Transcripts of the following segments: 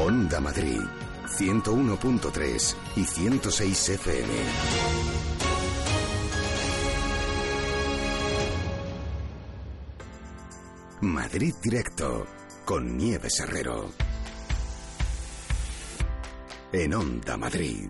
Onda Madrid, 101.3 y 106 FM. Madrid Directo, con Nieves Herrero. En Onda Madrid.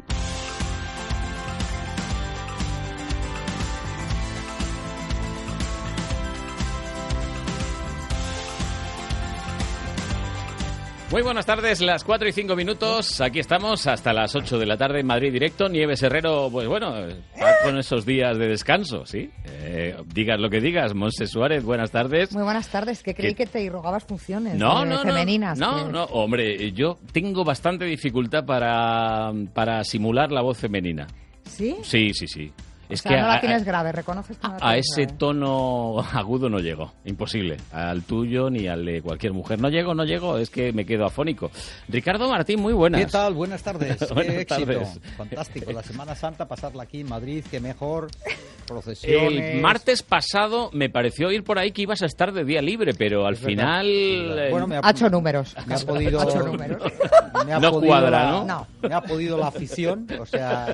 Muy buenas tardes, las 4 y 5 minutos. Aquí estamos hasta las 8 de la tarde en Madrid Directo. Nieves Herrero, pues bueno, va con esos días de descanso, ¿sí? Digas lo que digas. Monse Suárez, buenas tardes. Muy buenas tardes, que creí que te irrogabas funciones femeninas. No, hombre, yo tengo bastante dificultad para simular la voz femenina. ¿Sí? Sí. Es o sea, que no la tienes grave, reconoces que no la tienes a ese grave. Tono agudo no llego, imposible, al tuyo ni al de cualquier mujer. No llego, es que me quedo afónico. Ricardo Martín, muy buenas. ¿Qué tal? Buenas tardes. Buenas Qué éxito. tardes. Fantástico. La Semana Santa, pasarla aquí en Madrid, qué mejor. Procesiones. El martes pasado me pareció ir por ahí que ibas a estar de día libre, pero al final... Bueno, ha hecho números. Me ha podido... 8 números. No cuadra, ¿no? Me ha podido la afición, o sea,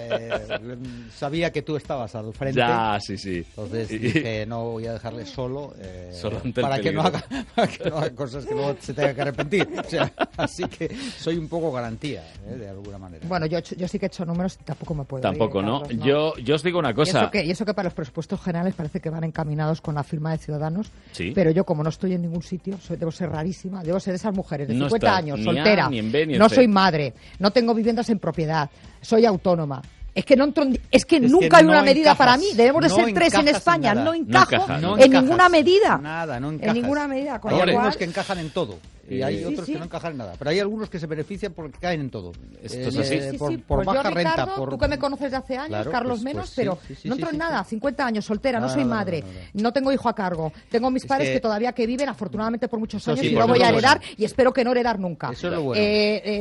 sabía que tú estabas al frente. Ya, sí. Entonces dije, no voy a dejarle solo, ante para el que no peligro. haga cosas que luego se tenga que arrepentir. O sea, así que soy un poco garantía, de alguna manera. Bueno, yo sí que he hecho números y tampoco me puedo Tampoco, ir, ¿no? Carlos, Yo os digo una cosa. Y eso que para los presupuestos generales parece que van encaminados con la firma de Ciudadanos, Sí. pero yo como no estoy en ningún sitio, debo ser rarísima, debo ser de esas mujeres de No 50 estás años, ni soltera, A, ni en B, ni en no C. soy madre, no tengo viviendas en propiedad, soy autónoma. Es que nunca hay no una medida encajas. para mí. Debemos de No ser 3 en encajas España. en nada. No encajo No en encajas. ninguna medida. Nada, no En encajas. ninguna medida. Con Hay lo algunos cual, que encajan en todo y hay Sí, otros sí. que no encajan en nada. Pero hay algunos que se benefician porque caen en todo. Esto es así. Sí, Por pues baja yo, Ricardo, renta. tú que me conoces de hace años, Claro, Carlos pues menos, sí, pero sí, no entro en sí. nada. 50 años, soltera, no No, soy no, madre, no. no tengo hijo a cargo. Tengo mis padres que- que todavía que viven, afortunadamente, por muchos Eso años sí, y por no voy a supuesto. heredar y espero que no heredar nunca. Eso es lo bueno.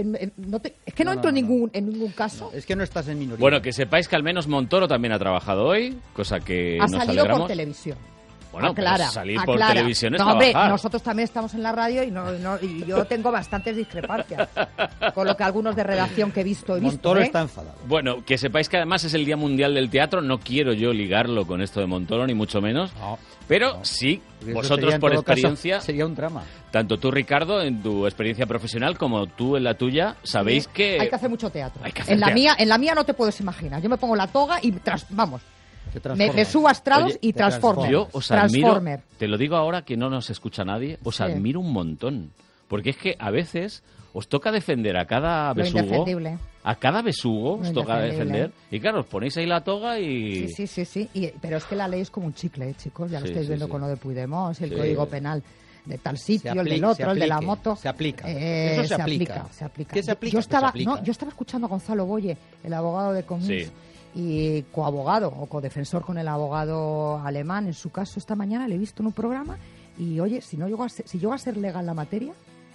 Es que no entro en ningún caso. Es que no estás en minoría. Bueno, que sepáis que al menos Montoro también ha trabajado hoy, cosa que Ha nos salido alegramos. por televisión. Bueno, pero Aclara, salir por aclara. televisión es No, hombre, trabajar. nosotros también estamos en la radio y yo tengo bastantes discrepancias con lo que algunos de redacción que he visto. Montoro está enfadado. Bueno, que sepáis que además es el Día Mundial del Teatro. No quiero yo ligarlo con esto de Montoro, ni mucho menos. No, Pero no. sí, Porque eso vosotros sería, en por todo caso, experiencia, sería un drama. tanto tú, Ricardo, en tu experiencia profesional, como tú en la tuya, sabéis que... Hay que hacer mucho teatro. Hay que hacer En teatro. la mía no te puedes imaginar. Yo me pongo la toga y vamos. Te Me transformas. subo a estrados Oye, y te transformo. Yo os admiro, Transformer. te lo digo ahora que no nos escucha nadie, os Sí. admiro un montón. Porque es que a veces os toca defender a cada Lo besugo. indefendible. A cada besugo os Lo toca indefendible. defender. Y claro, os ponéis ahí la toga y... Sí. Pero es que la ley es como un chicle, chicos. Ya lo Sí, estáis sí, viendo sí. con lo de Puigdemont, el Sí. Código Penal de tal sitio, el del Se otro, el de la aplique, moto. se aplica. Eso se aplica. Se aplica. ¿Qué se aplica? Yo Pues estaba, se aplica. yo estaba escuchando a Gonzalo Boye, el abogado de Comís, Sí. y coabogado o codefensor con el abogado alemán. En su caso, esta mañana le he visto en un programa y, oye, si llego a ser legal la materia,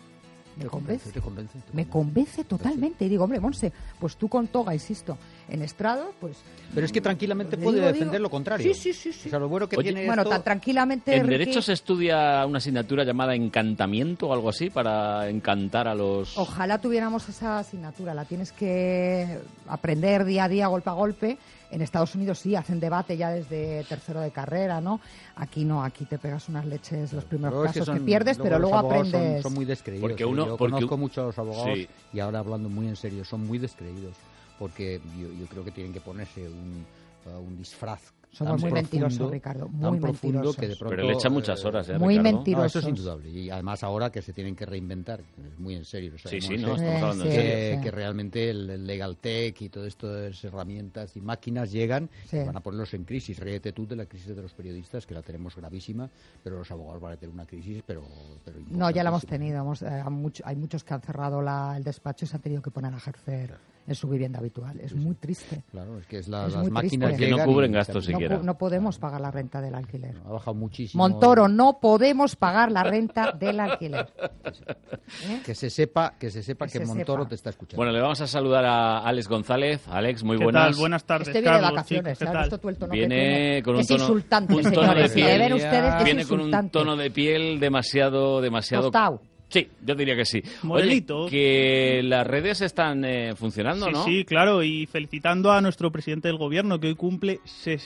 me convence. Te convence. Me convence totalmente. Y digo, hombre, Monse, pues tú con toga, insisto, en estrado, pues... Pero es que tranquilamente Le puede digo, defender lo contrario. Sí. O sea, lo bueno que Oye, tiene Bueno, esto... tan tranquilamente... ¿En Ricky, Derecho se estudia una asignatura llamada encantamiento o algo así para encantar a los... Ojalá tuviéramos esa asignatura. La tienes que aprender día a día, golpe a golpe. En Estados Unidos sí, hacen debate ya desde tercero de carrera, ¿no? Aquí no, aquí te pegas unas leches los primeros Pero es casos que son- pierdes, pero los luego abogados aprendes... Son muy descreídos. Porque Yo porque conozco mucho a los abogados Sí. y ahora hablando muy en serio, son muy descreídos. Porque yo creo que tienen que ponerse un disfraz Somos tan muy mentirosos, profundo, Ricardo, tan muy profundo mentirosos. que de pronto, Pero le echan muchas horas, muy Ricardo? mentirosos. No, eso es indudable. Y además ahora que se tienen que reinventar, es muy en serio. Lo Sí, sabemos, sí, no, ¿eh? estamos hablando en Sí, serio. sí. Que realmente el legal tech y todo esto de herramientas y máquinas llegan Sí. y van a ponerlos en crisis. Ríete tú de la crisis de los periodistas, que la tenemos gravísima, pero los abogados van a tener una crisis, pero No, ya la hemos importantísima. tenido. Hay muchos que han cerrado el despacho y se han tenido que poner a ejercer en su vivienda habitual. Es muy triste. Claro, es que Es las muy máquinas triste. Que no llegan cubren y gastos se- siquiera. No podemos pagar la renta del alquiler. Ha bajado muchísimo. Montoro, no podemos pagar la renta del alquiler. ¿Eh? Que se sepa que se Montoro sepa. te está escuchando. Bueno, le vamos a saludar a Alex González. Alex, muy ¿Qué buenas. tal? Buenas tardes, Este viene de Carlos, vacaciones. chicos, ¿qué ¿Has tal? visto tú el tono Viene que tiene? con un Es tono- insultante, un tono señores. de Si le piel. ven ustedes, es Viene con un insultante. tono de piel demasiado Tostao. Sí, yo diría que sí. Morenito. Oye, que las redes están funcionando, Sí, ¿no? sí, claro, y felicitando a nuestro presidente del gobierno, que hoy cumple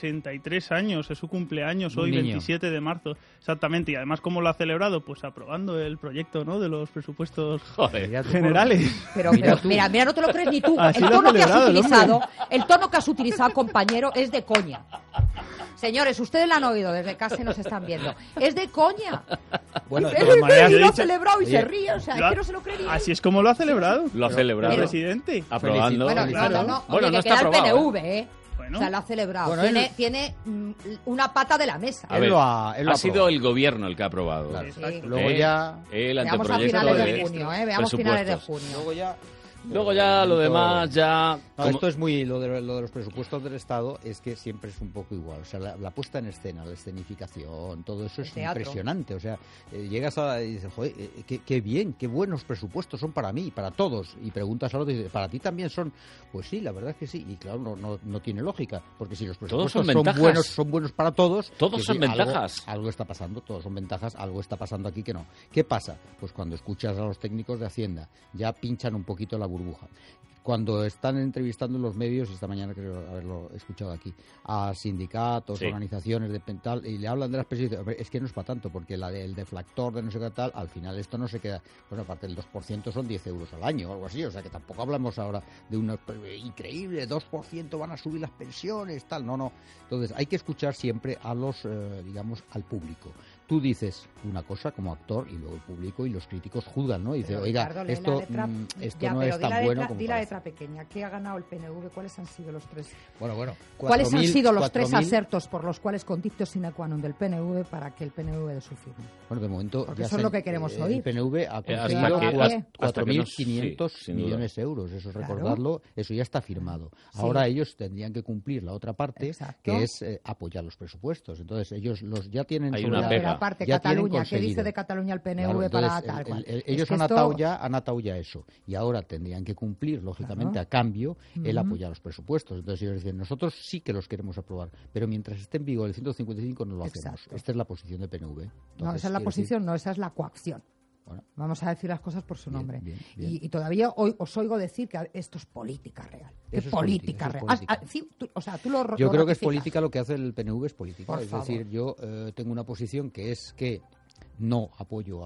63 años, es su cumpleaños, Un hoy niño. 27 de marzo, exactamente, y además, ¿cómo lo ha celebrado? Pues aprobando el proyecto, ¿no?, de los presupuestos Joder. Mira tú, generales. Pero, Mira pero tú. mira, no te lo crees ni tú. Así El lo ha tono que has celebrado el hombre. utilizado, el tono que has utilizado, compañero, es de coña. Señores, ustedes la han oído desde casa y nos están viendo. Es de coña. Bueno, Y de se todas ríe, maneras, y he lo ha dicho- celebrado y Oye, se ríe, o sea, es que no se lo creería. Así es como lo ha celebrado. Lo ha celebrado. El presidente. Aprobando. Bueno, Claro. no, Bueno, oye, no que está queda el aprobado, PNV, ¿eh? Bueno. O sea, lo ha celebrado. Bueno, Tiene una pata de la mesa. A Él ver, lo ha sido aprobado. el gobierno el que ha aprobado. Claro. Sí. Luego ya... El Veamos a anteproyecto finales de de junio, veamos finales de presupuestos. junio. Luego ya lo demás ya... No, como- esto es muy... Lo de los presupuestos del Estado es que siempre es un poco igual. O sea, la puesta en escena, la escenificación, todo eso El es teatro. impresionante. O sea, llegas y dices, joder, qué bien, qué buenos presupuestos son para mí, para todos. Y preguntas al otro y dices, ¿para ti también son? Pues sí, la verdad es que sí. Y claro, no tiene lógica. Porque si los Todos presupuestos son ventajas. son buenos para todos... Todos que son sí, ventajas. Algo está pasando, todos son ventajas, algo está pasando aquí que no. ¿Qué pasa? Pues cuando escuchas a los técnicos de Hacienda, ya pinchan un poquito la burbuja. Cuando están entrevistando en los medios, esta mañana creo haberlo escuchado aquí, a sindicatos, Sí. organizaciones de pental, y le hablan de las pensiones, es que no es para tanto, porque el deflactor de no sé qué tal, al final esto no se queda, bueno, aparte del 2% son 10 euros al año o algo así, o sea que tampoco hablamos ahora de una increíble, 2% van a subir las pensiones, tal, no. Entonces hay que escuchar siempre a los, digamos, al público. Tú dices una cosa como actor y luego el público y los críticos juzgan, ¿no? Y dice, Pero, oiga, Ricardo, lee esto, la letra, esto ya, no pero es di tan la bueno letra, como di la parece. letra pequeña. ¿Qué ha ganado el PNV? ¿Cuáles han sido los tres? Bueno. ¿Cuáles han 4.000, sido los tres 4.000, asertos por los cuales condictio sine qua non del PNV para que el PNV dé su firma? Bueno, de momento Porque ya eso es lo que queremos oír. El PNV ha hasta conseguido que- hasta que no- 4.500 sí, sin duda. millones de euros. Eso Claro. recordarlo, eso ya está firmado. Sí. Ahora ellos tendrían que cumplir la otra parte, Exacto. que es apoyar los presupuestos. Entonces ellos ya tienen Hay sobre una la pega. Pero aparte, ya tienen Cataluña, ¿qué dice conseguido. de Cataluña el PNV Claro, para entonces, tal cual? ellos Es que han esto- atado ya eso y ahora tendrían que cumplir lógicamente Claro. a cambio el Ujú. apoyar los presupuestos. Entonces ellos dicen, nosotros sí que los queremos aprobar, pero mientras esté en vigor el 155 no lo hacemos. Exacto. Esta es la posición de PNV. No, Entonces, esa es la quiero decir, posición, no, esa es la coacción. bueno, Vamos a decir las cosas por su Bien, nombre. bien, bien. Y todavía hoy os oigo decir que esto es política real. ¿Qué Eso es política política, eso es real? política. Sí, o sea, tú lo yo lo creo que es ratificas. política, lo que hace el PNV es política. Por Es favor. decir, yo tengo una posición que es que no apoyo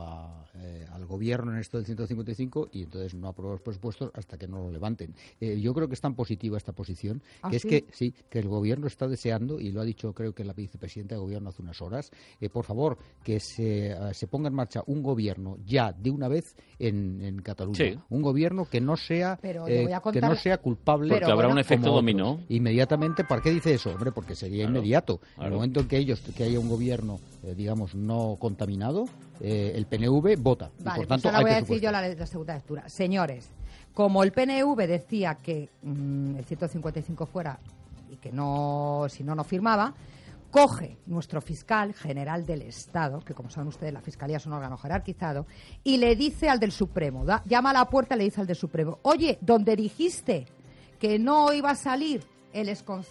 al gobierno en esto del 155 y entonces no apruebo los presupuestos hasta que no lo levanten. Yo creo que es tan positiva esta posición ¿Ah, que es sí? que el gobierno está deseando, y lo ha dicho creo que la vicepresidenta de gobierno hace unas horas, por favor, que se ponga en marcha un gobierno ya de una vez en Cataluña. Sí. Un gobierno que no sea, Pero le voy a que contar- no sea culpable. Porque habrá un efecto como dominó. otros. Inmediatamente, ¿para qué dice eso? Hombre, porque sería Claro, inmediato. En claro. el momento en que haya un gobierno, digamos, no contaminado, el PNV vota. Y Vale, por tanto, pues ahora hay voy a decir presupuestos. yo la segunda lectura. Señores, como el PNV decía que el 155 fuera y que no, si no firmaba, coge nuestro fiscal general del Estado, que como saben ustedes la Fiscalía es un órgano jerarquizado, y le dice al del Supremo, llama a la puerta y le dice al del Supremo, oye, donde dijiste que no iba a salir el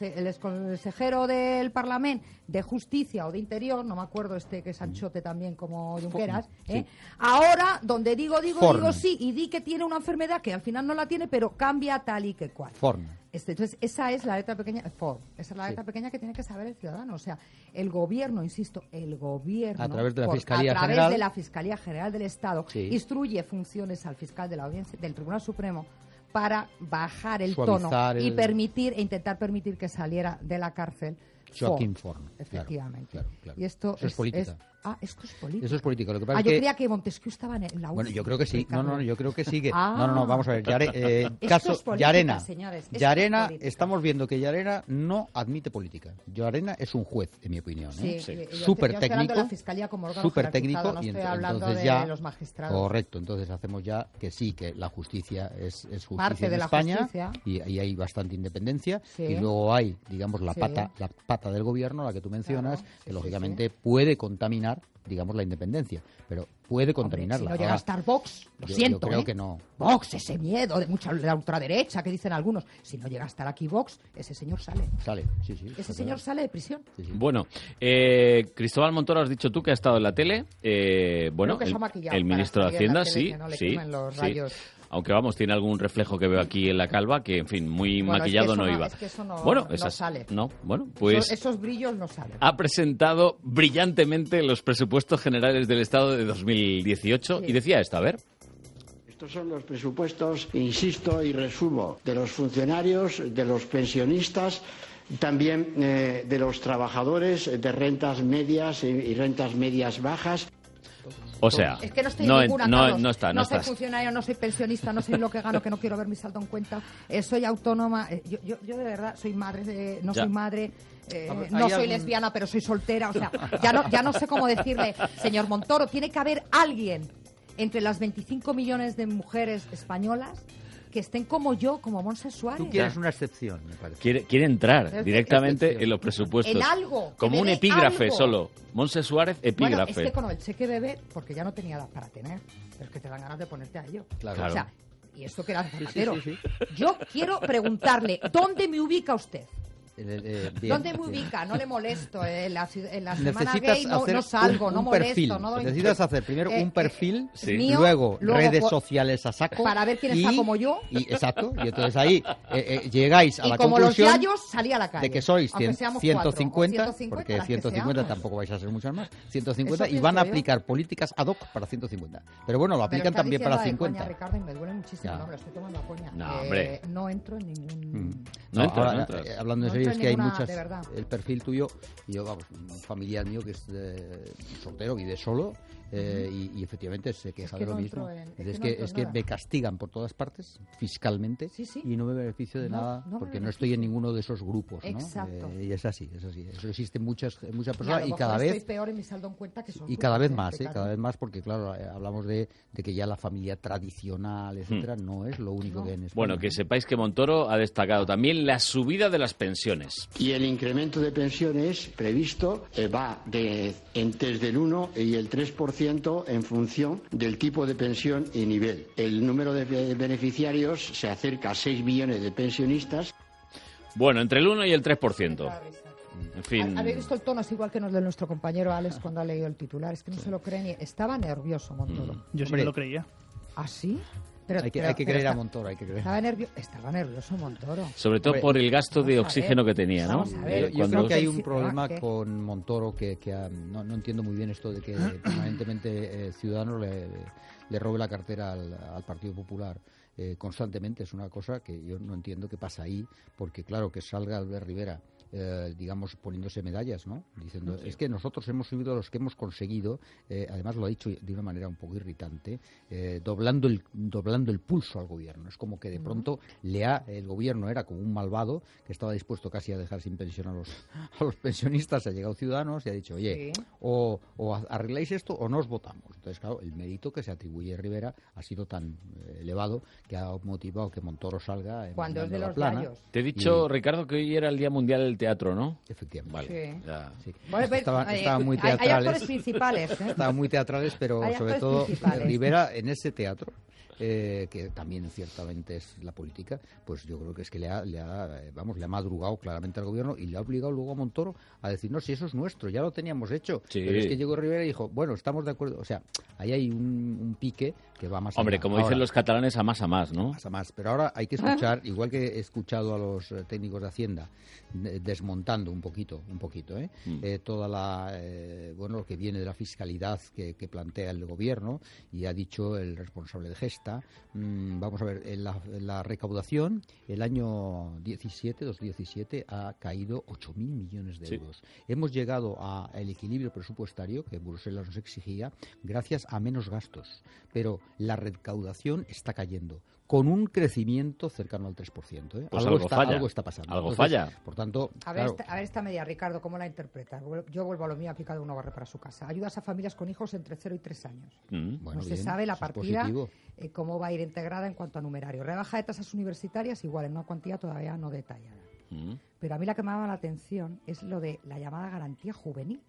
exconsejero del Parlamento de Justicia o de Interior, no me acuerdo que es Anchote también como Junqueras, sí. Ahora, donde digo Forn. sí, y di que tiene una enfermedad que al final no la tiene, pero cambia tal y que cual. Forma. Entonces, esa es la letra pequeña, esa es la Sí. letra pequeña que tiene que saber el ciudadano. O sea, el gobierno, insisto, el gobierno, A través de la a Fiscalía través General. de la Fiscalía General del Estado, Sí. instruye funciones al fiscal de la audiencia del Tribunal Supremo para bajar el Suavizar tono y el- intentar permitir que saliera de la cárcel Joaquín Forn. Forn, Efectivamente. claro, claro. Y esto Eso es política. esto es política. Eso es política. Lo que pasa Ah, es yo que... creía que Montesquieu estaba en la UCI. Bueno, yo creo que sí. Ricardo. No, yo creo que sí. Ah. No, vamos a ver. Esto Caso es política, Llarena. señores, esto es Llarena, política. estamos viendo que Llarena no admite política. Llarena es un juez, en mi opinión. Sí, Sí. yo Súper estoy hablando de la técnico, Fiscalía como órgano súper jerarquizado, técnico, no y estoy hablando entonces de ya los magistrados. correcto. Entonces hacemos ya que sí, que la justicia es justicia Parte en de la España justicia. y ahí hay bastante independencia. Sí. Y luego hay, digamos, la Sí. pata del gobierno, la que tú mencionas, Claro, sí, que sí, lógicamente puede contaminar digamos, la independencia, pero puede contaminarla. Hombre, si no llega a estar Vox, lo siento, yo creo que no. Vox, ese miedo de la ultraderecha que dicen algunos, si no llega a estar aquí Vox, ese señor sale. Sale, sí. Ese señor sale de prisión. Sí. Bueno, Cristóbal Montoro, has dicho tú que ha estado en la tele. Bueno, Creo que se ha maquillado el para ministro de salir en la Hacienda, tele, sí, que no le sí, quemen los sí. rayos. Aunque vamos, tiene algún reflejo que veo aquí en la calva, que en fin, muy Bueno, maquillado es que eso no iba. Es que eso no, bueno, no esas, sale. No, bueno, pues Esos brillos no salen. ha presentado brillantemente los presupuestos generales del Estado de 2018 Sí. y decía esto, a ver. Estos son los presupuestos, insisto y resumo, de los funcionarios, de los pensionistas, también de los trabajadores de rentas medias y rentas medias bajas. O sea, Es que no estoy en ninguna, Carlos. no está, no soy estás. funcionario, no soy pensionista, no sé lo que gano, que no quiero ver mi saldo en cuenta. Soy autónoma. Yo de verdad soy madre, no Ya. soy madre. ¿Hay No soy algún- lesbiana, pero soy soltera. O sea, ya no sé cómo decirle, señor Montoro, tiene que haber alguien entre las 25 millones de mujeres españolas que estén como yo, como Montse Suárez. Tú quieres una excepción, me parece. Quiere entrar Pero es que- directamente excepción. en los presupuestos. En algo, que Como me un dé epígrafe algo. solo. Montse Suárez, Bueno, epígrafe. es que con el cheque bebé, porque ya no tenía edad para tener, pero es que te dan ganas de ponerte a ello. Claro. O sea, y esto que era Zapatero. sí. Yo quiero preguntarle, ¿dónde me ubica usted? Bien, ¿Dónde me bien. ubica? No le molesto. En la semana Necesitas gay no, hacer no salgo, un no molesto, perfil. no doy... Necesitas hacer primero un perfil, Sí. mío, luego redes por- sociales a saco. para ver quién está como yo. Exacto. Y entonces ahí llegáis a Y la como los conclusión yayos, salí a la calle. de que sois Aunque seamos 150, 4, o porque las que 150 seamos. tampoco vais a ser muchas más, 150, Eso y van a pienso yo. aplicar políticas ad hoc para 150. Pero bueno, lo Me aplican estás también diciendo para de 50. Coña, Ricardo, y me duele muchísimo. Ya. No, me lo estoy tomando a coña. No, hombre. No entro en ningún... No entras, ahora, no entras. hablando en No serio, entro es en que hay ninguna, muchas. de verdad. El perfil tuyo, y yo, vamos, un familiar mío que es soltero, vive solo, y efectivamente se queja que de lo no mismo. entro en- Es que me castigan por todas partes, fiscalmente, Sí, sí. y no me beneficio de No, nada no me porque no estoy en ninguno de esos grupos. ¿no? Exacto. Y es así, es así. Eso existe muchas Y a personas, lo y mejor cada estoy vez. peor en mi saldo en cuenta que esos Y cada vez grupos, más, Ricardo. cada vez más, porque claro, hablamos de que ya la familia tradicional, etcétera, no es lo único No. que en España. Bueno, que sepáis que Montoro ha destacado también la subida de las pensiones. Y el incremento de pensiones previsto va desde el 1 y el 3% en función del tipo de pensión y nivel. El número de beneficiarios se acerca a 6 millones de pensionistas. Bueno, entre el 1 y el 3%. En fin. ¿Habéis visto el tono? Es igual que nos de nuestro compañero Alex cuando ha leído el titular. Es que no se lo cree ni... Estaba nervioso Montoro. Yo sí Hombre. me lo creía. ¿Ah, sí? Pero, hay que creer a Montoro, hay que creer. Estaba nervioso Montoro. Sobre todo Hombre, por el gasto de vamos a ver, oxígeno que tenía, ¿no? vamos a ver, Yo Cuando- creo que hay un Sí, problema ¿qué? con Montoro que no entiendo muy bien esto de que permanentemente Ciudadanos le robe la cartera al Partido Popular constantemente. Es una cosa que yo no entiendo qué pasa ahí, porque claro, que salga Albert Rivera, digamos, poniéndose medallas, ¿no? Diciendo, es que nosotros hemos sido los que hemos conseguido, además lo ha dicho de una manera un poco irritante, doblando el pulso al gobierno. Es como que de pronto el gobierno era como un malvado que estaba dispuesto casi a dejar sin pensión a los pensionistas. Ha llegado Ciudadanos y ha dicho, oye, Sí. o arregláis esto o no os votamos. Entonces, claro, el mérito que se atribuye a Rivera ha sido tan elevado que ha motivado que Montoro salga en Cuando es de la los plana. gallos. Te he dicho, Ricardo, que hoy era el Día Mundial del Teatro, ¿no? Efectivamente. Vale. Sí. Ya. Sí. Bueno, pues, Estaban muy hay actores teatrales. principales, ¿eh? Estaban muy teatrales, pero Hay sobre actores todo principales. Rivera en ese teatro, que también ciertamente es la política, pues yo creo que es que le ha madrugado claramente al gobierno y le ha obligado luego a Montoro a decir, no, si eso es nuestro, ya lo teníamos hecho. Sí. Pero es que llegó Rivera y dijo, bueno, estamos de acuerdo. O sea, ahí hay un pique que va más Hombre, allá. como Ahora, dicen los catalanes, a más, ¿no? más a más. Pero ahora hay que escuchar, igual que he escuchado a los técnicos de Hacienda desmontando un poquito, toda lo que viene de la fiscalidad que plantea el gobierno, y ha dicho el responsable de Gesta. Vamos a ver, en la recaudación el año 2017 ha caído 8.000 millones de Sí. euros. Hemos llegado al equilibrio presupuestario que Bruselas nos exigía gracias a menos gastos, pero la recaudación está cayendo con un crecimiento cercano al 3%. Pues algo falla. Algo está pasando. Algo Entonces, falla. Por tanto, A ver, claro, esta media, Ricardo, ¿cómo la interpretas? Yo vuelvo a lo mío, aquí cada uno barre para su casa. Ayudas a familias con hijos entre 0 y 3 años. Mm. No se bien, sabe la eso es partida, positivo. cómo va a ir integrada en cuanto a numerario. Rebaja de tasas universitarias, igual, en una cuantía todavía no detallada. Mm. Pero a mí la que me llama la atención es lo de la llamada garantía juvenil.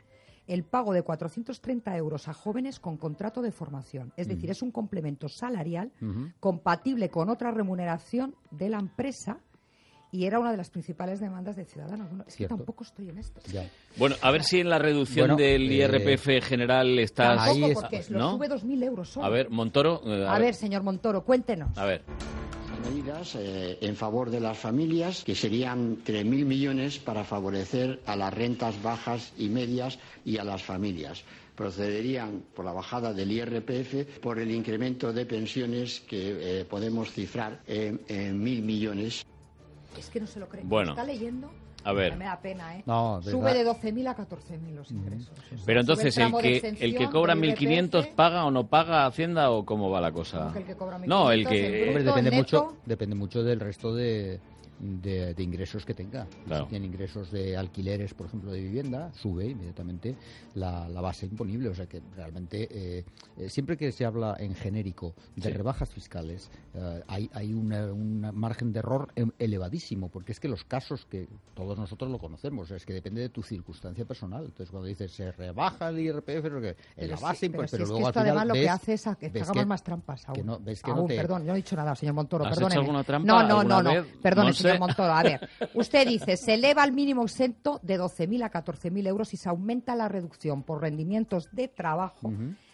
el pago de 430 euros a jóvenes con contrato de formación. Es decir, es un complemento salarial compatible con otra remuneración de la empresa. Y era una de las principales demandas de Ciudadanos. Bueno, es que tampoco estoy en esto. Ya. Bueno, a ver si en la reducción del IRPF general estás... Tampoco, ahí porque lo ¿no? sube 2.000 euros solo. A ver, Montoro... A ver, señor Montoro, cuéntenos. A ver. Medidas en favor de las familias, que serían 3.000 millones para favorecer a las rentas bajas y medias y a las familias. Procederían por la bajada del IRPF, por el incremento de pensiones que podemos cifrar en 1.000 millones. Es que no se lo creen. Bueno. ¿Está leyendo? A ver. Me da pena, ¿eh? No, sube de 12.000 a 14.000 los ingresos. O sea, Pero entonces, sube ¿el tramo de que cobra exención del 1.500 IRPF, paga o no paga Hacienda o cómo va la cosa? ¿Cómo que el que cobra 1.500? No, el que... el Hombre, bruto, depende neto. mucho del resto de ingresos que tenga. Claro. Si tiene ingresos de alquileres, por ejemplo, de vivienda, sube inmediatamente la base imponible. O sea que realmente siempre que se habla en genérico de rebajas fiscales, hay un margen de error elevadísimo, porque es que los casos que todos nosotros lo conocemos, es que depende de tu circunstancia personal. Entonces, cuando dices se rebaja el IRPF, en la base, pero pero si luego es que al esto final además lo ves, que hace es que ves hagamos que- más trampas aún. que no- ves que no Aún, te- perdón, yo no he dicho nada, señor Montoro, ¿Has hecho perdóneme. alguna trampa No, alguna no. vez? Perdone, Monse. señor Montoro. A ver, usted dice, se eleva el mínimo exento de 12.000 a 14.000 euros y se aumenta la reducción por rendimientos de trabajo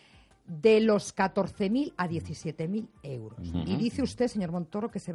de los 14.000 a 17.000 euros. Y dice usted, señor Montoro, que se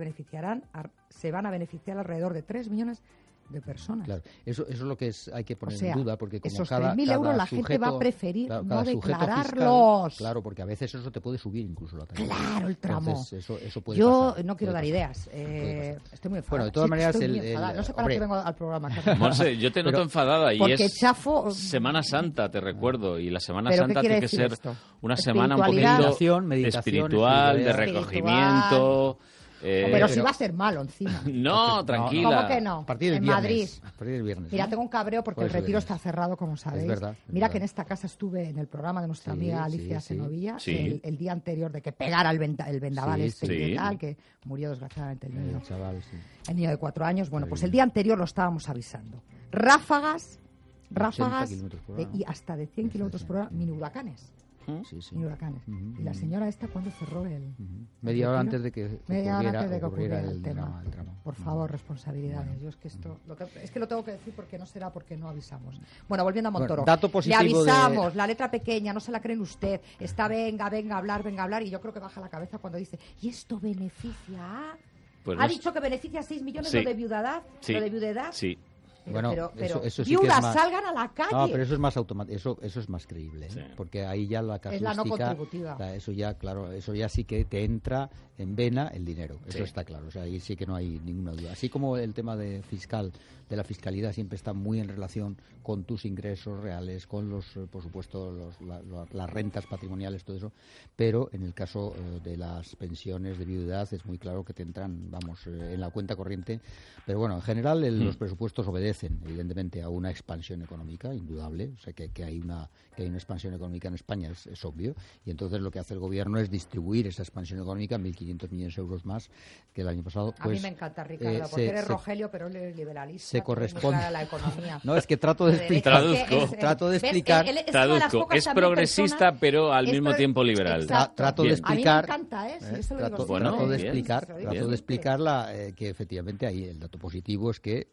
van a beneficiar alrededor de 3 millones de personas. Claro, eso es lo que hay que poner O sea, en duda, porque como esos cada 3.000 euros la gente va a sujeto- preferir claro, no cada sujeto declararlos. fiscal, claro, porque a veces eso te puede subir incluso la tarifa. Claro, el tramo. Entonces, eso puede Yo pasar, no quiero puede dar pasar. ideas. Puede pasar. Estoy muy enfadada. Bueno, de todas Sí, maneras, estoy muy enfadada. No sé para hombre, qué vengo al programa. Carlos. Monse, yo te noto Pero- enfadada y porque es chafo- Semana Santa, te recuerdo, y la Semana ¿Pero qué Santa quiere tiene que decir ser esto? una semana un Espiritualidad. poquito Meditación, espiritual, de espiritualidad. recogimiento. Pero si va a ser malo encima. No, tranquila. ¿Cómo que no? A partir del En viernes. Madrid. A partir del viernes. Mira, ¿no? tengo un cabreo porque Por el eso retiro viernes. está cerrado, como sabéis. verdad, es Mira verdad. que en esta casa estuve en el programa de nuestra Sí, amiga Alicia sí. Senovilla Sí. el día anterior de que pegara el vendaval Sí, este sí. y tal, que murió desgraciadamente el niño. El chaval, sí. El niño de 4 años. Bueno, pues Terrible. el día anterior lo estábamos avisando. Ráfagas 80 kilómetros por hora, ¿no? y hasta de 100 kilómetros por hora, mini huracanes. Sí, sí. Mini huracanes. Y la señora esta, ¿cuándo cerró el...? Media hora el antes de que Media hora antes de que ocurriera ocurriera el tema. el tramo. Por favor, responsabilidades. Yo es que esto es que lo tengo que decir porque no será porque no avisamos. Bueno, volviendo a Montoro. Bueno, dato positivo le avisamos, de- la letra pequeña, no se la creen usted. Está venga a hablar y yo creo que baja la cabeza cuando dice, ¿y esto beneficia a...? Pues ha no- dicho que beneficia a 6 millones Sí. lo de viudedad, Sí. lo de viudedad. Sí. Pero, Bueno, pero eso sí que es viudas más- salgan a la calle. No, pero eso es más automático, eso es más creíble, ¿eh? Sí. Porque ahí ya la Es casuística, la no contributiva. eso ya, claro, eso ya sí que te entra en vena el dinero, eso Sí. está claro, o sea, ahí sí que no hay ninguna duda. Así como el tema de la fiscalidad siempre está muy en relación con tus ingresos reales, con los, por supuesto, las rentas patrimoniales, todo eso, pero en el caso de las pensiones de viudedad es muy claro que te entran, vamos, en la cuenta corriente, pero bueno, en general los presupuestos obedecen, evidentemente, a una expansión económica, indudable, o sea, que hay una expansión económica en España, es obvio, y entonces lo que hace el gobierno es distribuir esa expansión económica, 1.500 millones de euros más que el año pasado. A Pues, mí me encanta, Ricardo, porque eres Rogelio, pero eres liberalista. se tú eres muy corresponde- clara a la economía. No, es que trato de De derecha, explicar. es que Traduzco. Trato de ¿ves? explicar. Él es una de las Traduzco. pocas Es también progresista, personas- pero al es mismo tiempo liberal. Exacto. Trato de Bien. explicar. A mí me encanta, ¿eh? Sí, eso lo digo Trato, siempre. Bueno, trato de bien. explicar, Lo digo trato de siempre. explicarla que efectivamente ahí el dato positivo es que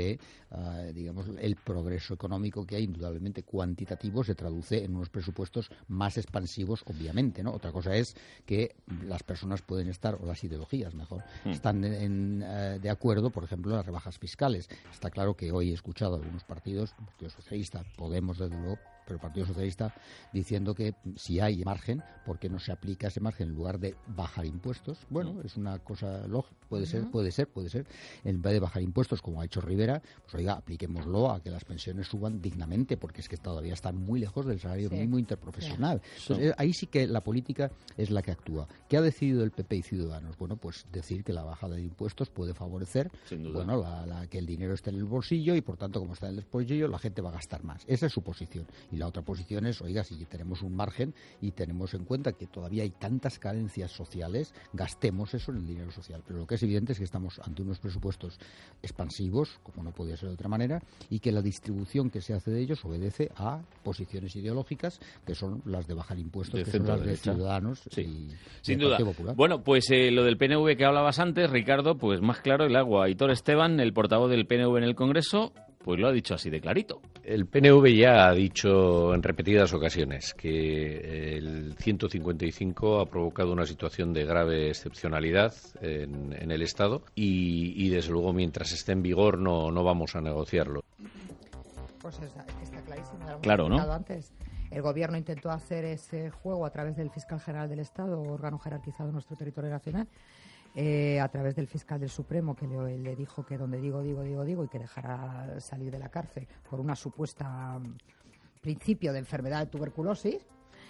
digamos, el progreso económico que hay, indudablemente cuantitativo, se traduce en unos presupuestos más expansivos, obviamente, ¿no? Otra cosa es que las personas pueden estar, o las ideologías mejor, están de acuerdo, por ejemplo, en las rebajas fiscales. Está claro que hoy he escuchado a algunos partidos, el Partido Socialista, Podemos, desde luego, pero el Partido Socialista diciendo que si hay margen, ¿por qué no se aplica ese margen en lugar de bajar impuestos? Bueno, es una cosa lógica, puede ser. En vez de bajar impuestos, como ha hecho Rivera, pues oiga, apliquémoslo a que las pensiones suban dignamente, porque es que todavía están muy lejos del salario mínimo interprofesional. Entonces, ahí sí que la política es la que actúa. ¿Qué ha decidido el PP y Ciudadanos? Bueno, pues decir que la bajada de impuestos puede favorecer, Sin duda. bueno, que el dinero esté en el bolsillo y, por tanto, como está en el bolsillo, la gente va a gastar más. Esa es su posición. Y Y la otra posición es, oiga, si tenemos un margen y tenemos en cuenta que todavía hay tantas carencias sociales, gastemos eso en el dinero social. Pero lo que es evidente es que estamos ante unos presupuestos expansivos, como no podía ser de otra manera, y que la distribución que se hace de ellos obedece a posiciones ideológicas que son las de bajar impuestos, que son las de Ciudadanos y sin del duda. Partido Popular. Bueno, pues lo del PNV que hablabas antes, Ricardo, pues más claro el agua. Aitor Esteban, el portavoz del PNV en el Congreso, pues lo ha dicho así de clarito. El PNV ya ha dicho en repetidas ocasiones que el 155 ha provocado una situación de grave excepcionalidad en el Estado y desde luego mientras esté en vigor no vamos a negociarlo. Pues está clarísimo. Claro, ¿no? Antes. El Gobierno intentó hacer ese juego a través del Fiscal General del Estado, órgano jerarquizado en nuestro territorio nacional, a través del Fiscal del Supremo, que le dijo que donde digo, y que dejara salir de la cárcel por una supuesta principio de enfermedad de tuberculosis.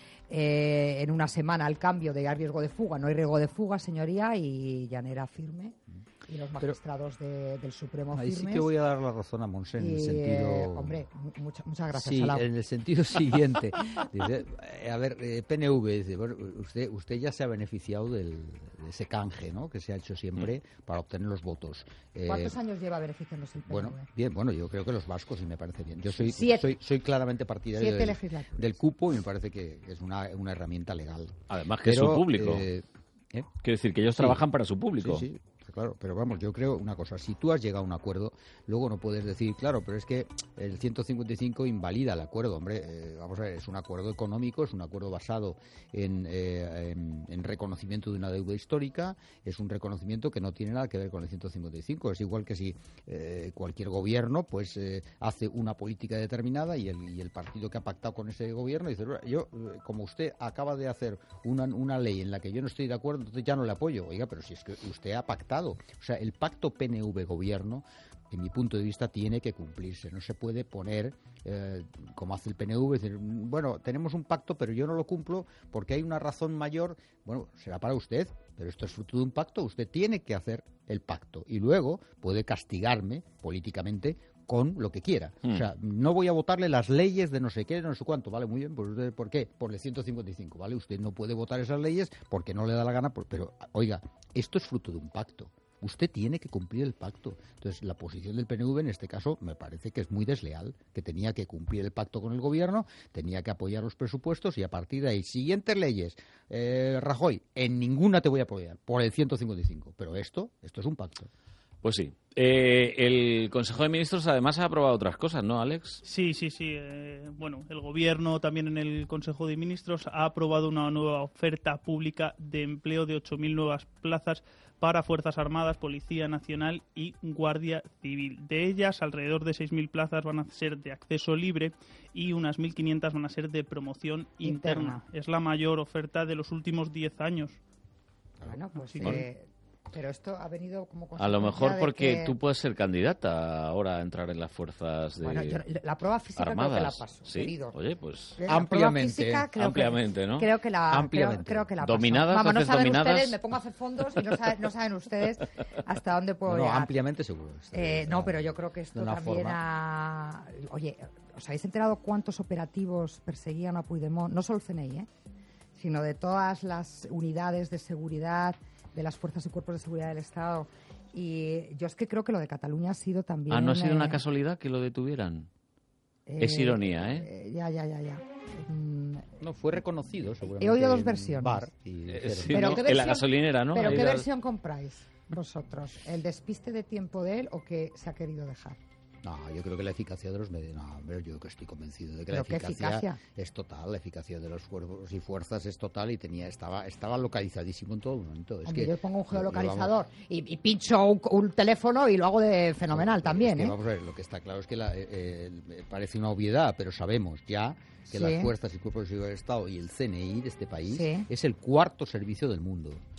En una semana al cambio de riesgo de fuga, no hay riesgo de fuga, señoría, y Llanera firme. Y los magistrados del Supremo ahí firmes. sí que voy a dar la razón a Monsen en el sentido... hombre, muchas gracias. Sí, Salau. en el sentido siguiente. Dice, a ver, PNV, dice, bueno, usted ya se ha beneficiado de ese canje, ¿no?, que se ha hecho siempre para obtener los votos. ¿Cuántos años lleva beneficiándose el PNV? Bueno, yo creo que los vascos, y me parece bien. Yo soy claramente partidario del cupo y me parece que es una herramienta legal. Además que es su público. Quiero decir que ellos trabajan para su público. Sí. Claro, pero vamos, yo creo una cosa, si tú has llegado a un acuerdo, luego no puedes decir, claro, pero es que el 155 invalida el acuerdo, hombre, vamos a ver, es un acuerdo económico, es un acuerdo basado en reconocimiento de una deuda histórica, es un reconocimiento que no tiene nada que ver con el 155, es igual que si cualquier gobierno pues hace una política determinada y el partido que ha pactado con ese gobierno dice, yo, como usted acaba de hacer una ley en la que yo no estoy de acuerdo, entonces ya no le apoyo. Oiga, pero si es que usted ha pactado. O sea, el pacto PNV-Gobierno, en mi punto de vista, tiene que cumplirse. No se puede poner, como hace el PNV, decir, bueno, tenemos un pacto, pero yo no lo cumplo porque hay una razón mayor. Bueno, será para usted, pero esto es fruto de un pacto. Usted tiene que hacer el pacto y luego puede castigarme políticamente con lo que quiera. O sea, no voy a votarle las leyes de no sé qué, no sé cuánto, ¿vale? Muy bien, pues usted, ¿por qué? Por el 155, ¿vale? Usted no puede votar esas leyes porque no le da la gana, pero, oiga, esto es fruto de un pacto. Usted tiene que cumplir el pacto. Entonces, la posición del PNV en este caso me parece que es muy desleal, que tenía que cumplir el pacto con el gobierno, tenía que apoyar los presupuestos y a partir de ahí, siguientes leyes, Rajoy, en ninguna te voy a apoyar, por el 155. Pero esto es un pacto. Pues sí. El Consejo de Ministros además ha aprobado otras cosas, ¿no, Alex? Sí. Bueno, el Gobierno también en el Consejo de Ministros ha aprobado una nueva oferta pública de empleo de 8.000 nuevas plazas para Fuerzas Armadas, Policía Nacional y Guardia Civil. De ellas, alrededor de 6.000 plazas van a ser de acceso libre y unas 1.500 van a ser de promoción interna. Es la mayor oferta de los últimos 10 años. Bueno, pues... Sí. Pero esto ha venido como a lo mejor porque que... tú puedes ser candidata ahora a entrar en las fuerzas de Bueno, yo, la prueba física armadas. Creo que la paso, ¿Sí? querido. Oye, pues ampliamente, ¿no? Creo que la ampliamente. creo que la ¿Dominadas? paso. Vamos, no saben dominadas? ustedes, me pongo a hacer fondos y no saben ustedes hasta dónde puedo llegar. Ampliamente seguro. No, pero yo creo que esto también Oye, ¿os habéis enterado cuántos operativos perseguían a Puigdemont? No solo el CNI, sino de todas las unidades de seguridad de las fuerzas y cuerpos de seguridad del Estado. Y yo es que creo que lo de Cataluña ha sido también... ¿no ha sido una casualidad que lo detuvieran? Es ironía, ¿eh? Ya. No, fue reconocido, seguramente. He oído dos versiones. Bar Sí, pero ¿no? ¿qué En la gasolinera, ¿no? ¿Pero Ahí qué da- versión compráis vosotros? ¿El despiste de tiempo de él o que se ha querido dejar? No, yo creo que la eficacia de los medios... No, hombre, yo que estoy convencido de que ¿Pero la qué eficacia? es total. La eficacia de los cuerpos y fuerzas es total y estaba localizadísimo en todo momento. Es Hombre, que yo pongo un lo geolocalizador y pincho un teléfono y lo hago de fenomenal también, es que, vamos a ver, lo que está claro es que parece una obviedad, pero sabemos ya que Sí. las fuerzas y cuerpos de seguridad del Estado y el CNI de este país Sí. es el cuarto servicio del mundo.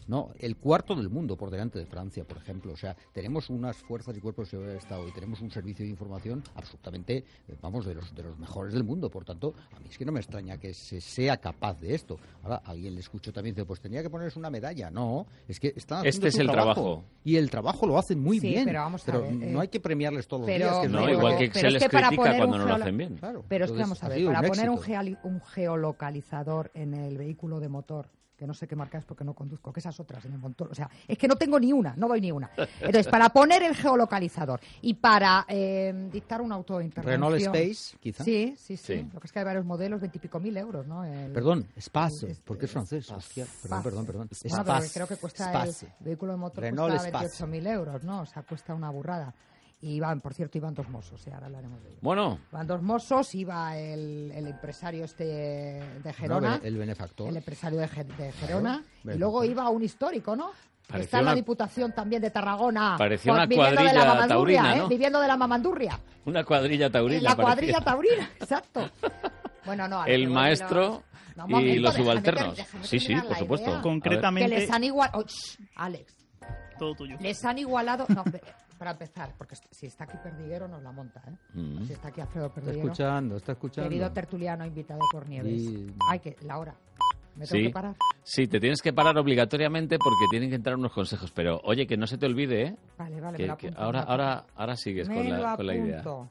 No, el cuarto del mundo por delante de Francia, por ejemplo. O sea, tenemos unas fuerzas y cuerpos de seguridad del Estado y tenemos un servicio de información absolutamente, vamos, de los mejores del mundo. Por tanto, a mí es que no me extraña que se sea capaz de esto. Ahora, a alguien le escucho también, dice, pues tenía que ponerse una medalla. No, es que están haciendo Este es su el trabajo. Y el trabajo lo hacen muy Sí, bien. pero vamos a ver, no hay que premiarles todos los pero- días. Que No, Pero- igual que pero se es les que para critica poner cuando un no lo geolo- hacen bien. Claro. Pero es que Entonces, vamos a ha ver, sido para un poner éxito. un geolocalizador en el vehículo de motor, que no sé qué marca es porque no conduzco, que esas otras en el motor, o sea, es que no tengo ni una, no voy ni una. Entonces, para poner el geolocalizador y para dictar un auto de intervención... Renault Space, quizá. Sí. Sí. Lo que es que hay varios modelos, 20 y pico mil euros, ¿no? Perdón, Space, es- porque es francés. Hostia, perdón. Bueno, pero Space. creo que cuesta Space. el vehículo de motor Renault cuesta Space. 28.000 euros, ¿no? O sea, cuesta una burrada. Y por cierto, iban 2 mozos, ahora hablaremos de ello. Bueno, Van 2 mozos, iba el empresario de Gerona, No, el benefactor. el empresario de Gerona, Claro, y luego benefactor. iba un histórico, ¿no? Que Parecía está en la una- Diputación también de Tarragona. Parecía una viviendo de la cuadrilla mamandurria, taurina, ¿no? Viviendo de la mamandurria. una cuadrilla taurina. En la cuadrilla parecía. taurina, exacto. Bueno, no, a lo que El voy, maestro no, un y momento, los déjame subalternos. déjame Sí, sí, terminar por la supuesto. idea. A Concretamente, Que les han igualado... Alex, todo tuyo. les han igualado... No, para empezar, porque si está aquí Perdiguero nos la monta, ¿eh? Mm. Si está aquí Alfredo Está Perdiguero. está escuchando. Querido tertuliano invitado por Nieves. Y- Ay, que la hora. ¿Me tengo Sí, que parar? sí, te tienes que parar obligatoriamente porque tienen que entrar unos consejos. Pero, oye, que no se te olvide, ¿eh? Vale, me Que, lo que apunto. ahora sigues me con lo la idea. apunto.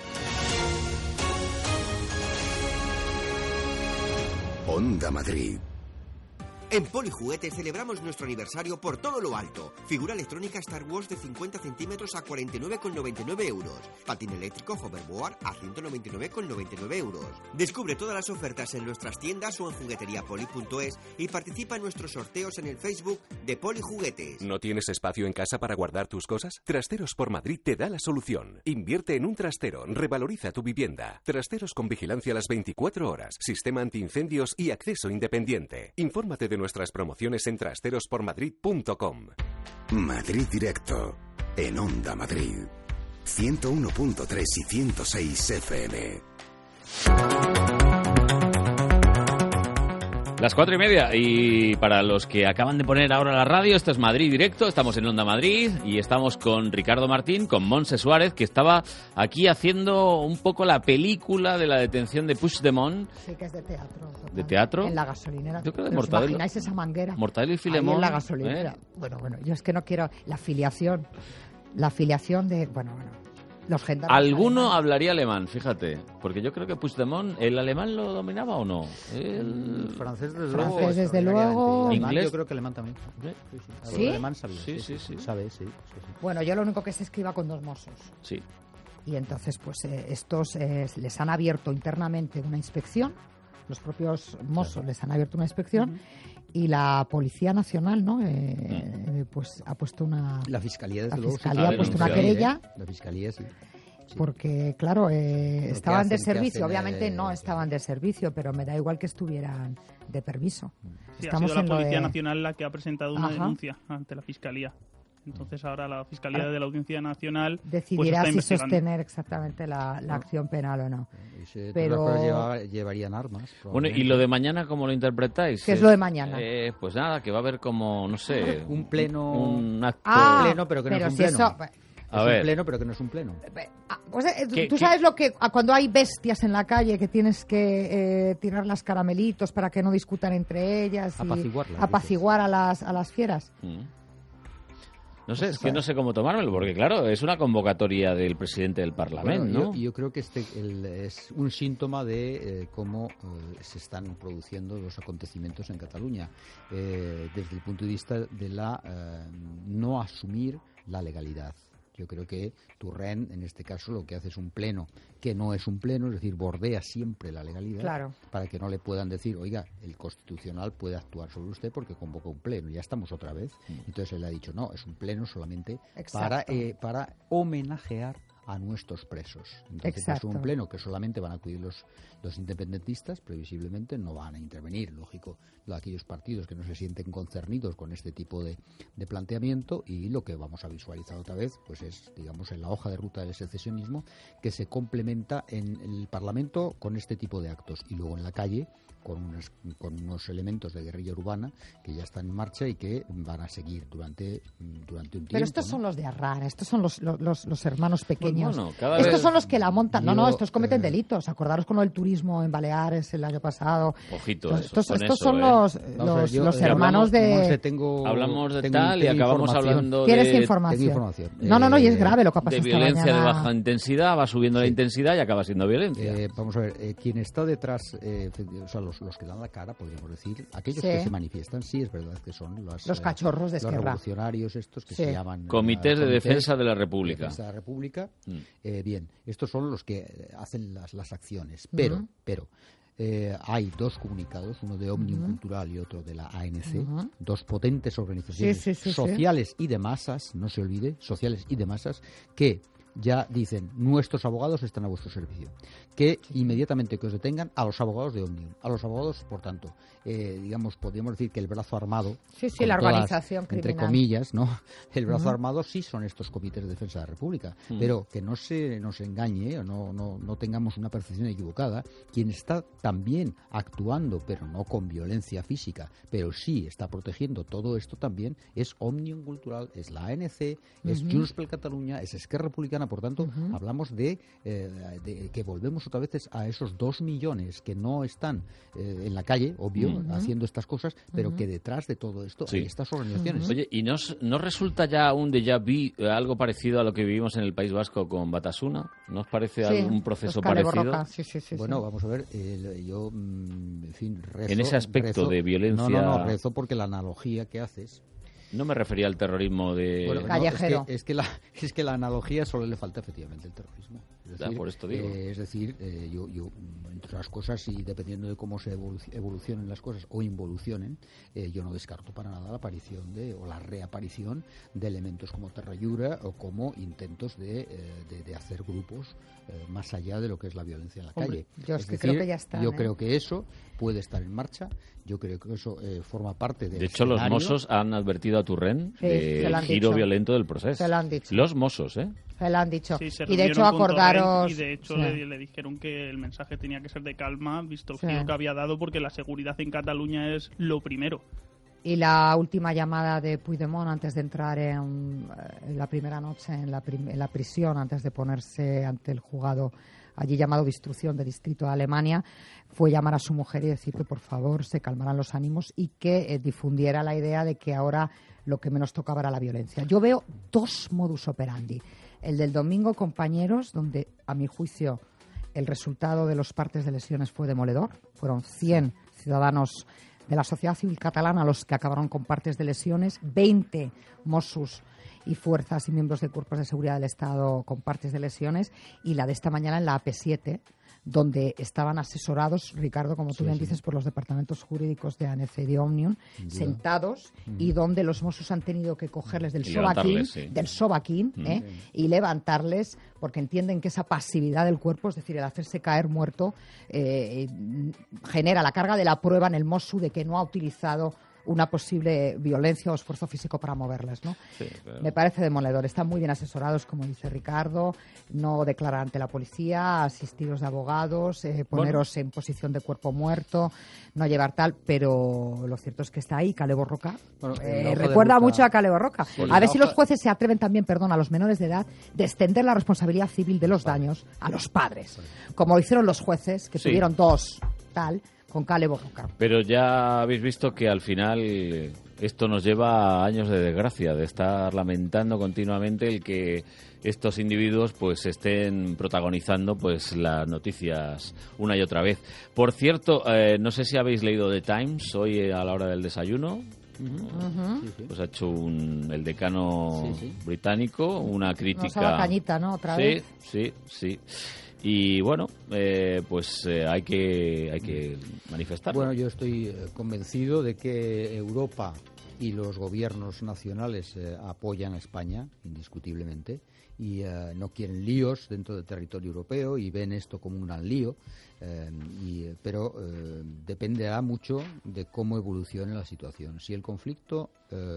Onda Madrid. En Polijuguetes celebramos nuestro aniversario por todo lo alto. Figura electrónica Star Wars de 50 centímetros a 49,99 euros. Patín eléctrico hoverboard a 199,99 euros. Descubre todas las ofertas en nuestras tiendas o en jugueteriapoli.es y participa en nuestros sorteos en el Facebook de Polijuguetes. ¿No tienes espacio en casa para guardar tus cosas? Trasteros por Madrid te da la solución. Invierte en un trastero, revaloriza tu vivienda. Trasteros con vigilancia las 24 horas, sistema antiincendios y acceso independiente. Infórmate de nuestras promociones en trasterospormadrid.com. Madrid Directo. En Onda Madrid. 101.3 y 106 FM. Las 4:30 y para los que acaban de poner ahora la radio, esto es Madrid Directo, estamos en Onda Madrid y estamos con Ricardo Martín, con Montse Suárez, que estaba aquí haciendo un poco la película de la detención de Puigdemont. Sí, que es de teatro. total. ¿De teatro? En la gasolinera. Yo creo de ¿Pero os Mortadelo. imagináis esa manguera? Mortadelo y Ahí Filemón. en la gasolinera. ¿eh? Bueno, yo es que no quiero... La afiliación de... Bueno. Los gendarmes Alguno alemanes. hablaría alemán, fíjate, porque yo creo que Puigdemont, ¿el alemán lo dominaba o no? Francés, desde Francés, luego. desde extraordinariamente. luego. Y alemán, Inglés. yo creo que alemán también. Sí. Algo ¿Sí? de alemán sabía. Sí. Sabe, sí. Bueno, yo lo único que sé es que iba con 2 mozos. Sí. Y entonces, pues estos les han abierto internamente una inspección, los propios mozos les han abierto una inspección y la Policía Nacional, ¿no? Pues ha puesto una... La Fiscalía, desde La luego. Fiscalía ha puesto una querella. La Fiscalía, sí. Porque, claro, estaban de hacen, ¿qué servicio. hacen? Obviamente no estaban de servicio, pero me da igual que estuvieran de permiso. Sí, ha Estamos sido en la lo Policía de- Nacional la que ha presentado una Ajá. denuncia ante la Fiscalía. Entonces ahora la Fiscalía de la Audiencia Nacional pues, Decidirá está si investigando. sostener exactamente la acción penal o no. Todas Pero- las cosas llevarían armas. Bueno, ¿y lo de mañana cómo lo interpretáis? ¿Qué es lo de mañana? Pues nada, que va a haber como, no sé... Un pleno... Un acto... Ah, pleno, pero que no es un si pleno. eso... A es ver. un pleno, pero que no es un pleno. Tú sabes lo que cuando hay bestias en la calle que tienes que tirarlas caramelitos para que no discutan entre ellas y Apaciguarlas, apaciguar a las fieras. No sé, es que no sé cómo tomármelo, porque claro, es una convocatoria del presidente del Parlamento, Bueno, ¿no? yo creo que es un síntoma de cómo se están produciendo los acontecimientos en Cataluña desde el punto de vista de la no asumir la legalidad. Yo creo que Torrent, en este caso, lo que hace es un pleno que no es un pleno, es decir, bordea siempre la legalidad Claro. para que no le puedan decir, oiga, el Constitucional puede actuar sobre usted porque convocó un pleno. Ya estamos otra vez. Entonces él ha dicho, no, es un pleno solamente Exacto. para homenajear a nuestros presos. Entonces, Exacto. es un pleno que solamente van a acudir los independentistas, previsiblemente no van a intervenir, lógico, aquellos partidos que no se sienten concernidos con este tipo de planteamiento, y lo que vamos a visualizar otra vez pues es, digamos, en la hoja de ruta del secesionismo, que se complementa en el Parlamento con este tipo de actos y luego en la calle con unos elementos de guerrilla urbana que ya están en marcha y que van a seguir durante un tiempo. Pero estos son los de Arrara, estos son los hermanos pequeños. Bueno, cada estos vez- son los que la montan. No, estos cometen eh, delitos. Acordaros con lo del turismo en Baleares el año pasado. Ojito, Estos con estos eso, son ¿eh? los hermanos de... Hablamos de tal y acabamos hablando ¿Quieres de información? No, y es grave lo que ha pasado de esta violencia mañana. de baja intensidad, va subiendo la intensidad y acaba siendo violencia. Vamos a ver, quien está detrás, o sea, los que dan la cara, podríamos decir, aquellos Sí. que se manifiestan, sí es verdad que son Los cachorros de los Esquerra. revolucionarios estos que Sí. se llaman Comités de Defensa de la República. Defensa de la República. Mm. Bien, estos son los que hacen las acciones, Ujú. pero hay dos comunicados, uno de Òmnium Ujú. Cultural y otro de la ANC, Ujú. dos potentes organizaciones Sí. sociales y de masas, no se olvide, sociales y de masas, que ya dicen, nuestros abogados están a vuestro servicio. Que inmediatamente que os detengan, a los abogados de Òmnium, a los abogados, por tanto, digamos, podríamos decir que el brazo armado, Sí, con la todas, organización entre criminal. comillas, ¿no? El brazo Ujú. armado sí son estos comités de defensa de la República, Mm. pero que no se nos engañe o no tengamos una percepción equivocada. Quien está también actuando, pero no con violencia física, pero sí está protegiendo todo esto también, es Òmnium Cultural, es la ANC, es Ujú. Junts per Catalunya, es Esquerra Republicana. Por tanto, Ujú. hablamos de que volvemos otra vez a esos 2 millones que no están en la calle, obvio, Ujú. haciendo estas cosas, pero Ujú. que detrás de todo esto Sí. hay estas organizaciones. Oye, ¿y no resulta ya un déjà vu, algo parecido a lo que vivimos en el País Vasco con Batasuna? ¿No os parece Sí, un proceso los Kale parecido? Borroka, sí. Bueno, vamos a ver, yo, en fin, rezo... En ese aspecto de violencia- No, rezo porque la analogía que haces... No me refería al terrorismo de... Bueno, no, Callejero. es que la analogía solo le falta efectivamente el terrorismo. Es Ya, por esto digo. Yo, entre otras cosas, y dependiendo de cómo se evolucionen las cosas o involucionen, yo no descarto para nada la aparición o la reaparición de elementos como Terrayura o como intentos de hacer grupos más allá de lo que es la violencia en la Hombre, calle. yo es que creo que ya están, Yo ¿eh? creo que eso puede estar en marcha. Yo creo que eso forma parte del De hecho, los escenario. Mossos han advertido a Turren Sí, se del lo han giro dicho. violento del proceso. Se lo han dicho. Los Mossos, ¿eh? Se lo han dicho. Sí, se Y de hecho reunieron con acordaros... Torrent y de hecho Sí. le dijeron que el mensaje tenía que ser de calma, visto el Sí. giro que había dado, porque la seguridad en Cataluña es lo primero. Y la última llamada de Puigdemont antes de entrar en la primera noche en la prisión, antes de ponerse ante el juzgado allí llamado de instrucción de distrito de Alemania, fue llamar a su mujer y decir que por favor se calmaran los ánimos y que difundiera la idea de que ahora lo que menos tocaba era la violencia. Yo veo dos modus operandi. El del domingo, compañeros, donde a mi juicio el resultado de los partes de lesiones fue demoledor. Fueron 100 ciudadanos de la sociedad civil catalana los que acabaron con partes de lesiones, 20 Mossos y fuerzas y miembros de cuerpos de seguridad del Estado con partes de lesiones, y la de esta mañana en la AP7, donde estaban asesorados, Ricardo, como tú bien dices, por los departamentos jurídicos de ANC y de Òmnium, sentados, y donde los Mossos han tenido que cogerles del Y sobaquín, levantarles, sí. y levantarles, porque entienden que esa pasividad del cuerpo, es decir, el hacerse caer muerto, genera la carga de la prueba en el Mossu de que no ha utilizado una posible violencia o esfuerzo físico para moverles, ¿no? Sí, claro. Me parece demoledor. Están muy bien asesorados, como dice Ricardo, no declarar ante la policía, asistidos de abogados, poneros en posición de cuerpo muerto, no llevar tal, pero lo cierto es que está ahí Kale Borroka. Bueno, en la hoja de Recuerda ruta- mucho a Kale Borroka. Bueno, A ver la si hoja- los jueces se atreven también, perdón, a los menores de edad, de extender la responsabilidad civil de los daños a los padres, como lo hicieron los jueces, que Sí. tuvieron dos, tal, con Kale Borroka. Pero ya habéis visto que al final esto nos lleva a años de desgracia, de estar lamentando continuamente el que estos individuos pues estén protagonizando pues las noticias una y otra vez. Por cierto, no sé si habéis leído The Times hoy a la hora del desayuno. Pues ha hecho el decano británico una crítica. Nos ha dado cañita, ¿no? Otra vez. Sí. Y bueno, hay que manifestarlo. Bueno, yo estoy convencido de que Europa y los gobiernos nacionales apoyan a España, indiscutiblemente, y no quieren líos dentro del territorio europeo y ven esto como un gran lío, pero dependerá mucho de cómo evolucione la situación. Si el conflicto,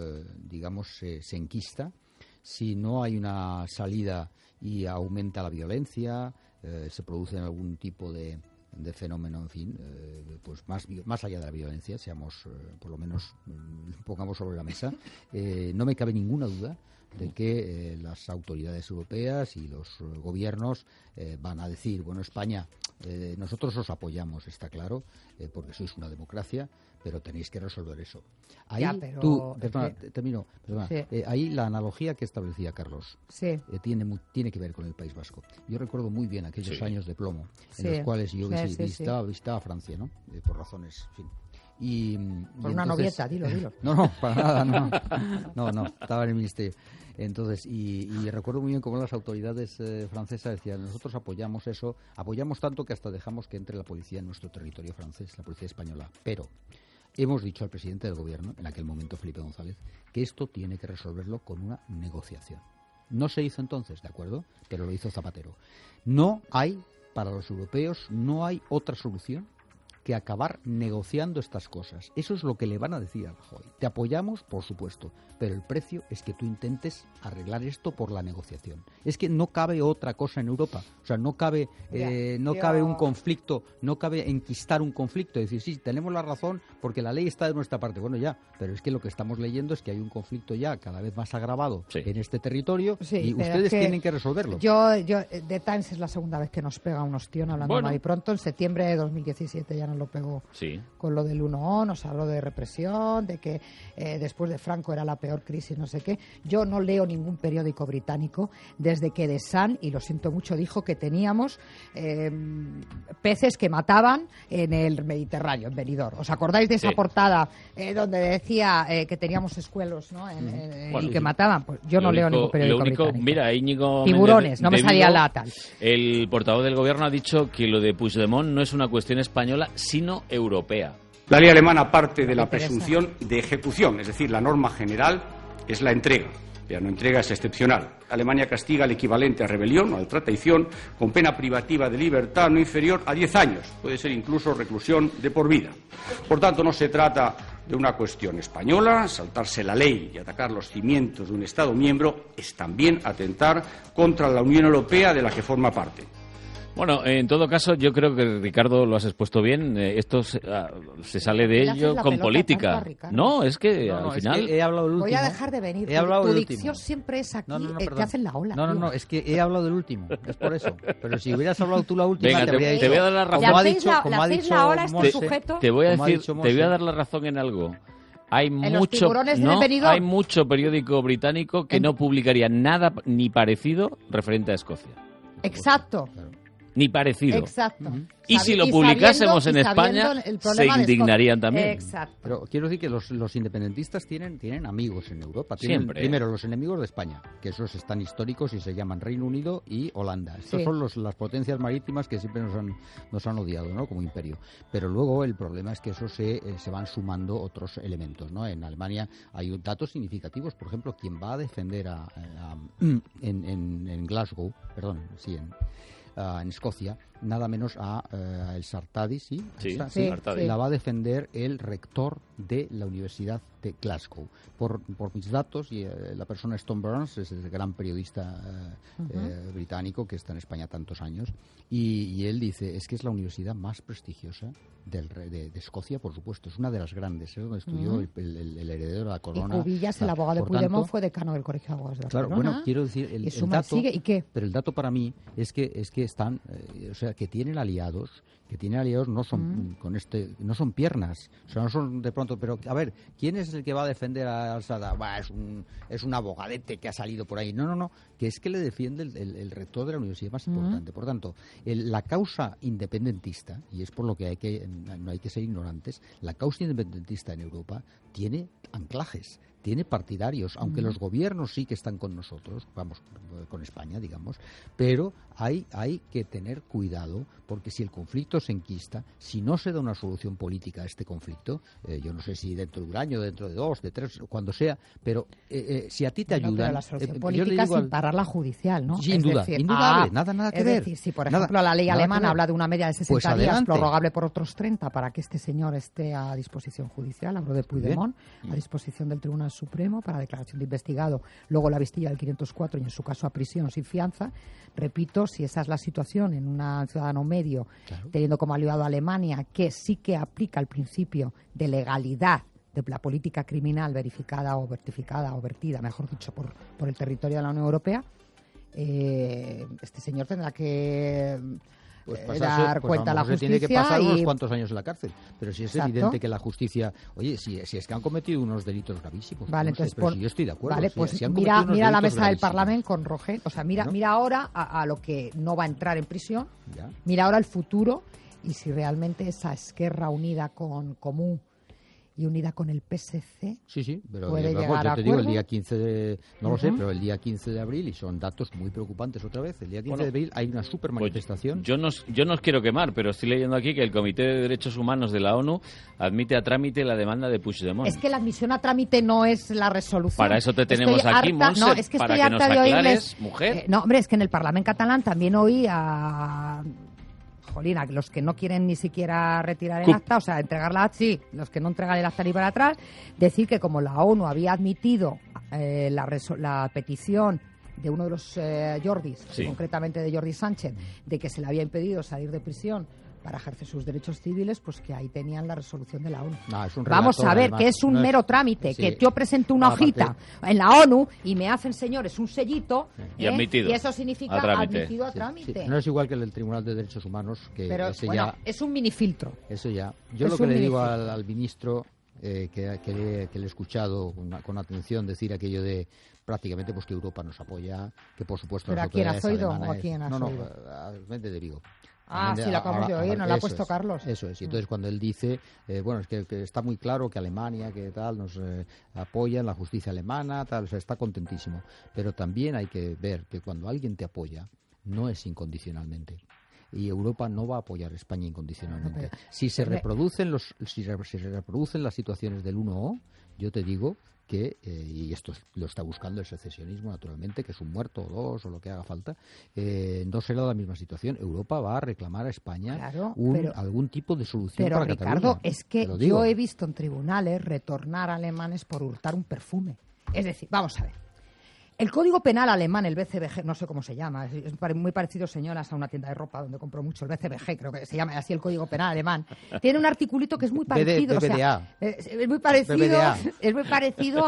se enquista, si no hay una salida y aumenta la violencia, se produce algún tipo de fenómeno, en fin, pues más allá de la violencia, seamos, por lo menos, pongamos sobre la mesa, no me cabe ninguna duda de que las autoridades europeas y los gobiernos van a decir, bueno, España, nosotros os apoyamos, está claro, porque sois una democracia, pero tenéis que resolver eso. Ahí termino. Sí. Ahí la analogía que establecía Carlos tiene que ver con el País Vasco. Yo recuerdo muy bien aquellos años de plomo en los cuales yo visitaba Francia, ¿no? Por razones, en fin. Y una novieta, dilo. No, para nada, no, estaba en el ministerio. Entonces, y recuerdo muy bien cómo las autoridades francesas decían, nosotros apoyamos eso, apoyamos tanto que hasta dejamos que entre la policía en nuestro territorio francés, la policía española. Pero hemos dicho al presidente del gobierno, en aquel momento Felipe González, que esto tiene que resolverlo con una negociación. No se hizo entonces, ¿de acuerdo? Pero lo hizo Zapatero. Para los europeos, no hay otra solución que acabar negociando estas cosas. Eso es lo que le van a decir a Rajoy. Te apoyamos, por supuesto, pero el precio es que tú intentes arreglar esto por la negociación. Es que no cabe otra cosa en Europa. O sea, no cabe un conflicto, no cabe enquistar un conflicto. Es decir, sí, tenemos la razón porque la ley está de nuestra parte. Bueno, ya, pero es que lo que estamos leyendo es que hay un conflicto ya cada vez más agravado en este territorio y ustedes tienen que resolverlo. The Times es la segunda vez que nos pega un ostión hablando mal y pronto. En septiembre de 2017 ya nos lo pegó con lo del 1O, nos habló de represión, de que después de Franco era la peor crisis, no sé qué. Yo no leo ningún periódico británico desde que The Sun, y lo siento mucho, dijo que teníamos peces que mataban en el Mediterráneo, en Benidorm. ¿Os acordáis de esa portada donde decía que teníamos escuelos, ¿no? Y que mataban? Pues yo no leo ningún periódico británico. Mira, Íñigo Tiburones, no me salía la tal. El portavoz del gobierno ha dicho que lo de Puigdemont no es una cuestión española, sino europea. La ley alemana parte de la presunción de ejecución, es decir, la norma general es la entrega. La no entrega es excepcional. Alemania castiga el equivalente a rebelión o a traición con pena privativa de libertad no inferior a 10 años. Puede ser incluso reclusión de por vida. Por tanto, no se trata de una cuestión española. Saltarse la ley y atacar los cimientos de un Estado miembro es también atentar contra la Unión Europea de la que forma parte. Bueno, en todo caso, yo creo que, Ricardo, lo has expuesto bien. Esto se sale de ello con política. No, es que al final... Es que he hablado del último. Voy a dejar de venir. Tu dicción siempre es aquí, te hacen la ola. No, es que he hablado del último. Es por eso. Pero si hubieras hablado tú la última, te voy a dar la razón. Como ha dicho Monse, te voy a dar la razón en algo. Hay mucho periódico británico que no publicaría nada ni parecido referente a Escocia. Exacto. Ni parecido. Exacto. Y si lo publicásemos en España, se indignarían también. Exacto. Pero quiero decir que los independentistas tienen amigos en Europa. Siempre. Primero, los enemigos de España, que esos están históricos y se llaman Reino Unido y Holanda. Estas son las potencias marítimas que siempre nos han odiado, ¿no? Como imperio. Pero luego el problema es que eso se van sumando otros elementos, ¿no? En Alemania hay datos significativos. Por ejemplo, quien va a defender en Glasgow, en Escocia, nada menos a el Sartadi, la va a defender el rector de la Universidad de Glasgow. Por mis datos, y la persona es Tom Burns, es el gran periodista británico que está en España tantos años, y él dice, es que es la universidad más prestigiosa de Escocia, por supuesto, es una de las grandes, donde estudió el heredero de la corona. Y Cubillas, el abogado de Puigdemont, fue decano del Colegio de Abogados de Barcelona. Claro, bueno, quiero decir, el dato, ¿y qué? Pero el dato para mí es que están, que tienen aliados no son no son piernas, o sea, no son de pronto, pero a ver, ¿quién es el que va a defender a Al-Sadar? Es un abogadete que ha salido por ahí. No, que es que le defiende el rector de la universidad más importante. Por tanto, la causa independentista, y es por lo que no hay que ser ignorantes, la causa independentista en Europa tiene anclajes, tiene partidarios, aunque los gobiernos sí que están con nosotros, vamos, con España, digamos, pero hay que tener cuidado, porque si el conflicto se enquista, si no se da una solución política a este conflicto, yo no sé si dentro de un año, dentro de 2, de 3, cuando sea, pero si a ti te ayudan... Pero la solución política sin parar la judicial, ¿no? Sin duda, indudable, nada que ver. Es decir, si por ejemplo la ley alemana habla de una media de 60 días adelante, prorrogable por otros 30 para que este señor esté a disposición judicial, hablo de Puigdemont, a disposición del Tribunal Supremo para declaración de investigado, luego la vistilla del 504 y en su caso a prisión sin fianza. Repito, si esa es la situación en un ciudadano medio, teniendo como aliado a Alemania, que sí que aplica el principio de legalidad de la política criminal verificada o vertificada o vertida, mejor dicho, por el territorio de la Unión Europea, este señor tendrá que dar cuenta a la justicia. Tiene que pasar unos cuantos años en la cárcel. Pero si es evidente que la justicia... Oye, si es que han cometido unos delitos gravísimos. Vale, entonces, pero si yo estoy de acuerdo. Vale, pues si mira la mesa del Parlamento con Roger. O sea, mira ahora a lo que no va a entrar en prisión. Ya. Mira ahora el futuro y si realmente esa Esquerra unida con Común y unida con el PSC. Sí, pero puede yo llegar te a digo el día 15 de... No lo sé, pero el día 15 de abril, y son datos muy preocupantes otra vez, el día 15 de abril hay una super manifestación. Pues yo no os quiero quemar, pero estoy leyendo aquí que el Comité de Derechos Humanos de la ONU admite a trámite la demanda de Puigdemont. Es que la admisión a trámite no es la resolución. Para eso te tenemos aquí, Montse, para que nos aclares, mujer. No, hombre, es que en el Parlamento catalán también oí a... Jolina, los que no quieren ni siquiera retirar el acta, o sea, entregarla, sí, los que no entregan el acta ni para atrás, decir que como la ONU había admitido la petición de uno de los Jordis, concretamente de Jordi Sánchez, de que se le había impedido salir de prisión para ejercer sus derechos civiles, pues que ahí tenían la resolución de la ONU. Vamos a ver, además, que es un mero trámite, que yo presento una hojita en la ONU y me hacen, señores, un sellito, y admitido, y eso significa admitido a trámite. No es igual que el Tribunal de Derechos Humanos, que pero, ese bueno, ya... es un minifiltro. Eso ya. Yo lo que le digo al ministro, que le he escuchado con atención decir aquello de prácticamente pues que Europa nos apoya, que por supuesto... ¿Pero a quién has oído o a quién has oído? No, a Méndez de Vigo. Sí, lo acabamos de oír, nos lo ha puesto Carlos. Eso es, y entonces cuando él dice, bueno, es que está muy claro que Alemania, que tal, nos apoya en la justicia alemana, tal, o sea, está contentísimo. Pero también hay que ver que cuando alguien te apoya, no es incondicionalmente. Y Europa no va a apoyar a España incondicionalmente. Si se reproducen las situaciones del 1O, yo te digo que, y esto lo está buscando el secesionismo naturalmente, que es un muerto o dos o lo que haga falta, no será la misma situación. Europa va a reclamar a España algún tipo de solución para Cataluña. Pero Ricardo, es que yo he visto en tribunales retornar a alemanes por hurtar un perfume. Es decir, vamos a ver. El Código Penal alemán, el BCBG, no sé cómo se llama, es muy parecido, señoras, a una tienda de ropa donde compro mucho, el BCBG, creo que se llama así el Código Penal alemán. Tiene un articulito que es muy parecido, es muy parecido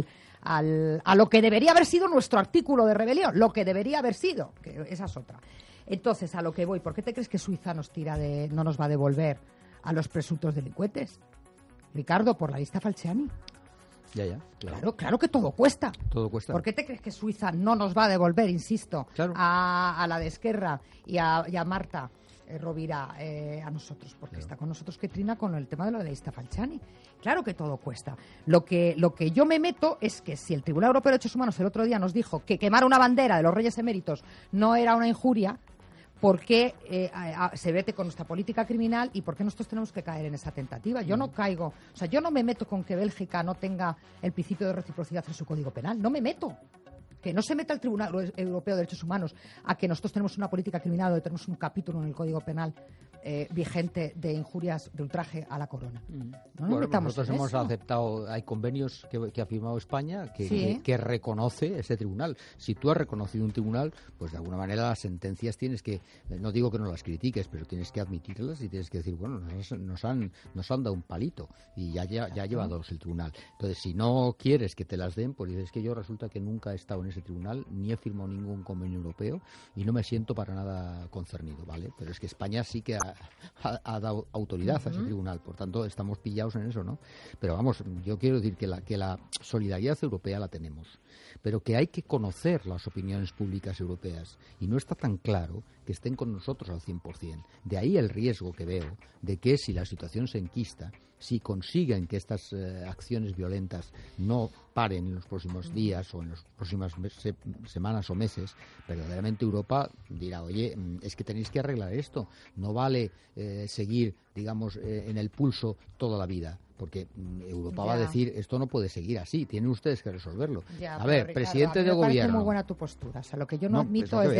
a lo que debería haber sido nuestro artículo de rebelión, lo que debería haber sido, que esa es otra. Entonces, a lo que voy, ¿por qué te crees que Suiza no nos va a devolver a los presuntos delincuentes? Ricardo, por la lista Falciani. Ya, claro que todo cuesta. Todo cuesta. ¿Por qué te crees que Suiza no nos va a devolver, insisto, a la de Esquerra y a Marta Rovira a nosotros? Porque está con nosotros que trina con el tema de lo de la lista Falciani. Claro que todo cuesta. Lo que yo me meto es que si el Tribunal Europeo de Derechos Humanos el otro día nos dijo que quemar una bandera de los Reyes Eméritos no era una injuria, ¿por qué se vete con nuestra política criminal y por qué nosotros tenemos que caer en esa tentativa? Yo no caigo, o sea, yo no me meto con que Bélgica no tenga el principio de reciprocidad en su Código Penal, no me meto. Que no se meta el Tribunal Europeo de Derechos Humanos a que nosotros tenemos una política criminal o tenemos un capítulo en el Código Penal vigente de injurias, de ultraje a la corona. No nosotros hemos aceptado, hay convenios que ha firmado España que reconoce ese tribunal. Si tú has reconocido un tribunal, pues de alguna manera las sentencias tienes que, no digo que no las critiques, pero tienes que admitirlas y tienes que decir, bueno, nos han dado un palito y ya ha llevado el tribunal. Entonces, si no quieres que te las den, pues dices que yo resulta que nunca he estado en ese tribunal, ni he firmado ningún convenio europeo y no me siento para nada concernido, ¿vale? Pero es que España sí que ha dado autoridad a ese tribunal, por tanto estamos pillados en eso, ¿no? Pero vamos, yo quiero decir que la solidaridad europea la tenemos, pero que hay que conocer las opiniones públicas europeas y no está tan claro que estén con nosotros al 100%. De ahí el riesgo que veo de que si la situación se enquista, si consiguen que estas acciones violentas no paren en los próximos días o en las próximas semanas o meses, verdaderamente Europa dirá, oye, es que tenéis que arreglar esto, no vale seguir, digamos, en el pulso toda la vida. Porque Europa va a decir, esto no puede seguir así, tienen ustedes que resolverlo. A ver, Ricardo, presidente de gobierno. Me parece muy buena tu postura. O sea, lo que yo no admito es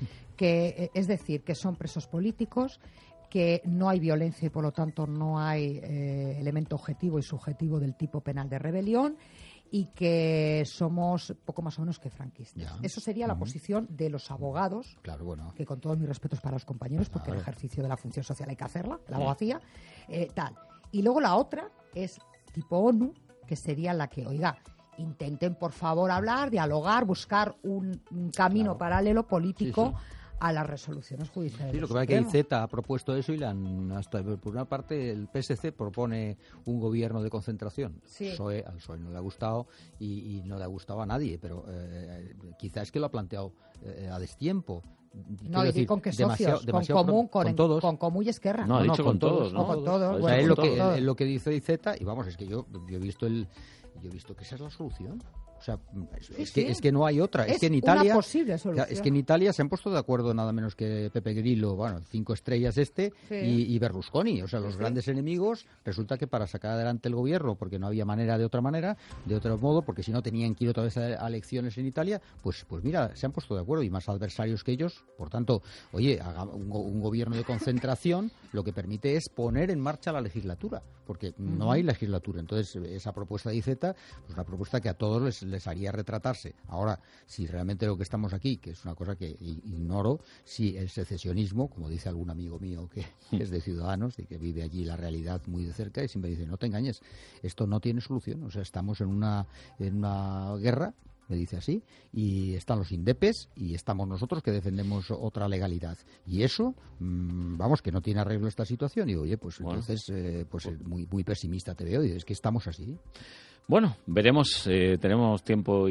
decir que son presos políticos, que no hay violencia y por lo tanto no hay elemento objetivo y subjetivo del tipo penal de rebelión y que somos poco más o menos que franquistas. Ya. Eso sería la posición de los abogados, que con todos mis respetos para los compañeros, porque el ejercicio de la función social hay que hacerla, la abogacía, tal. Y luego la otra es tipo ONU, que sería la que, oiga, intenten por favor hablar, dialogar, buscar un camino paralelo político a las resoluciones judiciales. Sí, lo que pasa es que IZ ha propuesto eso y hasta por una parte el PSC propone un gobierno de concentración. Sí. Al PSOE no le ha gustado y no le ha gustado a nadie, pero quizás es que lo ha planteado a destiempo. No, decir, ¿con qué socios? Con Común, con todos. Con Común y Esquerra. No, ha dicho con todos. ¿no? Con todos. O sea, es lo que dice IZ y vamos, es que yo he visto que esa es la solución. O sea, es que no hay otra. Es que en Italia, una posible solución. Es que en Italia se han puesto de acuerdo nada menos que Pepe Grillo, 5 estrellas y Berlusconi. O sea, los grandes enemigos, resulta que para sacar adelante el gobierno, porque no había manera de otro modo, porque si no tenían que ir otra vez a elecciones en Italia, pues mira, se han puesto de acuerdo y más adversarios que ellos. Por tanto, oye, un gobierno de concentración lo que permite es poner en marcha la legislatura, porque no hay legislatura. Entonces, esa propuesta de IZ, pues una propuesta que a todos les haría retratarse. Ahora, si realmente lo que estamos aquí, que es una cosa que ignoro, si el secesionismo, como dice algún amigo mío que es de Ciudadanos y que vive allí la realidad muy de cerca, y siempre dice, no te engañes, esto no tiene solución. O sea, estamos en una guerra, me dice así, y están los indepes y estamos nosotros que defendemos otra legalidad. Y eso, vamos, que no tiene arreglo esta situación. Y oye, pues entonces, muy, muy pesimista te veo. Y es que estamos así. Bueno, veremos, tenemos tiempo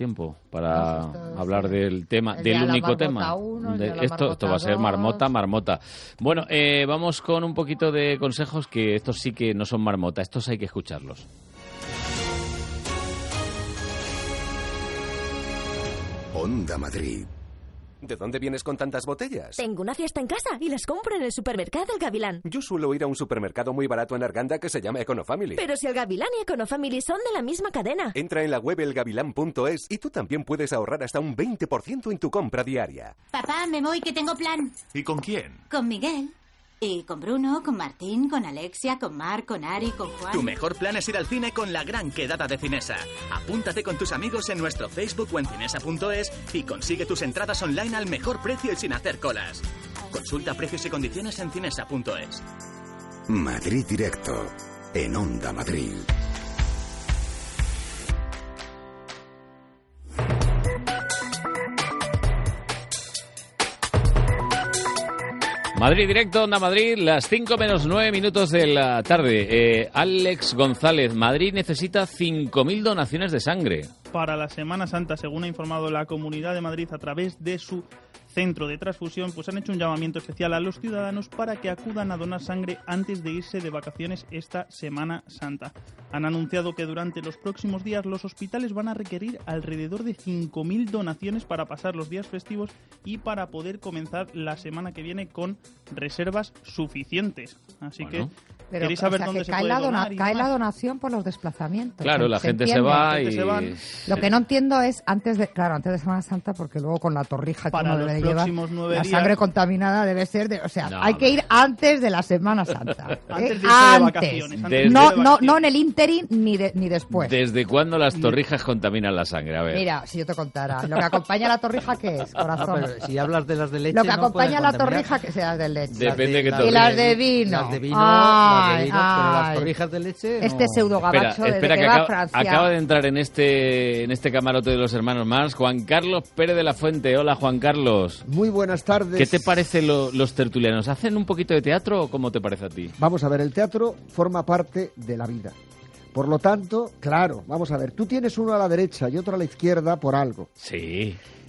para hablar del tema, del único tema. Esto va a ser marmota. Bueno, vamos con un poquito de consejos, que estos sí que no son marmota, estos hay que escucharlos. Onda Madrid. ¿De dónde vienes con tantas botellas? Tengo una fiesta en casa y las compro en el supermercado El Gavilán. Yo suelo ir a un supermercado muy barato en Arganda que se llama Econofamily. Pero si El Gavilán y Econofamily son de la misma cadena. Entra en la web elgavilán.es y tú también puedes ahorrar hasta un 20% en tu compra diaria. Papá, me voy, que tengo plan. ¿Y con quién? Con Miguel. Y con Bruno, con Martín, con Alexia, con Marc, con Ari, con Juan... Tu mejor plan es ir al cine con la gran quedada de Cinesa. Apúntate con tus amigos en nuestro Facebook o en cinesa.es y consigue tus entradas online al mejor precio y sin hacer colas. Consulta precios y condiciones en cinesa.es. Madrid Directo, en Onda Madrid. Madrid Directo, Onda Madrid, las 5 menos 9 minutos de la tarde. Alex González, Madrid necesita 5.000 donaciones de sangre. Para la Semana Santa, según ha informado la Comunidad de Madrid a través de su centro de transfusión, pues han hecho un llamamiento especial a los ciudadanos para que acudan a donar sangre antes de irse de vacaciones esta Semana Santa. Han anunciado que durante los próximos días los hospitales van a requerir alrededor de 5.000 donaciones para pasar los días festivos y para poder comenzar la semana que viene con reservas suficientes. Así que queréis saber dónde se puede donar. Cae la donación por los desplazamientos. Claro, la gente se va y... Lo que no entiendo es antes de Semana Santa, porque luego con la torrija que uno debe llevar, la sangre contaminada debe ser hay que ir antes de la Semana Santa. Antes de vacaciones. No en el interim ni después. ¿Desde cuándo las torrijas contaminan la sangre? A ver. Mira, si yo te contara, lo que acompaña a la torrija, ¿qué es, corazón? Pero si hablas de las de leche, lo que acompaña a la torrija, que sea de leche. Depende que y las de vino. Las de vino, pero las torrijas de leche... Este pseudo gabacho espera, que va a Francia. Acaba de entrar en este camarote de los hermanos Marx Juan Carlos Pérez de la Fuente. Hola, Juan Carlos. Muy buenas tardes. ¿Qué te parece los tertulianos? ¿Hacen un poquito de teatro o cómo te parece a ti? Vamos a ver, el teatro forma parte de la vida. Por lo tanto, claro, vamos a ver, tú tienes uno a la derecha y otro a la izquierda por algo. Sí.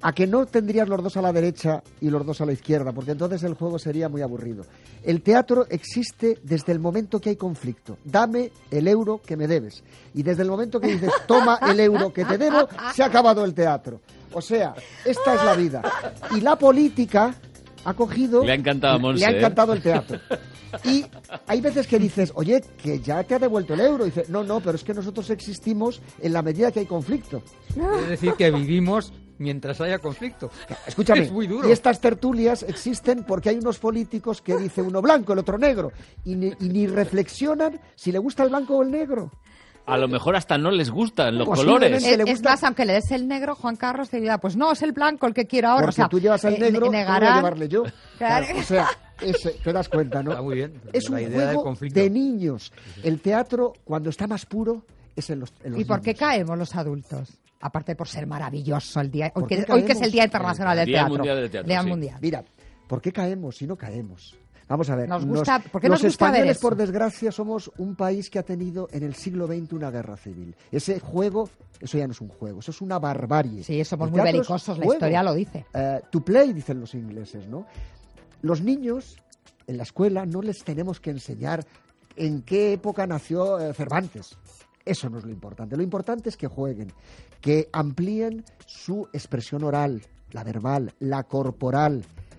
a que no tendrías los dos a la derecha y los dos a la izquierda, porque entonces el juego sería muy aburrido. El teatro existe desde el momento que hay conflicto. Dame el euro que me debes. Y desde el momento que dices, toma el euro que te debo, se ha acabado el teatro. O sea, esta es la vida. Y la política ha cogido... Le ha encantado a Monse, le ha encantado el teatro. Y hay veces que dices, oye, que ya te ha devuelto el euro. Y dice, no, pero es que nosotros existimos en la medida que hay conflicto. Es decir, que vivimos mientras haya conflicto. Escúchame, es muy duro. Y estas tertulias existen porque hay unos políticos que dice uno blanco, el otro negro. Y ni reflexionan si le gusta el blanco o el negro. A lo mejor hasta no les gustan los Posiblemente colores. Es más, aunque le des el negro, Juan Carlos te dirá, pues no, es el blanco el que quiero ahora. Porque o sea, tú llevas el negro, negarán... ¿cómo voy a llevarle yo? Claro. O sea, te das cuenta, ¿no? Está muy bien. Es un La idea del juego conflicto. de niños. El teatro, cuando está más puro, es en los ¿Y por qué niños. caemos los adultos? Aparte por ser maravilloso el día... ¿Por qué Hoy que es caemos? el Día Internacional del Día Teatro. Mundial del Teatro, Día sí. Mundial. Mira, ¿por qué caemos si no caemos? Vamos a ver. ¿Por qué nos los gusta ver españoles, eso? por desgracia, somos un país que ha tenido en el siglo XX una guerra civil. Ese juego, eso ya no es un juego, eso es una barbarie. Sí, somos El muy teatro es belicosos, la juego. historia lo dice. To play, dicen los ingleses, ¿no? Los niños en la escuela no les tenemos que enseñar en qué época nació Cervantes. Eso no es lo importante. Lo importante es que jueguen, que amplíen su expresión oral, la verbal, la corporal,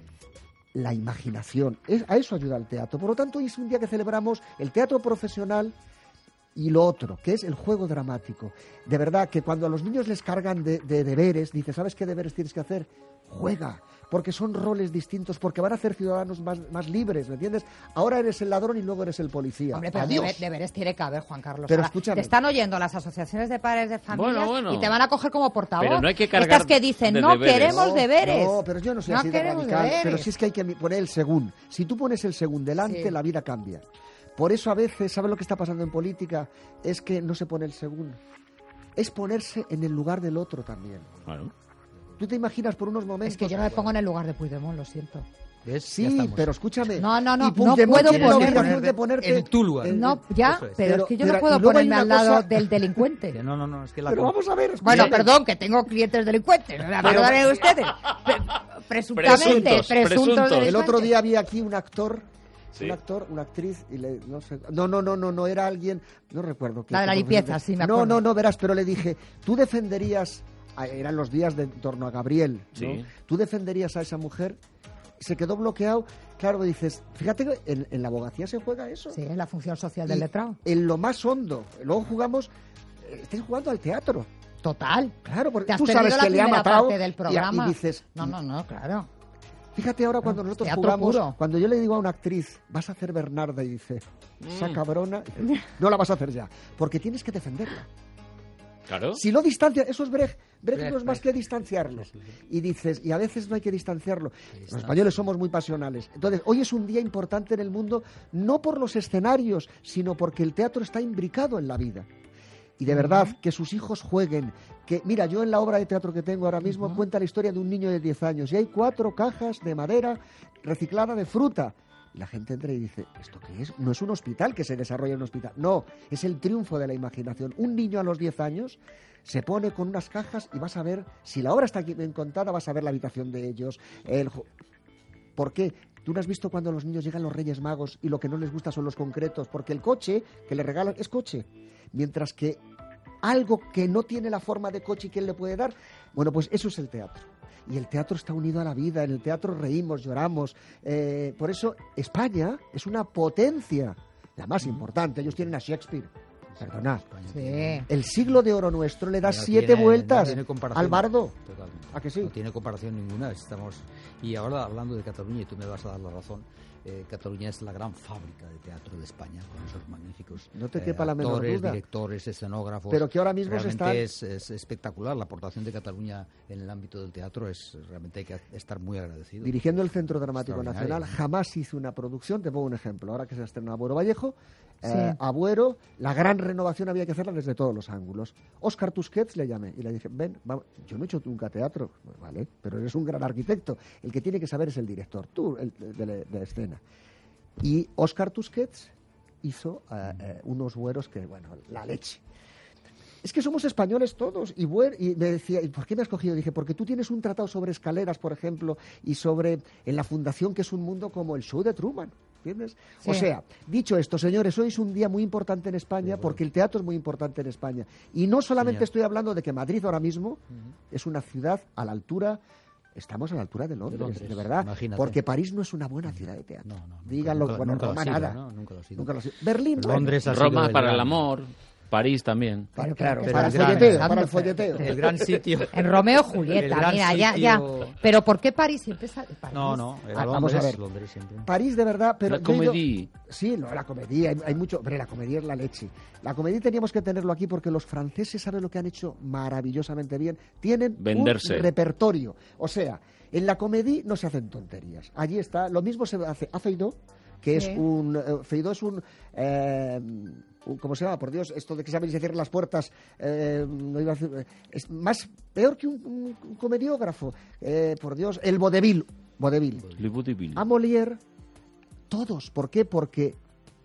la imaginación. A eso ayuda el teatro. Por lo tanto, hoy es un día que celebramos el teatro profesional y lo otro, que es el juego dramático. De verdad, que cuando a los niños les cargan de deberes, dice, ¿sabes qué deberes tienes que hacer? Juega, porque son roles distintos, porque van a hacer ciudadanos más libres, ¿me entiendes? Ahora eres el ladrón y luego eres el policía. Hombre, pero Adiós. deberes tiene que haber, Juan Carlos. Pero Ahora, escúchame. te están oyendo las asociaciones de padres de familias Bueno. y te van a coger como portavoz. Pero no hay que cargar Estas que dicen, de no deberes. queremos deberes. No, pero yo no soy No así de queremos radical. deberes. Pero sí es que hay que poner el según. Si tú pones el según delante, Sí. la vida cambia. Por eso a veces, ¿sabes lo que está pasando en política? Es que no se pone el según. Es ponerse en el lugar del otro también. Bueno. Tú te imaginas por unos momentos... Es que yo no me pongo en el lugar de Puigdemont, lo siento. ¿Ves? Ya Sí, estamos. pero escúchame. No, y no Puigdemont puedo tiene la ponerme obligación de ponerte en tu lugar. No, ya, Eso es. pero es que yo Pero- no puedo y luego hay ponerme una al lado cosa- del delincuente. Que no, es que la Pero vamos a ver... Bueno, escúchame. perdón, que tengo clientes delincuentes. Perdonen ustedes. Presuntamente, Presuntos. delincuentes. El otro día había aquí un actor... Sí. Un actor, una actriz, y no sé... No, era alguien... No recuerdo. La de la limpieza, sí, me acuerdo. No, verás, pero le dije, tú defenderías... Eran los días en torno a Gabriel, ¿no? Sí. ¿Tú defenderías a esa mujer? Se quedó bloqueado. Claro, dices, fíjate que en la abogacía se juega eso. Sí, en la función social del Y letrado. en lo más hondo. Luego jugamos... estáis jugando al teatro. Total. Claro, porque Te has tú sabes perdido la que le ha primera matado parte del programa. y dices... No, claro. Fíjate ahora cuando nosotros teatro jugamos, puro. cuando yo le digo a una actriz, vas a hacer Bernarda, y dice, esa cabrona, dice, no la vas a hacer ya, porque tienes que defenderla. Claro. Si lo distancias, eso es Brecht. Brecht no es más Brecht. que distanciarlo. Y dices, y a veces no hay que distanciarlo. Los españoles somos muy pasionales. Entonces, hoy es un día importante en el mundo, no por los escenarios, sino porque el teatro está imbricado en la vida. Y de verdad, que sus hijos jueguen. Que, mira, yo en la obra de teatro que tengo ahora mismo cuenta la historia de un niño de 10 años y hay 4 cajas de madera reciclada de fruta. Y la gente entra y dice, ¿esto qué es? No es un hospital que se desarrolla en un hospital. No, es el triunfo de la imaginación. Un niño a los 10 años se pone con unas cajas y vas a ver, si la obra está bien contada, vas a ver la habitación de ellos. ¿Por qué? ¿Tú no has visto cuando los niños llegan los Reyes Magos y lo que no les gusta son los concretos? Porque el coche que le regalan es coche. Mientras que algo que no tiene la forma de coche y que él le puede dar, bueno, pues eso es el teatro. Y el teatro está unido a la vida, en el teatro reímos, lloramos. Por eso España es una potencia, la más importante. Ellos tienen a Shakespeare. Perdonad. Sí. El siglo de oro nuestro le da No 7 tiene- vueltas no tiene comparación. al bardo. Totalmente. ¿A que sí? No tiene comparación ninguna. Y ahora hablando de Cataluña, y tú me vas a dar la razón, Cataluña es la gran fábrica de teatro de España, con esos magníficos No te quepa la menor actores, duda. directores, escenógrafos. Pero que ahora mismo se realmente están- es espectacular. La aportación de Cataluña en el ámbito del teatro realmente hay que estar muy agradecido. Dirigiendo el Centro Dramático Extraordinario. Nacional, jamás hice una producción. Te pongo un ejemplo. Ahora que se estrena Abuelo Vallejo, Sí. Abuelo, la gran renovación había que hacerla desde todos los ángulos. Óscar Tusquets le llamé y le dije, ven, vamos. Yo no he hecho nunca teatro, vale, pero eres un gran arquitecto. El que tiene que saber es el director, tú, el de escena. Y Óscar Tusquets hizo unos güeros que, bueno, la leche. es que somos españoles todos. Y me decía, ¿y por qué me has cogido? Dije, porque tú tienes un tratado sobre escaleras, por ejemplo, y sobre en la fundación, que es un mundo como el show de Truman. ¿Entiendes? Sí. O sea, dicho esto, señores, hoy es un día muy importante en España, porque el teatro es muy importante en España. Y no solamente estoy hablando de que Madrid ahora mismo es una ciudad a la altura... Estamos a la altura de Londres, de verdad. Imagínate. Porque París no es una buena ciudad de teatro. Díganlo, nunca, bueno, nunca Roma sido, nada. ¿no? Nunca lo ha sido. Nunca lo ha sido. Berlín, Londres Roma para el amor, París también. Claro, para el folleteo. El gran sitio. En Romeo y Julieta, mira, ya. Pero ¿por qué París siempre sale? No, era vamos a ver. Londres siempre. París, de verdad, pero... La comedia. Sí, no, la comedia, hay mucho... Hombre, la comedia es la leche. La comedia teníamos que tenerlo aquí porque los franceses saben lo que han hecho maravillosamente bien. Tienen venderse. Un repertorio. O sea, en la comedia no se hacen tonterías. Allí está, lo mismo se hace a Feydeau, que es un... Feydeau es un ¿cómo se llama? Por Dios, esto de que saben cierran las puertas, no iba a decir, es más peor que un comediógrafo. Por Dios, el vodevil. A Molière, todos. ¿Por qué? Porque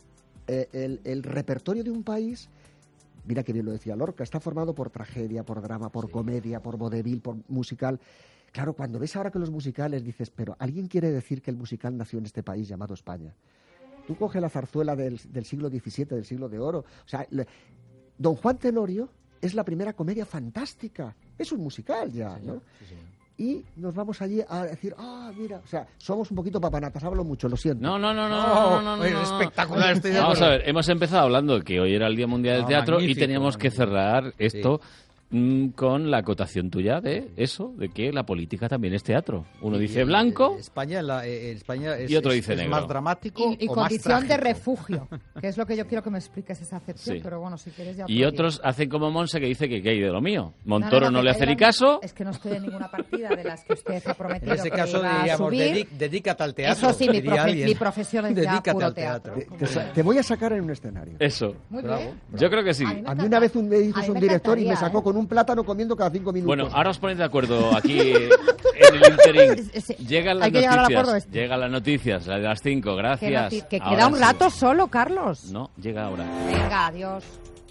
el repertorio de un país, mira que bien lo decía Lorca, está formado por tragedia, por drama, por comedia, por vodevil, por musical. Claro, cuando ves ahora que los musicales dices, pero ¿alguien quiere decir que el musical nació en este país llamado España? Tú coges la zarzuela del siglo XVII, del siglo de oro. O sea, Don Juan Tenorio es la primera comedia fantástica. Es un musical ya, ¿no? Sí. Y nos vamos allí a decir, mira, o sea, somos un poquito papanatas, hablo mucho, lo siento. No. Es espectacular. Vamos a ver, hemos empezado hablando de que hoy era el Día Mundial del Teatro y teníamos que cerrar esto con la acotación tuya de eso, de que la política también es teatro. Uno dice blanco, España es, y otro dice es negro. más dramático y o más condición de trágico. refugio, que es lo que yo quiero que me expliques esa acepción, Sí. pero bueno, si quieres ya... Y otros hacen como Monse, que dice que hay de lo mío. Montoro no le hace ni que caso. Es que no estoy en ninguna partida de las que usted ha prometido. En ese caso que iba a diríamos, subir. dedícate al teatro. Eso sí, mi profesión es ya Dedícate puro al teatro. Te voy a sacar en un escenario. Eso. Muy bien. Yo creo que sí. A mí una vez me dijo un director y me sacó con un plátano comiendo cada 5 minutos. Bueno, ahora os ponéis de acuerdo aquí en el interín. Llegan las noticias, las de las 5, gracias. Que queda un rato solo, Carlos. No, llega ahora. Venga, adiós.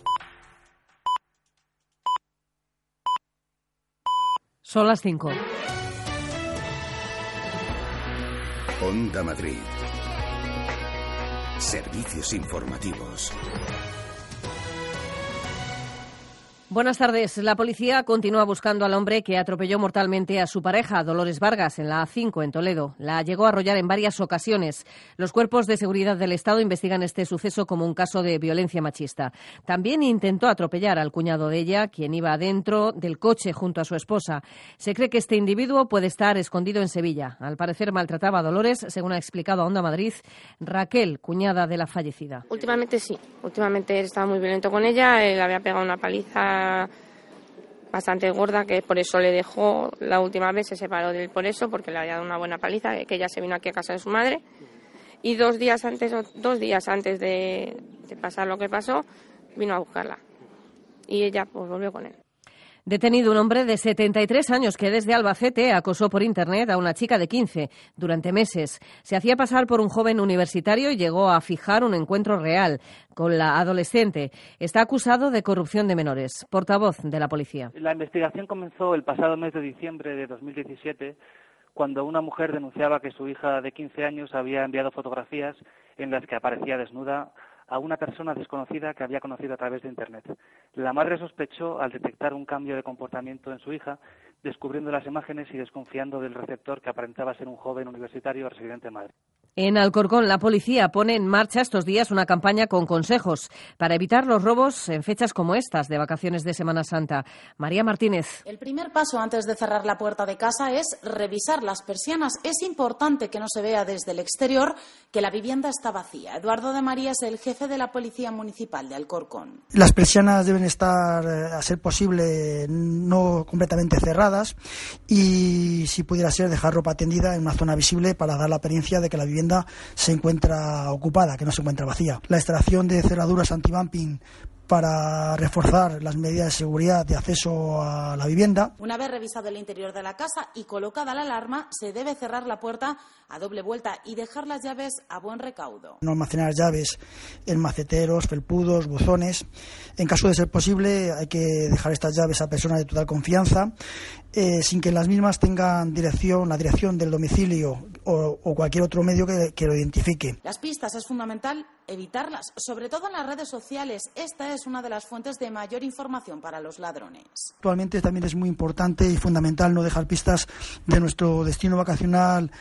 Son las 5. Onda Madrid. Servicios informativos. Buenas tardes. La policía continúa buscando al hombre que atropelló mortalmente a su pareja, Dolores Vargas, en la A5 en Toledo. La llegó a arrollar en varias ocasiones. Los cuerpos de seguridad del Estado investigan este suceso como un caso de violencia machista. También intentó atropellar al cuñado de ella, quien iba dentro del coche junto a su esposa. Se cree que este individuo puede estar escondido en Sevilla. Al parecer maltrataba a Dolores, según ha explicado a Onda Madrid Raquel, cuñada de la fallecida. Últimamente sí. Últimamente él estaba muy violento con ella. Él había pegado una paliza bastante gorda, que por eso le dejó la última vez, se separó de él por eso, porque le había dado una buena paliza, que ella se vino aquí a casa de su madre, y 2 días antes de pasar lo que pasó, vino a buscarla, y ella pues volvió con él. Detenido un hombre de 73 años que desde Albacete acosó por Internet a una chica de 15 durante meses. Se hacía pasar por un joven universitario y llegó a fijar un encuentro real con la adolescente. Está acusado de corrupción de menores. Portavoz de la policía. La investigación comenzó el pasado mes de diciembre de 2017, cuando una mujer denunciaba que su hija de 15 años había enviado fotografías en las que aparecía desnuda a una persona desconocida que había conocido a través de Internet. La madre sospechó al detectar un cambio de comportamiento en su hija, descubriendo las imágenes y desconfiando del receptor, que aparentaba ser un joven universitario residente en Madrid. En Alcorcón, la policía pone en marcha estos días una campaña con consejos para evitar los robos en fechas como estas de vacaciones de Semana Santa. María Martínez. El primer paso antes de cerrar la puerta de casa es revisar las persianas. Es importante que no se vea desde el exterior que la vivienda está vacía. Eduardo de María es el jefe de la Policía Municipal de Alcorcón. Las persianas deben estar, a ser posible, no completamente cerradas, y si pudiera ser, dejar ropa tendida en una zona visible para dar la apariencia de que la vivienda se encuentra ocupada, que no se encuentra vacía. La extracción de cerraduras anti-bumping para reforzar las medidas de seguridad de acceso a la vivienda. Una vez revisado el interior de la casa y colocada la alarma, se debe cerrar la puerta a doble vuelta y dejar las llaves a buen recaudo. No almacenar llaves en maceteros, felpudos, buzones. En caso de ser posible, hay que dejar estas llaves a personas de total confianza, sin que las mismas tengan la dirección del domicilio o cualquier otro medio que lo identifique. Las pistas es fundamental evitarlas, sobre todo en las redes sociales. Esta es una de las fuentes de mayor información para los ladrones. Actualmente también es muy importante y fundamental no dejar pistas de nuestro destino vacacional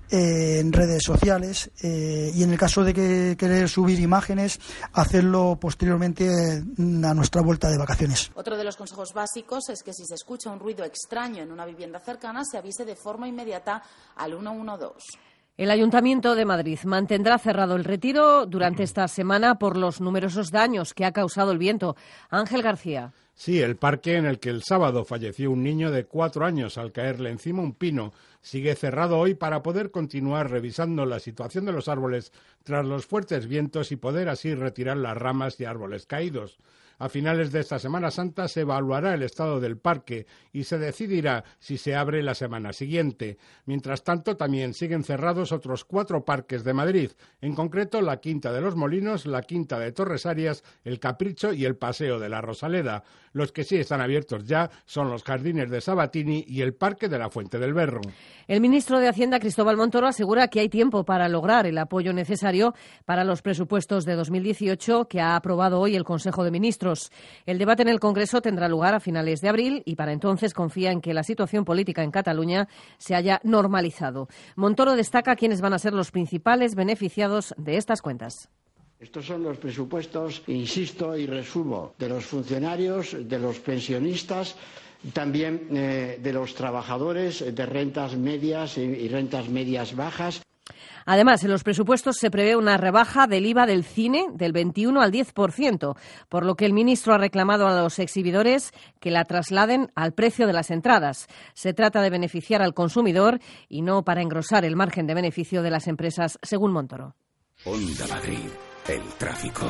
en redes sociales y en el caso de que querer subir imágenes, hacerlo posteriormente a nuestra vuelta de vacaciones. Otro de los consejos básicos es que si se escucha un ruido extraño en una vivienda cercana, se avise de forma inmediata al 112. El Ayuntamiento de Madrid mantendrá cerrado el Retiro durante esta semana por los numerosos daños que ha causado el viento. Ángel García. Sí, el parque en el que el sábado falleció un niño de 4 años al caerle encima un pino sigue cerrado hoy para poder continuar revisando la situación de los árboles tras los fuertes vientos y poder así retirar las ramas y árboles caídos. A finales de esta Semana Santa se evaluará el estado del parque y se decidirá si se abre la semana siguiente. Mientras tanto, también siguen cerrados otros 4 parques de Madrid, en concreto la Quinta de los Molinos, la Quinta de Torres Arias, el Capricho y el Paseo de la Rosaleda. Los que sí están abiertos ya son los Jardines de Sabatini y el Parque de la Fuente del Berro. El ministro de Hacienda, Cristóbal Montoro, asegura que hay tiempo para lograr el apoyo necesario para los presupuestos de 2018 que ha aprobado hoy el Consejo de Ministros. El debate en el Congreso tendrá lugar a finales de abril y para entonces confía en que la situación política en Cataluña se haya normalizado. Montoro destaca quiénes van a ser los principales beneficiados de estas cuentas. Estos son los presupuestos, insisto y resumo, de los funcionarios, de los pensionistas, también de los trabajadores de rentas medias y rentas medias bajas. Además, en los presupuestos se prevé una rebaja del IVA del cine del 21 al 10%, por lo que el ministro ha reclamado a los exhibidores que la trasladen al precio de las entradas. Se trata de beneficiar al consumidor y no para engrosar el margen de beneficio de las empresas, según Montoro. Onda Madrid, el tráfico.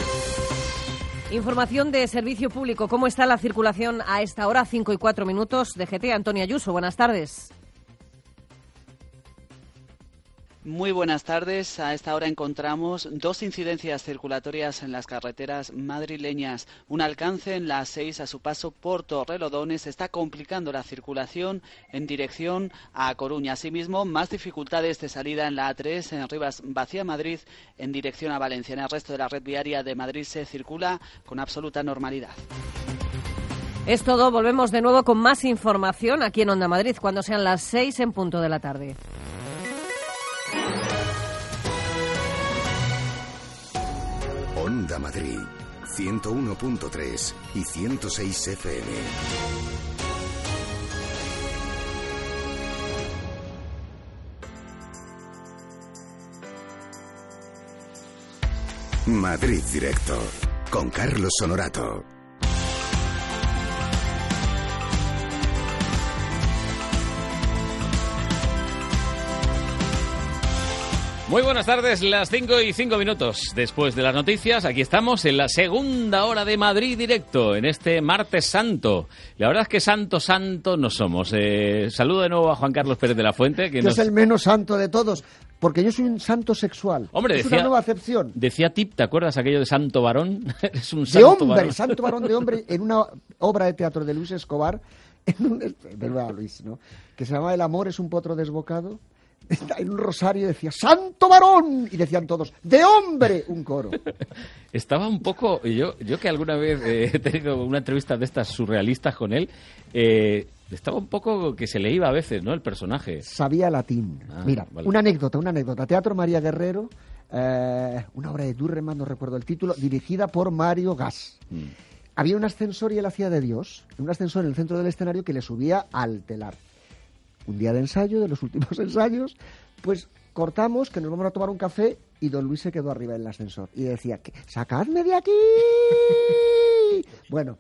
Información de servicio público. ¿Cómo está la circulación a esta hora? 5:04 DGT. Antonio Ayuso, buenas tardes. Muy buenas tardes. A esta hora encontramos 2 incidencias circulatorias en las carreteras madrileñas. Un alcance en la A6 a su paso por Torrelodones está complicando la circulación en dirección a Coruña. Asimismo, más dificultades de salida en la A3 en Rivas Vacía Madrid en dirección a Valencia. En el resto de la red viaria de Madrid se circula con absoluta normalidad. Es todo. Volvemos de nuevo con más información aquí en Onda Madrid cuando sean las 6 en punto de la tarde. Onda Madrid, 101.3 y 106 FM. Madrid Directo, con Carlos Honorato. Muy buenas tardes, las 5:05. Después de las noticias, aquí estamos en la segunda hora de Madrid Directo, en este martes santo. La verdad es que santo no somos. Saludo de nuevo a Juan Carlos Pérez de la Fuente. Que es el menos santo de todos, porque yo soy un santo sexual. Hombre, es una nueva acepción. Decía Tip, ¿te acuerdas aquello de santo varón? Es un santo de hombre, varón. Santo varón de hombre, en una obra de teatro de Luis Escobar, Luis, ¿no? Que se llamaba El amor es un potro desbocado. En un rosario decía ¡santo varón! Y decían todos ¡de hombre! Un coro. Estaba un poco... Yo que alguna vez he tenido una entrevista de estas surrealistas con él, estaba un poco que se le iba a veces, ¿no? El personaje. Sabía latín. Mira, vale. Una anécdota. Teatro María Guerrero, una obra de Durreman, no recuerdo el título, dirigida por Mario Gas. Había un ascensor y él hacía de Dios. Un ascensor en el centro del escenario que le subía al telar. Un día de ensayo, de los últimos ensayos, pues cortamos, que nos vamos a tomar un café y don Luis se quedó arriba en el ascensor y decía, ¡sacadme de aquí! Bueno,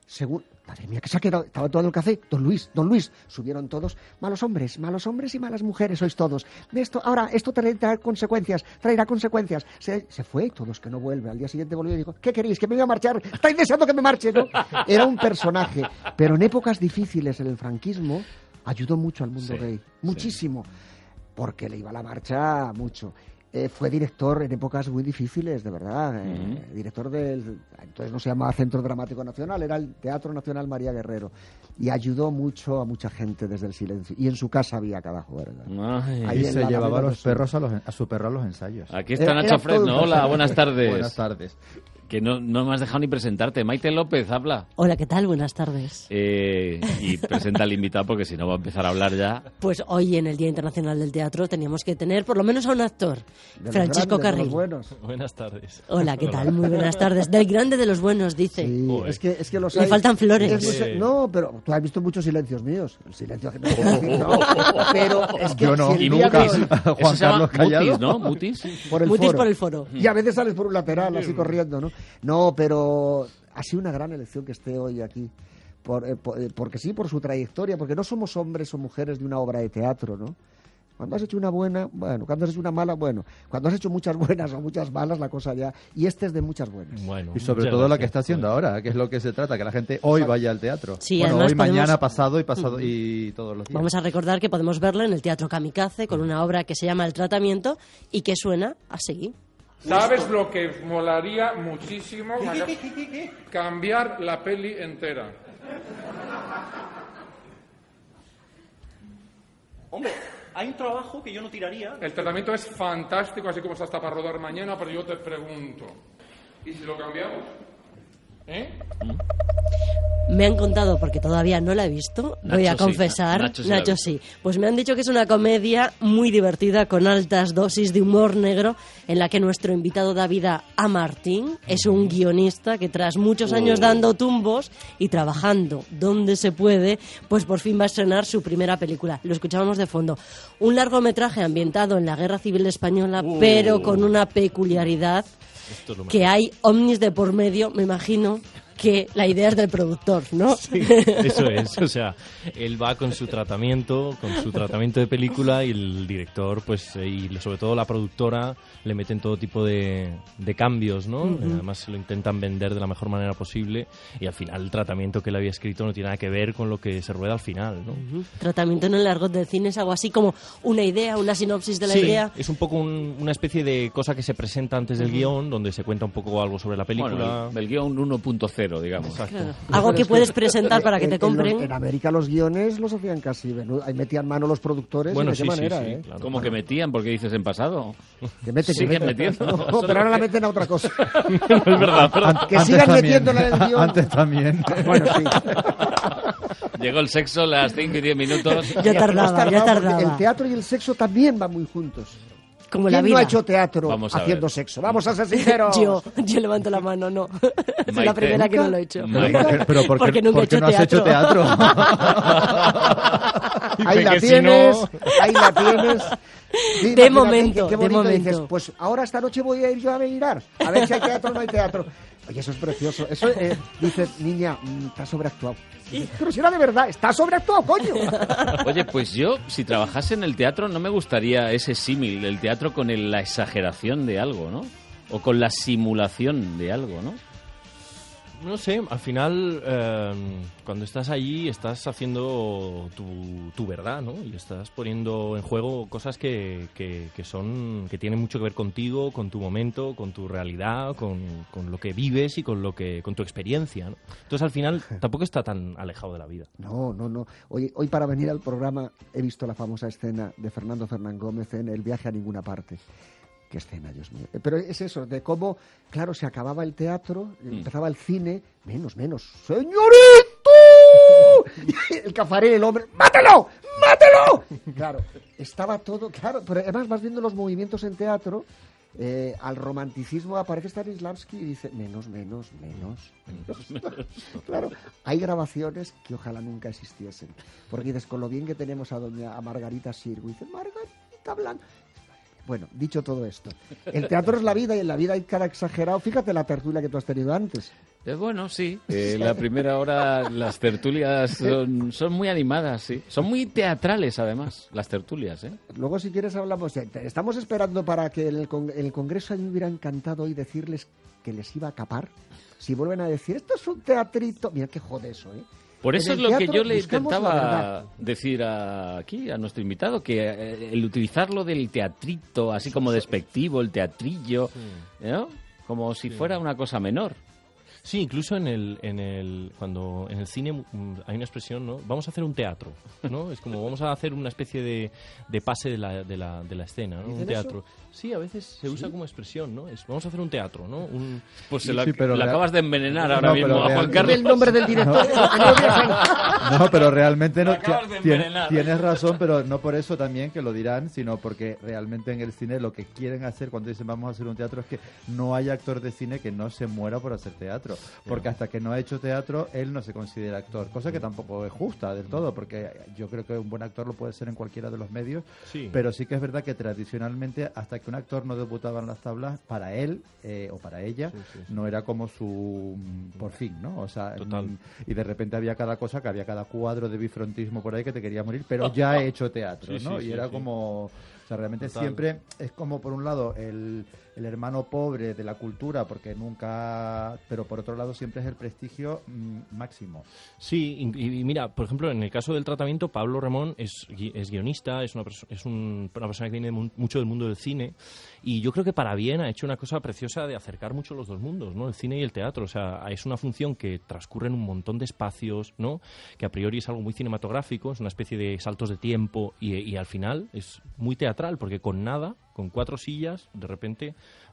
Madre mía, que se ha quedado, estaba todo el café, don Luis, subieron todos, malos hombres y malas mujeres sois todos. Esto traerá consecuencias. Se fue, todos que no vuelve. Al día siguiente volvió y dijo, ¿qué queréis? ¿Que me iba a marchar? ¿Estáis deseando que me marche? ¿No? Era un personaje, pero en épocas difíciles en el franquismo ayudó mucho al mundo gay, muchísimo, porque le iba a la marcha mucho. Fue director en épocas muy difíciles, de verdad. Director entonces no se llamaba Centro Dramático Nacional, era el Teatro Nacional María Guerrero. Y ayudó mucho a mucha gente desde el silencio. Y en su casa había cada juerga. Y se llevaba a su perro a los ensayos. Aquí está Nacho Fresno. Hola, buenas tardes. Buenas tardes. Que no me has dejado ni presentarte. Maite López, habla. Hola, ¿qué tal? Buenas tardes. Y presenta al invitado porque si no va a empezar a hablar ya. Pues hoy en el Día Internacional del Teatro teníamos que tener por lo menos a un actor, Francisco Carril. Buenas tardes. Hola, ¿qué tal? Muy buenas tardes. Del grande de los buenos, dice. Sí, es que los Le faltan flores. No, pero tú has visto muchos silencios míos. El silencio que no, pero es que yo no. Si y Mutis. Juan Carlos Callado. Mutis, ¿no? Mutis. Por el foro. Y a veces sales por un lateral, así corriendo, ¿no? No, pero ha sido una gran elección que esté hoy aquí. Porque sí, por su trayectoria, porque no somos hombres o mujeres de una obra de teatro, ¿no? Cuando has hecho una buena, bueno. Cuando has hecho una mala, bueno. Cuando has hecho muchas buenas o muchas malas, la cosa ya... Y este es de muchas buenas. Bueno, y sobre todo la que está haciendo ahora, que es lo que se trata, que la gente hoy vaya al teatro. Sí, bueno, además hoy, mañana, pasado y todos los días. Vamos a recordar que podemos verlo en el Teatro Kamikaze con una obra que se llama El Tratamiento y que suena así. ¿Sabes lo que molaría muchísimo? Cambiar la peli entera. Hombre, hay un trabajo que yo no tiraría. El tratamiento es fantástico, así como está hasta para rodar mañana, pero yo te pregunto, ¿y si lo cambiamos? Me han contado, porque todavía no la he visto, voy a confesar, Nacho sí. Pues me han dicho que es una comedia muy divertida, con altas dosis de humor negro, en la que nuestro invitado da vida a Martín. Es un guionista que tras muchos años dando tumbos y trabajando donde se puede, pues por fin va a estrenar su primera película. Lo escuchábamos de fondo. Un largometraje ambientado en la Guerra Civil Española, pero con una peculiaridad, que hay ovnis de por medio, me imagino que la idea es del productor, ¿no? Sí, eso es, o sea, él va con su tratamiento de película, y el director, pues, y sobre todo la productora, le meten todo tipo de cambios, ¿no? Además se lo intentan vender de la mejor manera posible, y al final el tratamiento que él había escrito no tiene nada que ver con lo que se rueda al final, ¿no? Tratamiento en el argot del cine es algo así como una idea, una sinopsis de la idea. Es un poco una especie de cosa que se presenta antes del guión, donde se cuenta un poco algo sobre la película. Bueno, el guión 1.0. Digamos. Claro. Algo que puedes presentar para que te compren. En América los guiones los hacían casi, ahí metían mano los productores. Bueno, de qué manera, sí, claro. ¿Cómo que metían? ¿Por qué dices en pasado? Que meten, siguen metiendo. No, pero ahora la meten a otra cosa. No es verdad. Que sigan metiéndola en el guión. Antes también. Bueno, sí. Llegó el sexo a las 5 y 10 minutos. Ya tardaba. El teatro y el sexo también van muy juntos. Como la vida. ¿Quién no ha hecho teatro haciendo sexo? Vamos a ser sinceros. Yo levanto la mano, no. Soy la primera que no lo he hecho. Pero porque nunca he hecho no has hecho teatro. Ahí la tienes. Sí, de momento, qué bonito. de momento. Dices, pues ahora esta noche voy a ir yo a mirar, a ver si hay teatro o no hay teatro. Oye, eso es precioso. Eso dices, niña, está sobreactuado. Pero si era de verdad, está sobreactuado, coño. Oye, pues yo, si trabajase en el teatro, no me gustaría ese símil del teatro con la exageración de algo, ¿no? O con la simulación de algo, ¿no? No sé, al final, cuando estás allí, estás haciendo tu verdad, ¿no? Y estás poniendo en juego cosas que tienen mucho que ver contigo, con tu momento, con tu realidad, con lo que vives y con tu experiencia, ¿no? Entonces, al final, tampoco está tan alejado de la vida. No. Hoy para venir al programa he visto la famosa escena de Fernando Fernán Gómez en El viaje a ninguna parte. Qué escena, Dios mío. Pero es eso, de cómo, claro, se acababa el teatro, empezaba el cine, menos, ¡señorito! El cafaré, el hombre, ¡mátelo! Claro, estaba todo, claro, pero además vas viendo los movimientos en teatro, al romanticismo aparece Stanislavski y dice, menos. Claro, hay grabaciones que ojalá nunca existiesen, porque dices, con lo bien que tenemos a Margarita Sirgu, dice, Margarita Blanca. Bueno, dicho todo esto, el teatro es la vida y en la vida hay cada exagerado. Fíjate la tertulia que tú has tenido antes. Bueno, sí. La primera hora las tertulias son muy animadas, sí. Son muy teatrales, además, las tertulias, ¿eh? Luego, si quieres, hablamos. Estamos esperando para que el Congreso, a mí me hubiera encantado hoy decirles que les iba a capar. Si vuelven a decir, esto es un teatrito... Mira qué jode eso, ¿eh? Por eso es lo que yo le intentaba decir aquí a nuestro invitado, que el utilizarlo del teatrito, así como despectivo, el teatrillo, ¿no? Como si fuera una cosa menor. Sí, incluso cuando en el cine hay una expresión, ¿no? Vamos a hacer un teatro, ¿no? Es como vamos a hacer una especie de pase de la escena, ¿no? Un teatro. Eso? Sí, a veces se usa como expresión, ¿no? Vamos a hacer un teatro, ¿no? Pues lo acabas de envenenar ahora mismo a Juan Carlos. El nombre del director. No, pero realmente no. Tienes razón, pero no por eso también que lo dirán, sino porque realmente en el cine lo que quieren hacer cuando dicen vamos a hacer un teatro es que no haya actor de cine que no se muera por hacer teatro. Porque hasta que no ha hecho teatro, él no se considera actor. Cosa que tampoco es justa del todo, porque yo creo que un buen actor lo puede ser en cualquiera de los medios. Sí. Pero sí que es verdad que tradicionalmente, hasta que un actor no debutaba en las tablas, para él o para ella, no era como su por fin, ¿no? O sea, y de repente había cada cosa, que había cada cuadro de bifrontismo por ahí que te quería morir, pero ya he hecho teatro, ¿no? Y era como... O sea, realmente siempre es como, por un lado, el hermano pobre de la cultura, porque nunca... Pero por otro lado siempre es el prestigio máximo. Sí, y mira, por ejemplo, en el caso del tratamiento, Pablo Remón es guionista, es una persona que viene mucho del mundo del cine, y yo creo que para bien ha hecho una cosa preciosa de acercar mucho los dos mundos, ¿no? El cine y el teatro. O sea, es una función que transcurre en un montón de espacios, ¿no? Que a priori es algo muy cinematográfico, es una especie de saltos de tiempo, y al final es muy teatral, porque con nada, con 4 sillas, de repente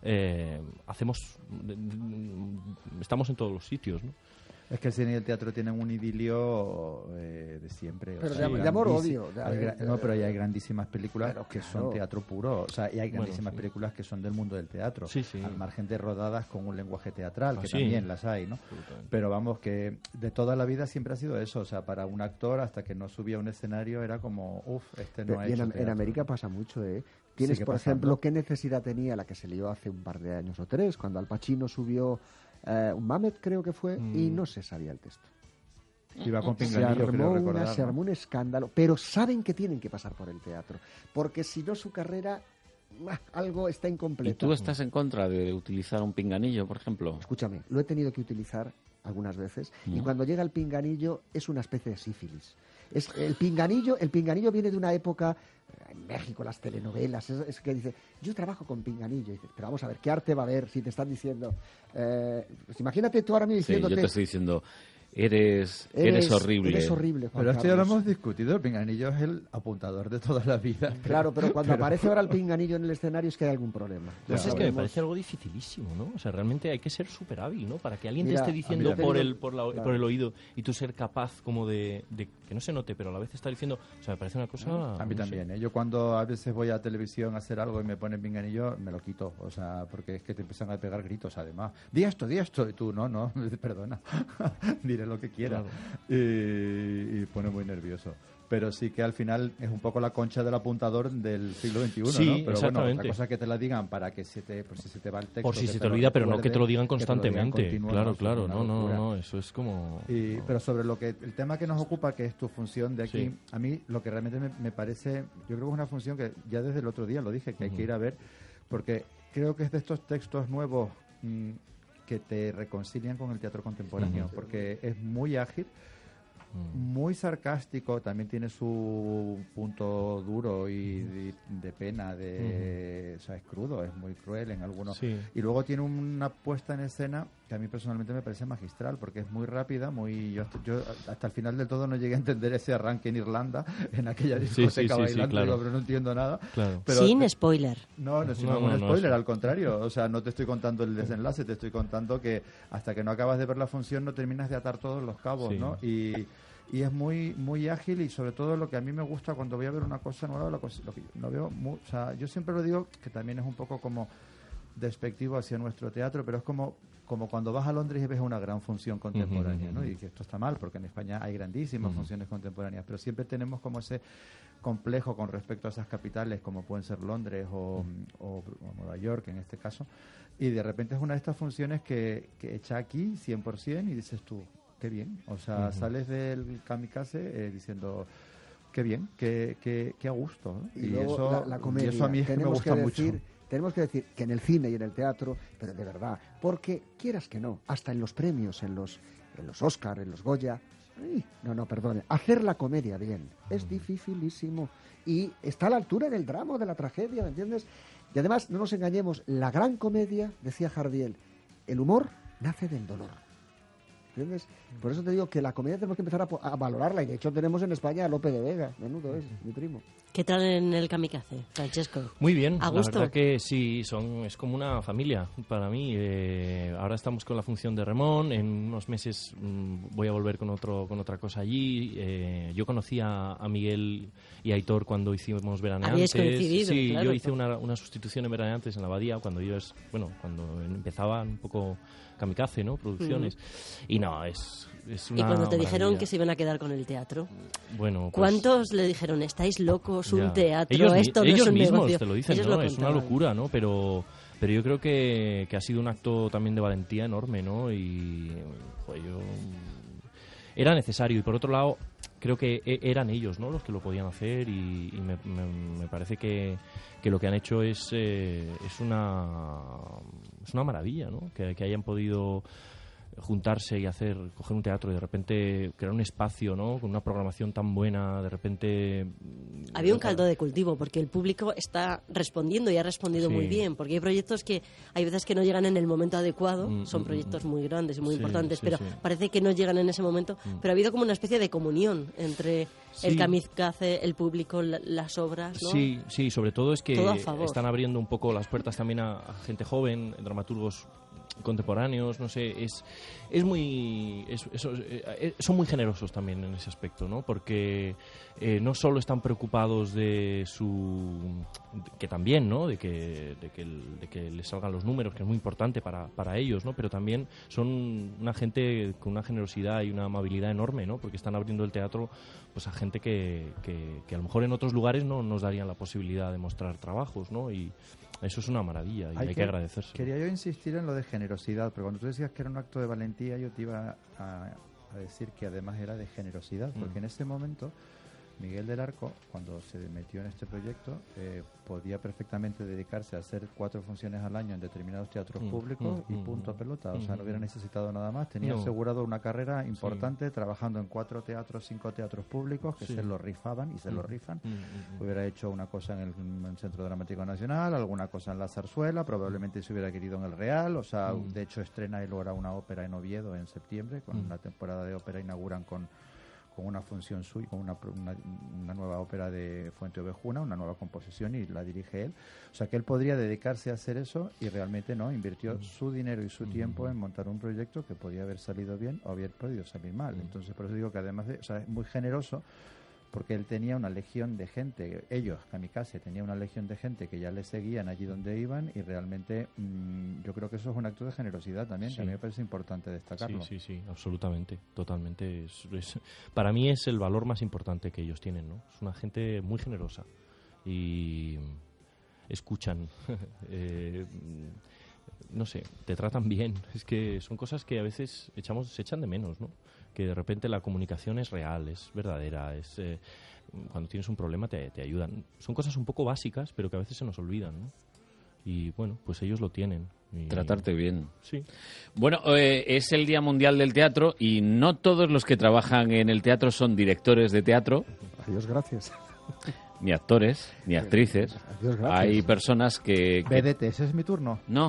estamos en todos los sitios, ¿no? Es que el cine y el teatro tienen un idilio de siempre. Pero de amor-odio. No, pero hay grandísimas películas que son teatro puro. O sea, y hay grandísimas películas que son del mundo del teatro. Al margen de rodadas con un lenguaje teatral, que también las hay, ¿no? Pero vamos, que de toda la vida siempre ha sido eso. O sea, para un actor, hasta que no subía a un escenario, era como, no ha hecho teatro. En América pasa mucho, ¿eh? Tienes, por ejemplo, qué necesidad tenía la que se lió hace un par de años o 3, cuando Al Pacino subió un Mamet, creo que fue, y no se sabía el texto. Iba con pinganillo, se armó un escándalo, pero saben que tienen que pasar por el teatro, porque si no su carrera algo está incompleta. ¿Y tú estás en contra de utilizar un pinganillo, por ejemplo? Escúchame, lo he tenido que utilizar algunas veces, y cuando llega el pinganillo es una especie de sífilis. El pinganillo viene de una época, en México, las telenovelas, es que dice, yo trabajo con pinganillo. Y dice, pero vamos a ver, ¿qué arte va a haber si te están diciendo? Pues imagínate tú ahora mismo diciéndote... yo te estoy diciendo... Eres horrible. Eres horrible, Juan Pero esto Carlos. ya lo hemos discutido. El pinganillo es el apuntador de toda la vida. Claro, pero cuando aparece ahora el pinganillo en el escenario es que hay algún problema. Pues es que me parece algo dificilísimo, ¿no? O sea, realmente hay que ser súper hábil, ¿no? Para que alguien te esté diciendo por el oído y tú ser capaz como de que no se note, pero a la vez estar diciendo... O sea, me parece una cosa... A mí también, ¿eh? Yo cuando a veces voy a televisión a hacer algo y me ponen pinganillo, me lo quito. O sea, porque es que te empiezan a pegar gritos, además. Di esto. Y tú, no, perdona. Diré lo que quiera. Y pone muy nervioso. Pero sí que al final es un poco la concha del apuntador del siglo XXI, sí, ¿no? Pero bueno, otra cosa que te la digan para que si se te va el texto... Por si se te olvida, pero no que te lo digan constantemente. Claro, no, eso es como... Pero sobre el tema que nos ocupa, que es tu función de aquí, a mí lo que realmente me parece, yo creo que es una función que ya desde el otro día lo dije, que hay que ir a ver, porque creo que es de estos textos nuevos que te reconcilian con el teatro contemporáneo, porque es muy ágil, muy sarcástico, también tiene su punto duro y de pena, o sea, es crudo, es muy cruel en algunos. Y luego tiene una puesta en escena que a mí personalmente me parece magistral, porque es muy rápida, yo hasta el final del todo no llegué a entender ese arranque en Irlanda, en aquella discoteca bailando, claro. Pero no entiendo nada. Claro. Pero sin spoiler. No es un spoiler, al contrario. O sea, no te estoy contando el desenlace, te estoy contando que hasta que no acabas de ver la función no terminas de atar todos los cabos, ¿no? Y es muy muy ágil, y sobre todo lo que a mí me gusta cuando voy a ver una cosa nueva, lo que no veo, o sea, yo siempre lo digo, que también es un poco como despectivo hacia nuestro teatro, pero es como cuando vas a Londres y ves una gran función contemporánea, ¿no? Y que esto está mal, porque en España hay grandísimas funciones contemporáneas, pero siempre tenemos como ese complejo con respecto a esas capitales, como pueden ser Londres o Nueva York en este caso, y de repente es una de estas funciones que echa aquí 100% y dices tú, qué bien, o sea, sales del kamikaze diciendo... Qué bien, qué a gusto, ¿no? Y luego eso, la comedia. Y eso a mí me gusta mucho. Tenemos que decir que en el cine y en el teatro, pero de verdad, porque quieras que no, hasta en los premios, en los Oscar, en los Goya, perdone, hacer la comedia bien es dificilísimo y está a la altura del drama, de la tragedia, ¿me entiendes? Y además, no nos engañemos, la gran comedia, decía Jardiel, el humor nace del dolor. ¿Entiendes? Por eso te digo que la comedia tenemos que empezar a valorarla, y de hecho tenemos en España a Lope de Vega, menudo es, mi primo. ¿Qué tal en el kamikaze, Francesco? Muy bien, ¿A gusto? La verdad que sí, es como una familia para mí. Ahora estamos con la función de Remón, en unos meses voy a volver con otra cosa allí. Yo conocí a Miguel y a Aitor cuando hicimos Veraneantes. Habíais coincidido, sí, claro. Yo hice una sustitución en Veraneantes en la Abadía cuando empezaban un poco kamikaze, ¿no? Producciones. Y no, es una Y cuando te dijeron maravilla. que se iban a quedar con el teatro, bueno, pues, ¿cuántos le dijeron, estáis locos, un ya. teatro, esto no es un mismos negocio? te lo dicen, Ellos ¿no? lo Es una contaban. locura, ¿no? Pero yo creo que ha sido un acto también de valentía enorme, ¿no? Y era necesario. Y por otro lado, creo que eran ellos, ¿no?, los que lo podían hacer, y me parece que lo que han hecho es una maravilla, ¿no? Que hayan podido juntarse y coger un teatro y de repente crear un espacio, ¿no?, con una programación tan buena, de repente... Había un caldo de cultivo, porque el público está respondiendo y ha respondido muy bien, porque hay proyectos que hay veces que no llegan en el momento adecuado, son proyectos muy grandes y muy importantes, pero parece que no llegan en ese momento, pero ha habido como una especie de comunión entre el kamikaze, el público, las obras, ¿no? Sí, sobre todo es que Todo a favor. están abriendo un poco las puertas también a gente joven, dramaturgos contemporáneos, no sé, son muy generosos también en ese aspecto, ¿no? Porque no solo están preocupados que también, ¿no?, de que les salgan los números, que es muy importante para ellos, ¿no?, pero también son una gente con una generosidad y una amabilidad enorme, ¿no?, porque están abriendo el teatro pues a gente que a lo mejor en otros lugares no nos darían la posibilidad de mostrar trabajos, ¿no? Y eso es una maravilla y hay que agradecerse. Quería yo insistir en lo de generosidad, pero cuando tú decías que era un acto de valentía, yo te iba a decir que además era de generosidad, porque en ese momento Miguel del Arco, cuando se metió en este proyecto, podía perfectamente dedicarse a hacer 4 funciones al año en determinados teatros públicos y punto pelota, o sea, no hubiera necesitado nada más, tenía asegurado una carrera importante trabajando en 4 teatros, 5 teatros públicos que se lo rifaban y se lo rifan. Hubiera hecho una cosa en el Centro Dramático Nacional, alguna cosa en la Zarzuela, probablemente se hubiera querido en el Real, o sea, de hecho estrena él ahora una ópera en Oviedo en septiembre, con la temporada de ópera inauguran con una función suya, con una nueva ópera de Fuente Ovejuna, una nueva composición, y la dirige él. O sea, que él podría dedicarse a hacer eso y realmente no, invirtió su dinero y su tiempo en montar un proyecto que podía haber salido bien o haber podido salir mal. Entonces, por eso digo que además es muy generoso, porque él tenía una legión de gente, ellos, Kamikaze, tenía una legión de gente que ya le seguían allí donde iban, y realmente yo creo que eso es un acto de generosidad también, que a mí me parece importante destacarlo. Sí, absolutamente, totalmente. Para mí es el valor más importante que ellos tienen, ¿no? Es una gente muy generosa y escuchan, no sé, te tratan bien. Es que son cosas que a veces se echan de menos, ¿no? Que de repente la comunicación es real, es verdadera, cuando tienes un problema te ayudan. Son cosas un poco básicas, pero que a veces se nos olvidan, ¿no? Y bueno, pues ellos lo tienen. Tratarte bien. Sí. Bueno, es el Día Mundial del Teatro y no todos los que trabajan en el teatro son directores de teatro. Adiós, gracias. Ni actores, ni actrices. Adiós, gracias. Hay personas que... Vedette, ¿ese es mi turno? No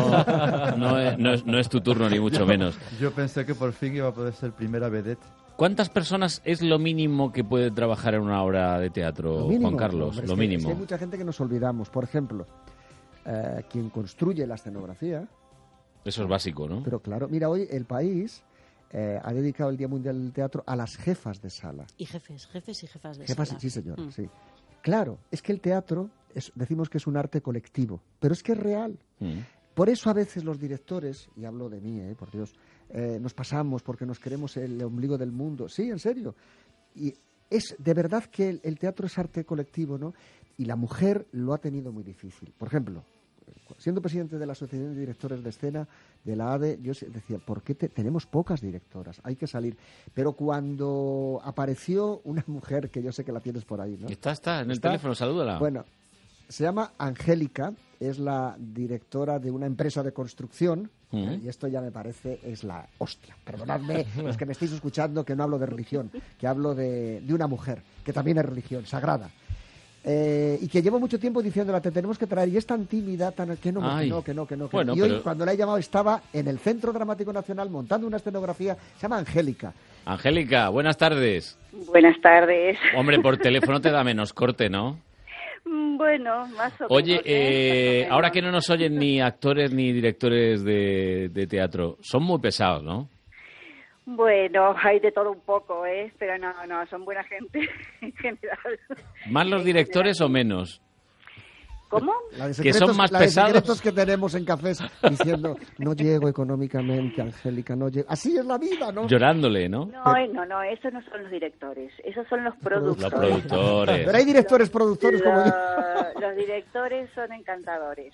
es tu turno, ni mucho menos. Yo pensé que por fin iba a poder ser primera vedette. ¿Cuántas personas es lo mínimo que puede trabajar en una obra de teatro, mínimo, Juan Carlos? Hombre, lo es mínimo. que hay mucha gente que nos olvidamos. Por ejemplo, quien construye la escenografía. Eso es básico, ¿no? Pero claro, mira, hoy El País ha dedicado el Día Mundial del Teatro a las jefas de sala. Y jefes y jefas de Jefas, sala. sí, señor, sí. Claro, es que el teatro, decimos que es un arte colectivo, pero es que es real. Por eso a veces los directores, y hablo de mí, por Dios, nos pasamos porque nos queremos el ombligo del mundo. Sí, en serio. Y es de verdad que el teatro es arte colectivo, ¿no? Y la mujer lo ha tenido muy difícil. Por ejemplo, siendo presidente de la Asociación de Directores de Escena, de la ADE, yo decía, ¿por qué tenemos pocas directoras? Hay que salir. Pero cuando apareció una mujer, que yo sé que la tienes por ahí, ¿no? Está en el teléfono, salúdala. Bueno, se llama Angélica, es la directora de una empresa de construcción, y esto ya me parece es la hostia. Perdonadme los que me estáis escuchando, que no hablo de religión, que hablo de una mujer, que también es religión, sagrada. Y que llevo mucho tiempo diciéndola, te tenemos que traer, y es tan tímida, que no. Bueno, y hoy, cuando la he llamado, estaba en el Centro Dramático Nacional montando una escenografía, se llama Angélica. Angélica, buenas tardes. Buenas tardes. Hombre, por teléfono te da menos corte, ¿no? Bueno, más o menos. Oye, ahora que no nos oyen ni actores ni directores de teatro, son muy pesados, ¿no? Bueno, hay de todo un poco, pero no, son buena gente en general. ¿Más los directores o menos? ¿Cómo? Que son más la de pesados. secretos que tenemos en cafés diciendo, no llego económicamente, Angélica, no llego. Así es la vida, ¿no? Llorándole, ¿no? No, esos no son los directores, esos son los productores. Los productores. Pero hay directores productores como yo. Los directores son encantadores.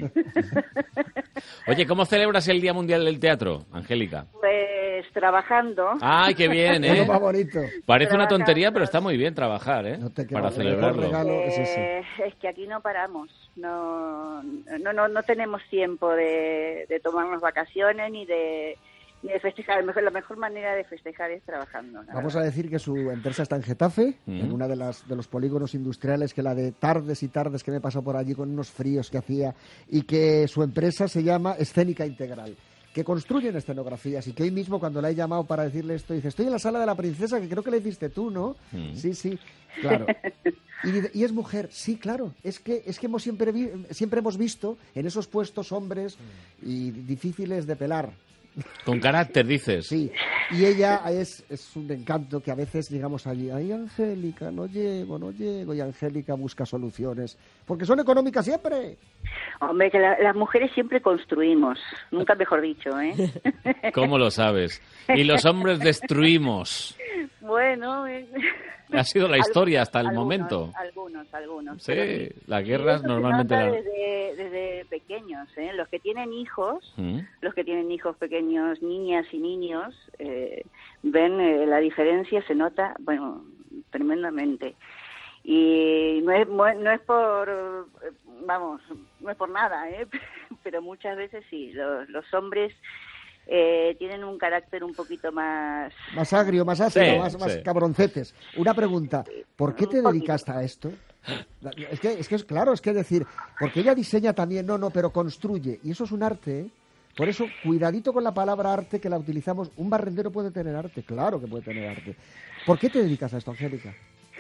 Oye, ¿cómo celebras el Día Mundial del Teatro, Angélica? Pues trabajando. ¡Ay, qué bien, Es lo más bonito. Parece una tontería, pero está muy bien trabajar, para celebrarlo. Es que aquí no paramos. No tenemos tiempo de tomarnos vacaciones ni de festejar. La mejor manera de festejar es trabajando. Vamos a decir que su empresa está en Getafe, en una de los polígonos industriales, que la de tardes y tardes que me pasó por allí con unos fríos que hacía, y que su empresa se llama Escénica Integral, que construyen escenografías, y que hoy mismo, cuando la he llamado para decirle esto, dice, estoy en la Sala de la Princesa, que creo que le hiciste tú, ¿no? Sí, claro. Y es mujer, sí, claro. Es que siempre hemos visto en esos puestos hombres y difíciles de pelar. Con carácter, dices. Sí, y ella es un encanto, que a veces llegamos allí, ay, Angélica, no llego, y Angélica busca soluciones, porque son económicas siempre. Hombre, que las mujeres siempre construimos, nunca mejor dicho, ¿Cómo lo sabes? Y los hombres destruimos. Bueno... Ha sido la historia hasta el momento. Algunos. Sí, las guerras normalmente... Desde pequeños, los que tienen hijos, pequeños, niñas y niños, ven la diferencia, se nota, tremendamente. Y no es por nada, pero muchas veces sí, los hombres tienen un carácter un poquito más agrio, más ácido, más cabroncetes. Una pregunta, ¿por qué te dedicaste a esto? Es que claro, es que decir, porque ella diseña también, pero construye, y eso es un arte, Por eso, cuidadito con la palabra arte, que la utilizamos. Un barrendero puede tener arte, claro que puede tener arte. ¿Por qué te dedicas a esto, Angélica?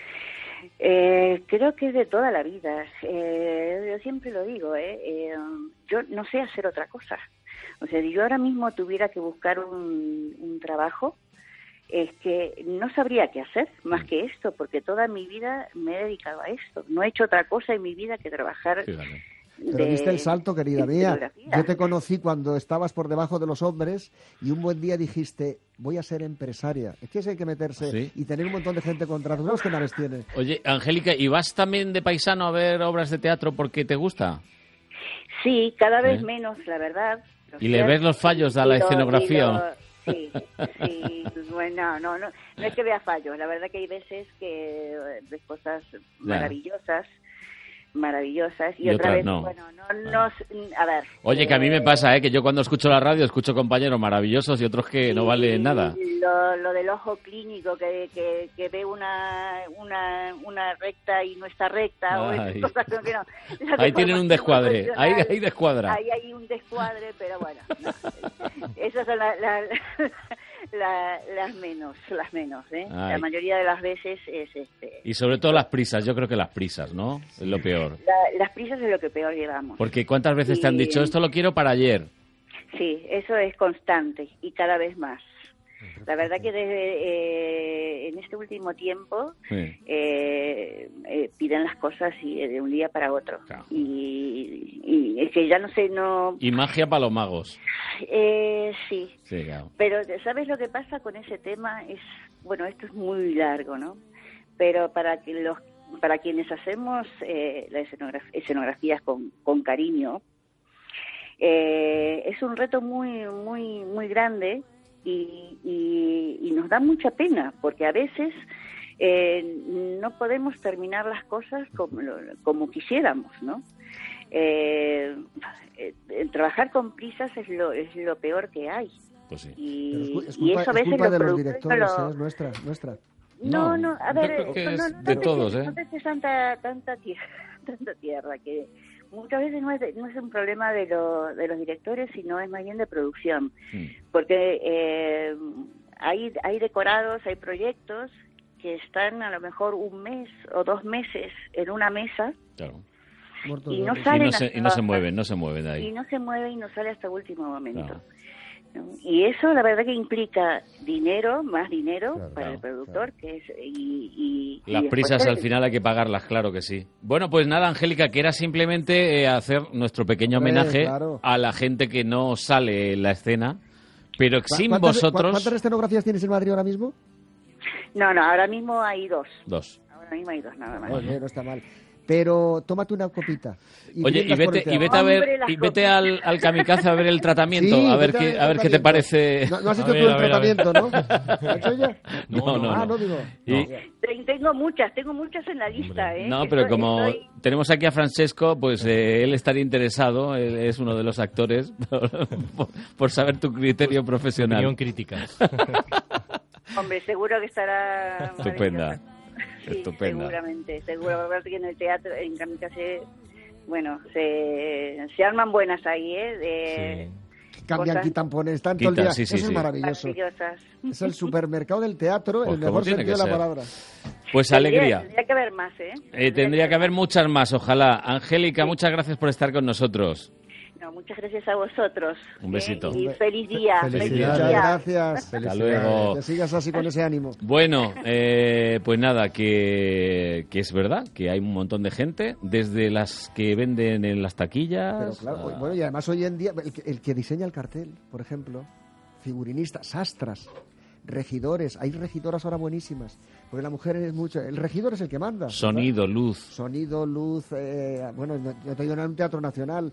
Creo que es de toda la vida. Yo siempre lo digo, yo no sé hacer otra cosa. O sea, si yo ahora mismo tuviera que buscar un trabajo, es que no sabría qué hacer más que esto, porque toda mi vida me he dedicado a esto. No he hecho otra cosa en mi vida que trabajar. Pero diste el salto, querida mía. Yo te conocí cuando estabas por debajo de los hombres y un buen día dijiste, voy a ser empresaria. Es que eso hay que meterse y tener un montón de gente contra nosotros. ¿Qué naves tienes? Oye, Angélica, ¿y vas también de paisano a ver obras de teatro porque te gusta? Sí, cada vez menos, la verdad. ¿Y le ves los fallos a la escenografía? Sí, bueno, no es que vea fallos. La verdad que hay veces que ves cosas maravillosas y otra vez, no. Bueno, a ver. Oye, que a mí me pasa, que yo cuando escucho la radio escucho compañeros maravillosos y otros que no valen nada. Lo del ojo clínico, que ve una recta y no está recta, o cosas que no. Ahí tienen un descuadre, ahí descuadra. Ahí hay un descuadre, pero bueno, esas son las menos, La mayoría de las veces es Y sobre todo las prisas, yo creo que las prisas, ¿no? Es lo peor. Las prisas es lo que peor llevamos. Porque ¿cuántas veces te han dicho, esto lo quiero para ayer? Sí, eso es constante y cada vez más. La verdad que desde en este último tiempo piden las cosas de un día para otro. Claro. Y es que ya no sé, no... Y magia para los magos. Sí. Sí, claro. Pero ¿sabes lo que pasa con ese tema? Bueno, esto es muy largo, ¿no? Pero para quienes hacemos las escenografías con cariño, es un reto muy muy muy grande y nos da mucha pena porque a veces no podemos terminar las cosas como quisiéramos, ¿no? Trabajar con prisas es lo peor que hay. Pues sí. Y eso a veces culpa de los directores, es nuestra. No, a ver, yo creo que es de todos, no te eches tanta tierra, que muchas veces no es un problema de los directores, sino es más bien de producción. Porque hay decorados, hay proyectos que están a lo mejor un mes o 2 meses en una mesa. Claro. Y no salen y no se mueven de ahí. Y no se mueve y no sale hasta último momento. Claro. Y eso la verdad que implica más dinero para el claro. productor, que es y las y prisas al final hay que pagarlas, claro que sí. Bueno, pues nada, Angélica, que era simplemente hacer nuestro pequeño homenaje a la gente que no sale en la escena, pero sin vosotros... ¿Cuántas escenografías tienes en Madrid ahora mismo? No, ahora mismo hay 2. 2. Ahora mismo hay 2 nada más. Oye, no está mal. Pero tómate una copita. Oye, vete al kamikaze a ver el tratamiento, sí, a ver qué te parece. No has hecho tú el tratamiento, ¿no? ¿Lo has hecho ya? No. Digo. Tengo muchas en la lista, ¿eh? No, pero tenemos aquí a Francesco, pues él estaría interesado, él es uno de los actores, por saber tu criterio profesional. Opinión crítica. Hombre, seguro que estará estupenda. Sí, estupenda. Seguro, aparte que en el teatro, en Kamikaze, bueno, se arman buenas ahí, ¿eh? Cambian, quitan, ponen, están todo el día. Sí, Eso es maravilloso. Es el supermercado del teatro, el mejor sentido de la palabra. Pues alegría. Tendría que haber más, ¿eh? Tendría que haber muchas más, ojalá. Angélica, muchas gracias por estar con nosotros. Muchas gracias a vosotros. Un besito. Y feliz día. Muchas gracias. Hasta luego. Que sigas así con ese ánimo. Bueno, pues nada, que es verdad que hay un montón de gente, desde las que venden en las taquillas. Pero claro, bueno, y además hoy en día, el que diseña el cartel, por ejemplo, figurinistas, sastras, regidores, hay regidoras ahora buenísimas, porque la mujer es mucho, el regidor es el que manda. Sonido, ¿verdad? luz, bueno, yo te digo en un teatro nacional,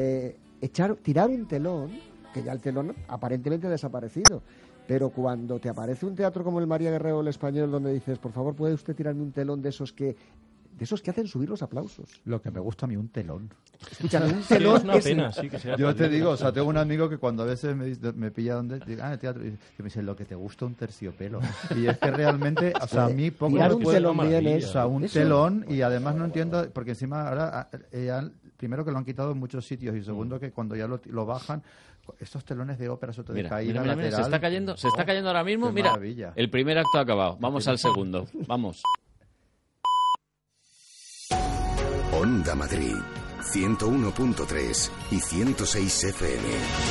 tirar un telón, que ya el telón aparentemente ha desaparecido, pero cuando te aparece un teatro como el María Guerrero El Español, donde dices, por favor, ¿puede usted tirarme un telón de esos que hacen subir los aplausos? Lo que me gusta a mí, un telón. Escucha, un telón es una pena, sí, que sea. Yo te digo, o sea, tengo un amigo que cuando a veces me pilla donde digo, el teatro, y me dice, lo que te gusta un terciopelo. Y es que realmente, o sea, a mí poco me puede... telón bien o sea, un telón, y además no entiendo, porque encima ahora, primero que lo han quitado en muchos sitios, y segundo que cuando ya lo bajan, estos telones de ópera, eso te de caída lateral. Se está cayendo ahora mismo, mira, maravilla. El primer acto ha acabado, vamos al segundo, vamos. Onda Madrid, 101.3 y 106 FM.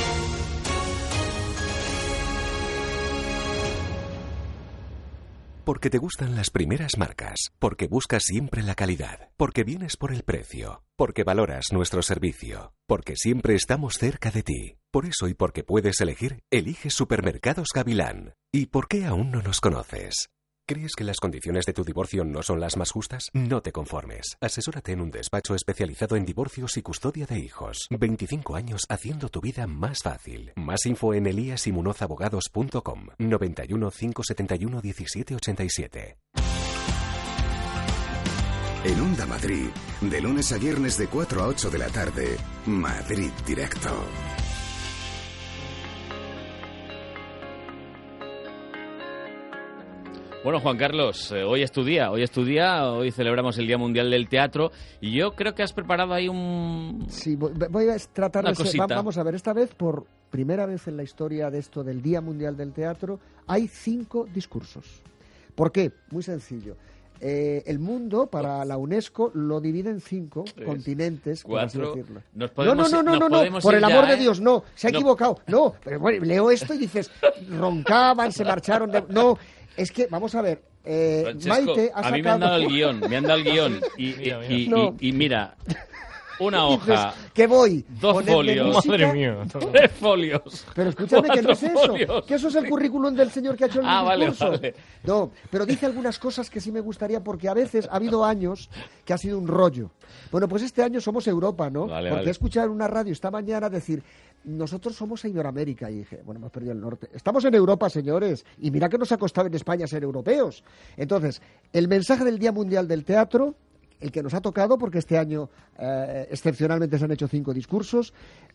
Porque te gustan las primeras marcas, porque buscas siempre la calidad, porque vienes por el precio, porque valoras nuestro servicio, porque siempre estamos cerca de ti. Por eso y porque puedes elegir, eliges Supermercados Gavilán. ¿Y por qué aún no nos conoces? ¿Crees que las condiciones de tu divorcio no son las más justas? No te conformes. Asesórate en un despacho especializado en divorcios y custodia de hijos. 25 años haciendo tu vida más fácil. Más info en eliasimunozabogados.com. 91 571 1787. En Onda Madrid, de lunes a viernes de 4 a 8 de la tarde, Madrid Directo. Bueno, Juan Carlos, hoy es tu día, hoy celebramos el Día Mundial del Teatro y yo creo que has preparado ahí un... Sí, voy a tratar de ser, vamos a ver, esta vez, por primera vez en la historia de esto del Día Mundial del Teatro, hay 5 discursos. ¿Por qué? Muy sencillo. el mundo, para la UNESCO, lo divide en 5 continentes, por así 4. decirlo. Nos podemos, no, por el amor de Dios, no, se ha equivocado. No, pero bueno, leo esto y dices, roncaban, se marcharon. No, es que, vamos a ver, Maite ha sacado... A mí me han dado el guión, y mira... Una hoja. Dices, ¿qué voy? 2 folios. Madre mía. 3 folios. Pero escúchame, que no es eso. Folios. Que eso es el currículum del señor que ha hecho el discurso. Vale. No, pero dice algunas cosas que sí me gustaría, porque a veces ha habido años que ha sido un rollo. Bueno, pues este año somos Europa, ¿no? Porque he escuchado en una radio esta mañana decir... Nosotros somos Iberoamérica, y dije, bueno, hemos perdido el norte. Estamos en Europa, señores, y mira que nos ha costado en España ser europeos. Entonces, el mensaje del Día Mundial del Teatro, el que nos ha tocado, porque este año excepcionalmente se han hecho 5 discursos,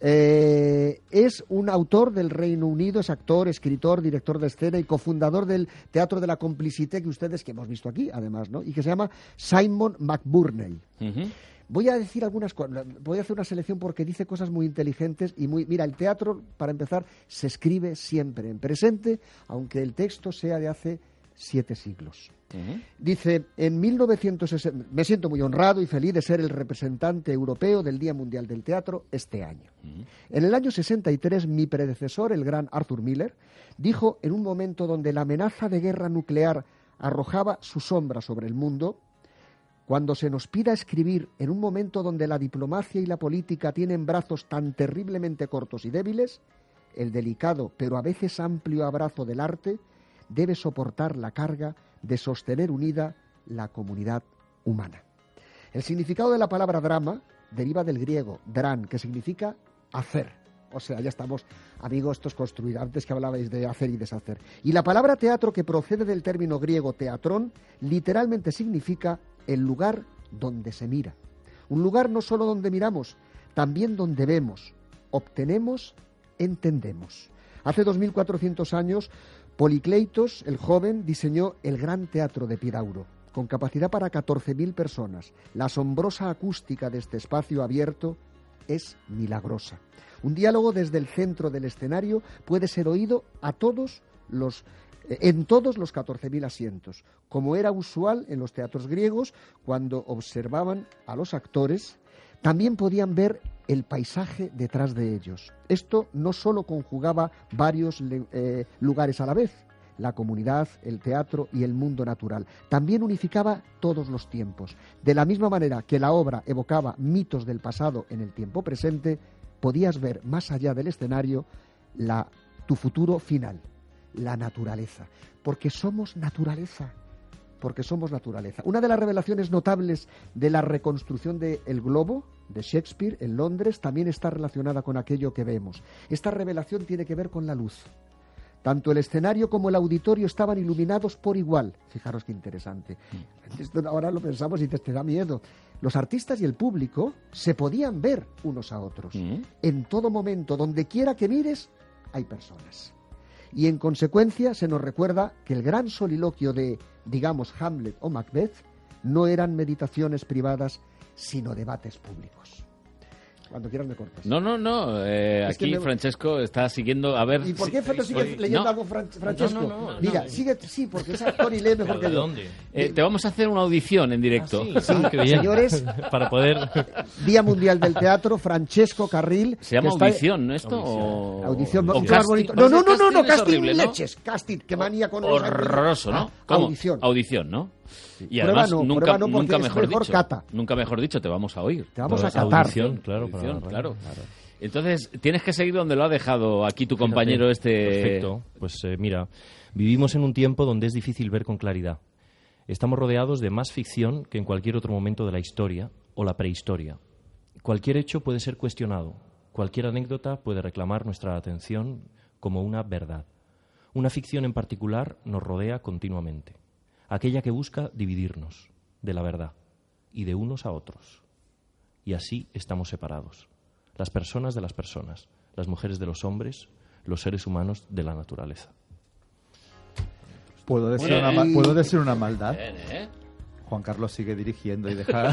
es un autor del Reino Unido, es actor, escritor, director de escena y cofundador del Teatro de la Complicité, que ustedes, que hemos visto aquí, además, ¿no? Y que se llama Simon McBurney. Voy a decir algunas cosas, voy a hacer una selección porque dice cosas muy inteligentes y muy... Mira, el teatro, para empezar, se escribe siempre en presente, aunque el texto sea de hace 7 siglos. Dice, en 1960, me siento muy honrado y feliz de ser el representante europeo del Día Mundial del Teatro este año. En el año 63, mi predecesor, el gran Arthur Miller, dijo en un momento donde la amenaza de guerra nuclear arrojaba su sombra sobre el mundo: cuando se nos pida escribir en un momento donde la diplomacia y la política tienen brazos tan terriblemente cortos y débiles, el delicado pero a veces amplio abrazo del arte debe soportar la carga de sostener unida la comunidad humana. El significado de la palabra drama deriva del griego dran, que significa hacer. O sea, ya estamos, amigos, esto es construir. Antes que hablabais de hacer y deshacer. Y la palabra teatro, que procede del término griego teatrón, literalmente significa el lugar donde se mira. Un lugar no solo donde miramos, también donde vemos, obtenemos, entendemos. Hace 2400 años, Policleitos, el joven, diseñó el Gran Teatro de Pidauro, con capacidad para 14.000 personas. La asombrosa acústica de este espacio abierto es milagrosa. Un diálogo desde el centro del escenario puede ser oído en todos los 14.000 asientos, como era usual en los teatros griegos. Cuando observaban a los actores, también podían ver el paisaje detrás de ellos. Esto no solo conjugaba varios lugares a la vez, la comunidad, el teatro y el mundo natural. También unificaba todos los tiempos. De la misma manera que la obra evocaba mitos del pasado en el tiempo presente, podías ver más allá del escenario tu futuro final, la naturaleza. Porque somos naturaleza. Porque somos naturaleza. Una de las revelaciones notables de la reconstrucción de El Globo, de Shakespeare, en Londres, también está relacionada con aquello que vemos. Esta revelación tiene que ver con la luz. Tanto el escenario como el auditorio estaban iluminados por igual. Fijaros qué interesante. Esto ahora lo pensamos y te da miedo. Los artistas y el público se podían ver unos a otros. En todo momento, donde quiera que mires, hay personas. Y en consecuencia se nos recuerda que el gran soliloquio de, digamos, Hamlet o Macbeth no eran meditaciones privadas, sino debates públicos. Cuando quieras me cortas. No. Aquí Francesco está siguiendo. A ver. ¿Y por qué sigues leyendo algo, Francesco? No. Mira, sigue, sí, porque es actor y lee mejor que yo. ¿Dónde? Te vamos a hacer una audición en directo. Sí, señores. Para poder. Día Mundial del Teatro, Francesco Carril. ¿Se llama audición, no esto? Audición, o mucho más bonito. No, casting leches. Casting, qué manía con los. Horroroso, ¿no? Audición, ¿no? Y prueba además, nunca mejor dicho. Cata. Nunca mejor dicho, te vamos a oír. Te vamos a catar. Audición, claro. Entonces, tienes que seguir donde lo ha dejado aquí tu compañero Perfecto. Pues mira, vivimos en un tiempo donde es difícil ver con claridad. Estamos rodeados de más ficción que en cualquier otro momento de la historia o la prehistoria. Cualquier hecho puede ser cuestionado. Cualquier anécdota puede reclamar nuestra atención como una verdad. Una ficción en particular nos rodea continuamente. Aquella que busca dividirnos de la verdad y de unos a otros. Y así estamos separados. Las personas de las personas, las mujeres de los hombres, los seres humanos de la naturaleza. ¿Puedo decir una maldad? Juan Carlos sigue dirigiendo y deja...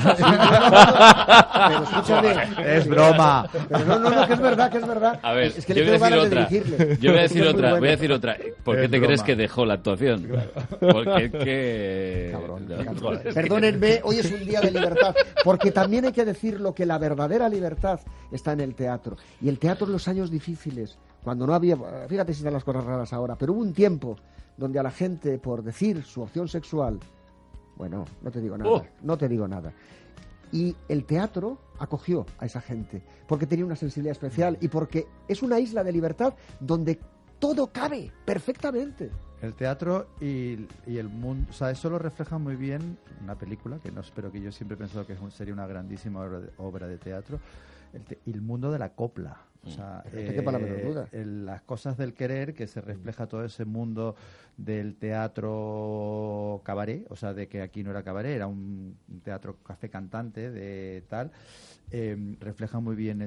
Pero escúchame. Es broma. Pero no, que es verdad. A ver, es que le tengo ganas de dirigirle. Yo voy a decir otra. ¿Por qué te crees que dejó la actuación? Porque es que... Cabrón. Perdónenme, hoy es un día de libertad, porque también hay que decirlo que la verdadera libertad está en el teatro. Y el teatro en los años difíciles, cuando no había, fíjate si están las cosas raras ahora, pero hubo un tiempo donde a la gente, por decir su opción sexual, bueno, no te digo nada. Y el teatro acogió a esa gente, porque tenía una sensibilidad especial y porque es una isla de libertad donde todo cabe perfectamente. El teatro y el mundo, o sea, eso lo refleja muy bien una película, que no espero, que yo siempre he pensado que sería una grandísima obra de teatro, el mundo de la copla. O sea, las cosas del querer, que se refleja todo ese mundo del teatro cabaret, o sea, de que aquí no era cabaret, era un teatro café cantante de tal, refleja muy bien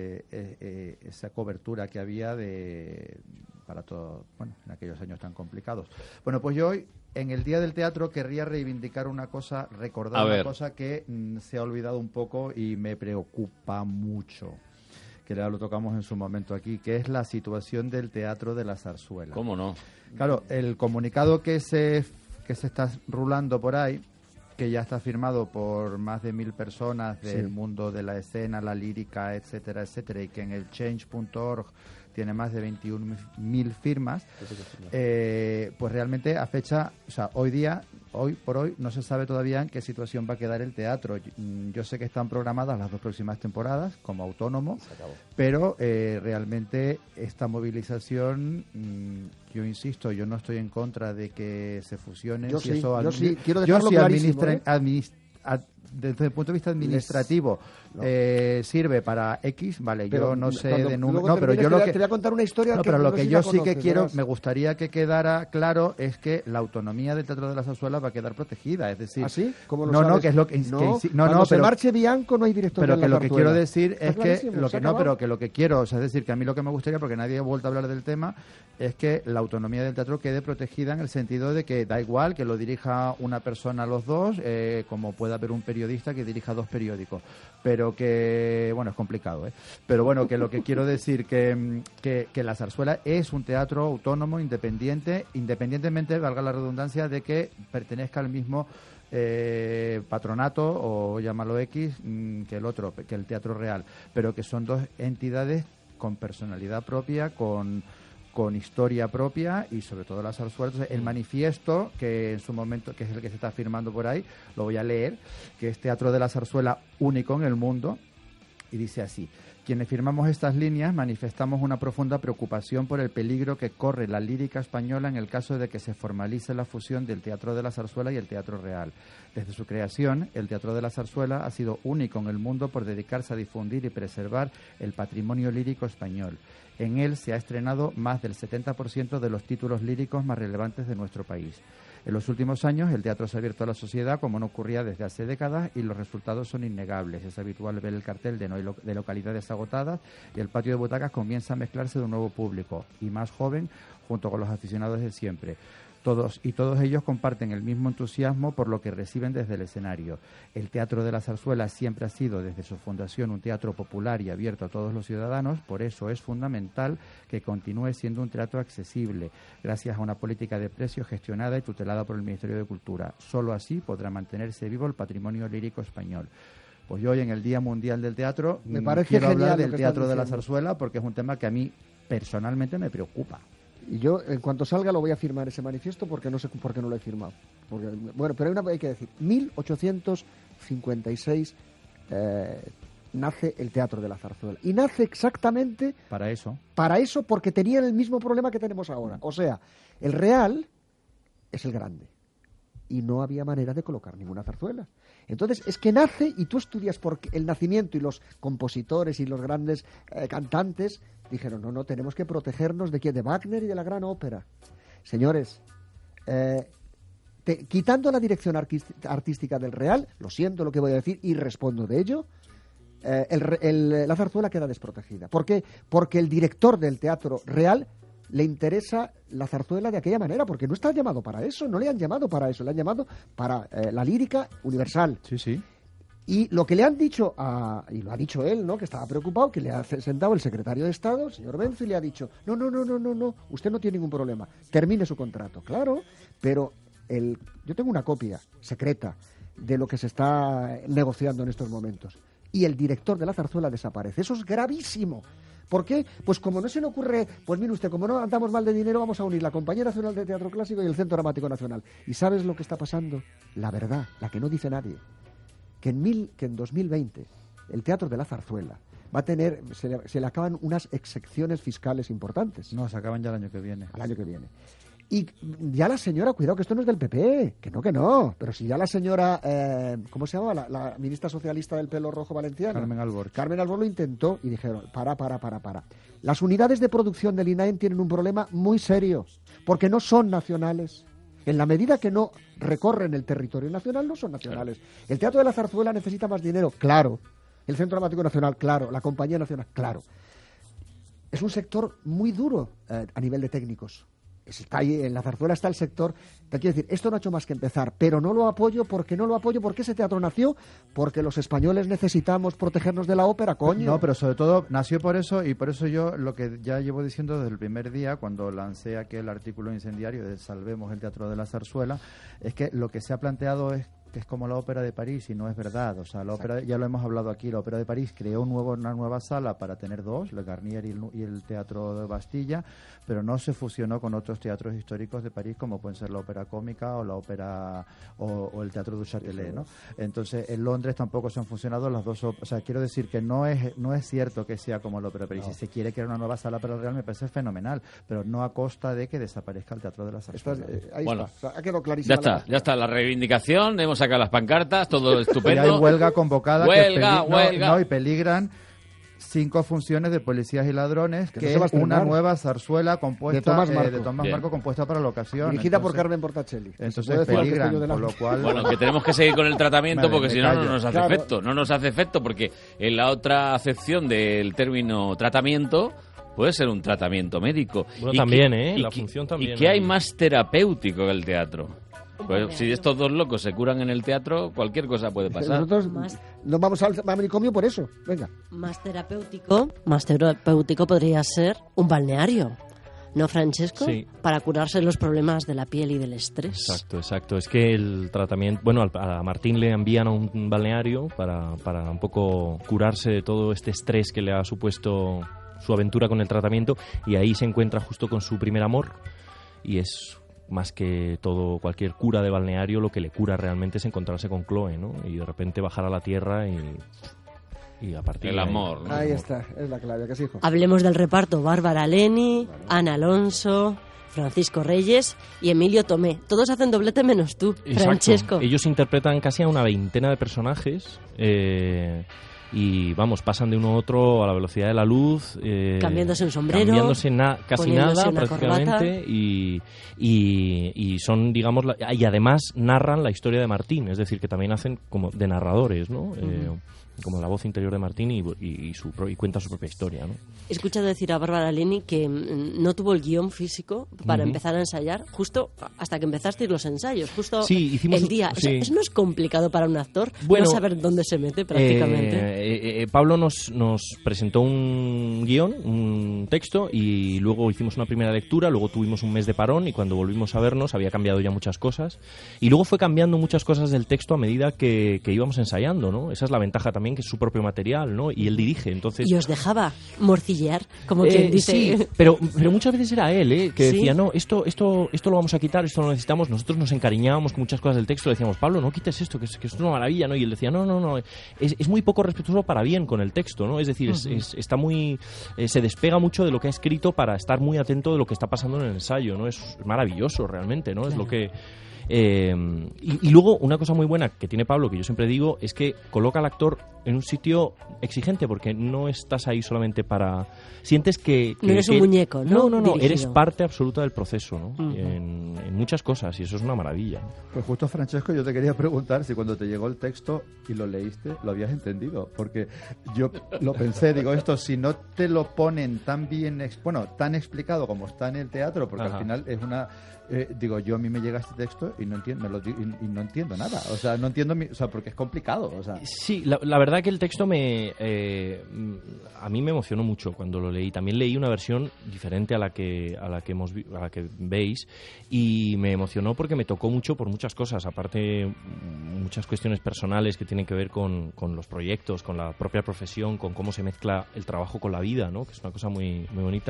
esa cobertura que había para todo, bueno, en aquellos años tan complicados. Bueno, pues yo hoy, en el Día del Teatro, querría reivindicar una cosa, recordar una cosa que se ha olvidado un poco y me preocupa mucho, que ya lo tocamos en su momento aquí, que es la situación del Teatro de la Zarzuela. ¿Cómo no? Claro, el comunicado que se está rulando por ahí, que ya está firmado por más de 1.000 personas del mundo de la escena, la lírica, etcétera, etcétera, y que en el change.org tiene más de 21.000 firmas, pues realmente a fecha, o sea, hoy por hoy, no se sabe todavía en qué situación va a quedar el teatro. Yo sé que están programadas las 2 próximas temporadas como autónomo, pero realmente esta movilización, yo insisto, yo no estoy en contra de que se fusionen. Yo sí, quiero dejarlo clarísimo. Desde el punto de vista administrativo sirve para X, vale, pero yo no sé de números, no, pero yo te voy a contar una historia, pero lo que yo sí que quiero, me gustaría que quedara claro es que la autonomía del Teatro de la Zarzuela va a quedar protegida, es decir, ¿así? ¿Cómo lo sabes? Que es lo que cuando se marche Bianco no hay director de la Zarzuela. Pero que lo que quiero decir es que lo que quiero, o sea, es decir, que a mí lo que me gustaría, porque nadie ha vuelto a hablar del tema, es que la autonomía del teatro quede protegida en el sentido de que da igual que lo dirija una persona a los dos, como pueda haber un periodista que dirija 2 periódicos, pero que, bueno, es complicado, pero bueno, que lo que quiero decir que la Zarzuela es un teatro autónomo, independientemente, valga la redundancia, de que pertenezca al mismo patronato, o llamarlo X, que el otro, que el Teatro Real, pero que son 2 entidades con personalidad propia, con historia propia, y sobre todo la Zarzuela. Entonces, el manifiesto, que en su momento, que es el que se está firmando por ahí, lo voy a leer, que es Teatro de la Zarzuela único en el mundo, y dice así: quienes firmamos estas líneas manifestamos una profunda preocupación por el peligro que corre la lírica española en el caso de que se formalice la fusión del Teatro de la Zarzuela y el Teatro Real. Desde su creación, el Teatro de la Zarzuela ha sido único en el mundo por dedicarse a difundir y preservar el patrimonio lírico español. En él se ha estrenado más del 70% de los títulos líricos más relevantes de nuestro país. En los últimos años, el teatro se ha abierto a la sociedad como no ocurría desde hace décadas, y los resultados son innegables. Es habitual ver el cartel de localidades agotadas, y el patio de butacas comienza a mezclarse de un nuevo público, y más joven, junto con los aficionados de siempre. Todos ellos comparten el mismo entusiasmo por lo que reciben desde el escenario. El Teatro de la Zarzuela siempre ha sido, desde su fundación, un teatro popular y abierto a todos los ciudadanos. Por eso es fundamental que continúe siendo un teatro accesible, gracias a una política de precios gestionada y tutelada por el Ministerio de Cultura. Solo así podrá mantenerse vivo el patrimonio lírico español. Pues yo hoy, en el Día Mundial del Teatro, quiero hablar del Teatro de la Zarzuela, porque es un tema que a mí personalmente me preocupa. Y yo, en cuanto salga, lo voy a firmar ese manifiesto, porque no sé por qué no lo he firmado. Bueno, pero hay que decir, 1856 nace el Teatro de la Zarzuela. Y nace exactamente... Para eso, porque tenían el mismo problema que tenemos ahora. O sea, el Real es el grande. Y no había manera de colocar ninguna zarzuela. Entonces, es que nace, y tú estudias por el nacimiento, y los compositores y los grandes cantantes dijeron, no, tenemos que protegernos ¿de quién? De Wagner y de la gran ópera. Señores, quitando la dirección artística del Real, lo siento lo que voy a decir y respondo de ello, la zarzuela queda desprotegida. ¿Por qué? Porque el director del Teatro Real le interesa la zarzuela de aquella manera, porque no está llamado para eso, no le han llamado para eso, le han llamado para la lírica universal. Sí, sí. Y lo que le han dicho, y lo ha dicho él, ¿no?, que estaba preocupado, que le ha sentado el secretario de Estado, el señor Benzo, y le ha dicho, no, usted no tiene ningún problema, termine su contrato. Claro, pero Yo tengo una copia secreta de lo que se está negociando en estos momentos. Y el director de la Zarzuela desaparece. Eso es gravísimo. ¿Por qué? Pues como no se le ocurre, pues mire usted, como no andamos mal de dinero, vamos a unir la Compañía Nacional de Teatro Clásico y el Centro Dramático Nacional. ¿Y sabes lo que está pasando? La verdad, la que no dice nadie. Que en 2020 el Teatro de la Zarzuela va a tener, se le acaban unas excepciones fiscales importantes. No, se acaban ya el año que viene. Al año que viene. Y ya la señora, cuidado que esto no es del PP, que no, pero si ya la señora, ¿cómo se llamaba? La ministra socialista del pelo rojo valenciana. Carmen Albor. Carmen Albor lo intentó y dijeron, para. Las unidades de producción del INAEM tienen un problema muy serio, porque no son nacionales. En la medida que no recorren el territorio nacional, no son nacionales. El Teatro de la Zarzuela necesita más dinero, claro. El Centro Dramático Nacional, claro. La Compañía Nacional, claro. Es un sector muy duro a nivel de técnicos. Está ahí, en la Zarzuela está el sector. Te quiero decir, esto no ha hecho más que empezar, pero no lo apoyo. ¿Por qué no lo apoyo? ¿Por qué ese teatro nació? Porque los españoles necesitamos protegernos de la ópera, coño. No, pero sobre todo nació por eso, y por eso yo lo que ya llevo diciendo desde el primer día, cuando lancé aquel artículo incendiario de Salvemos el Teatro de la Zarzuela, es que lo que se ha planteado es que es como la Ópera de París, y no es verdad. O sea, la ópera, ya lo hemos hablado aquí, la Ópera de París creó una nueva sala para tener dos, Le Garnier y el Teatro de Bastilla, pero no se fusionó con otros teatros históricos de París, como pueden ser la Ópera Cómica o la Ópera o el Teatro du Châtelet, ¿no? Entonces, en Londres tampoco se han fusionado las dos. O sea, quiero decir que no es cierto que sea como la Ópera de París. No. Si se quiere crear una nueva sala para el Real, me parece fenomenal, pero no a costa de que desaparezca el Teatro de la Zarzuela. Ahí está. O sea, ha quedado clarísimo. Ya está la reivindicación. Hemos sacado las pancartas, todo estupendo. Y hay huelga convocada. Huelga. No, y peligran 5 funciones de Policías y Ladrones, que es una nueva zarzuela compuesta de Tomás Marco, compuesta para la ocasión. Dirigida por Carmen Portacelli. Entonces peligran, por lo cual... Bueno, que tenemos que seguir con el tratamiento porque si no, no nos hace efecto. No nos hace efecto porque en la otra acepción del término tratamiento puede ser un tratamiento médico. Bueno, también, la función también. ¿Y qué hay más terapéutico que el teatro? Pues si estos dos locos se curan en el teatro, cualquier cosa puede pasar. Nosotros nos vamos al manicomio por eso. Venga. Más terapéutico podría ser un balneario. ¿No, Francesco? Sí. Para curarse los problemas de la piel y del estrés. Exacto. Es que el tratamiento... Bueno, a Martín le envían a un balneario para un poco curarse de todo este estrés que le ha supuesto su aventura con el tratamiento, y ahí se encuentra justo con su primer amor, y es... más que todo, cualquier cura de balneario, lo que le cura realmente es encontrarse con Chloe, ¿no? Y de repente bajar a la tierra y a partir del amor, ¿no? Ahí está, es la clave, casi hijo. Hablemos del reparto: Bárbara Leni, Ana Alonso, Francisco Reyes y Emilio Tomé. Todos hacen doblete menos tú, Exacto. Francesco. Ellos interpretan casi a una veintena de personajes. Y vamos, pasan de uno a otro a la velocidad de la luz, cambiándose un sombrero, cambiándose casi nada prácticamente, y son, digamos, y además narran la historia de Martín, es decir, que también hacen como de narradores, ¿no? Como la voz interior de Martín y cuenta su propia historia, ¿no? He escuchado decir a Bárbara Leni que no tuvo el guión físico para empezar a ensayar justo hasta que empezasteis los ensayos, justo el día. Sí. Eso no es complicado para un actor, no saber dónde se mete prácticamente. Pablo nos presentó un guión, un texto, y luego hicimos una primera lectura, luego tuvimos un mes de parón, y cuando volvimos a vernos había cambiado ya muchas cosas, y luego fue cambiando muchas cosas del texto a medida que íbamos ensayando, ¿no? Esa es la ventaja también, que es su propio material, ¿no? Y él dirige, entonces... Y os dejaba morcillear, como quien dice. Sí, pero muchas veces era él, que decía, no, esto lo vamos a quitar, esto lo necesitamos. Nosotros nos encariñábamos con muchas cosas del texto, le decíamos, Pablo, no quites esto, que esto es una maravilla, ¿no? Y él decía, no, es muy poco respetuoso para bien con el texto, ¿no? Es decir, está muy... se despega mucho de lo que ha escrito para estar muy atento de lo que está pasando en el ensayo, ¿no? Es maravilloso realmente, ¿no? Claro. Es lo que... y luego una cosa muy buena que tiene Pablo, que yo siempre digo, es que coloca al actor en un sitio exigente, porque no estás ahí solamente para... Sientes que no eres un muñeco, ¿no? No, eres parte absoluta del proceso, ¿no? En muchas cosas, y eso es una maravilla. Pues justo, Francesco, yo te quería preguntar si cuando te llegó el texto y lo leíste, lo habías entendido, porque yo lo pensé, digo, esto si no te lo ponen tan bien, tan explicado como está en el teatro, porque al final es una... Digo, yo a mí me llega este texto y no entiendo, y no entiendo nada. O sea, no entiendo, porque es complicado. O sea. Sí, la verdad que el texto a mí me emocionó mucho cuando lo leí. También leí una versión diferente a la que veis, y me emocionó porque me tocó mucho por muchas cosas. Aparte, muchas cuestiones personales que tienen que ver con los proyectos, con la propia profesión, con cómo se mezcla el trabajo con la vida, ¿no? Que es una cosa muy, muy bonita.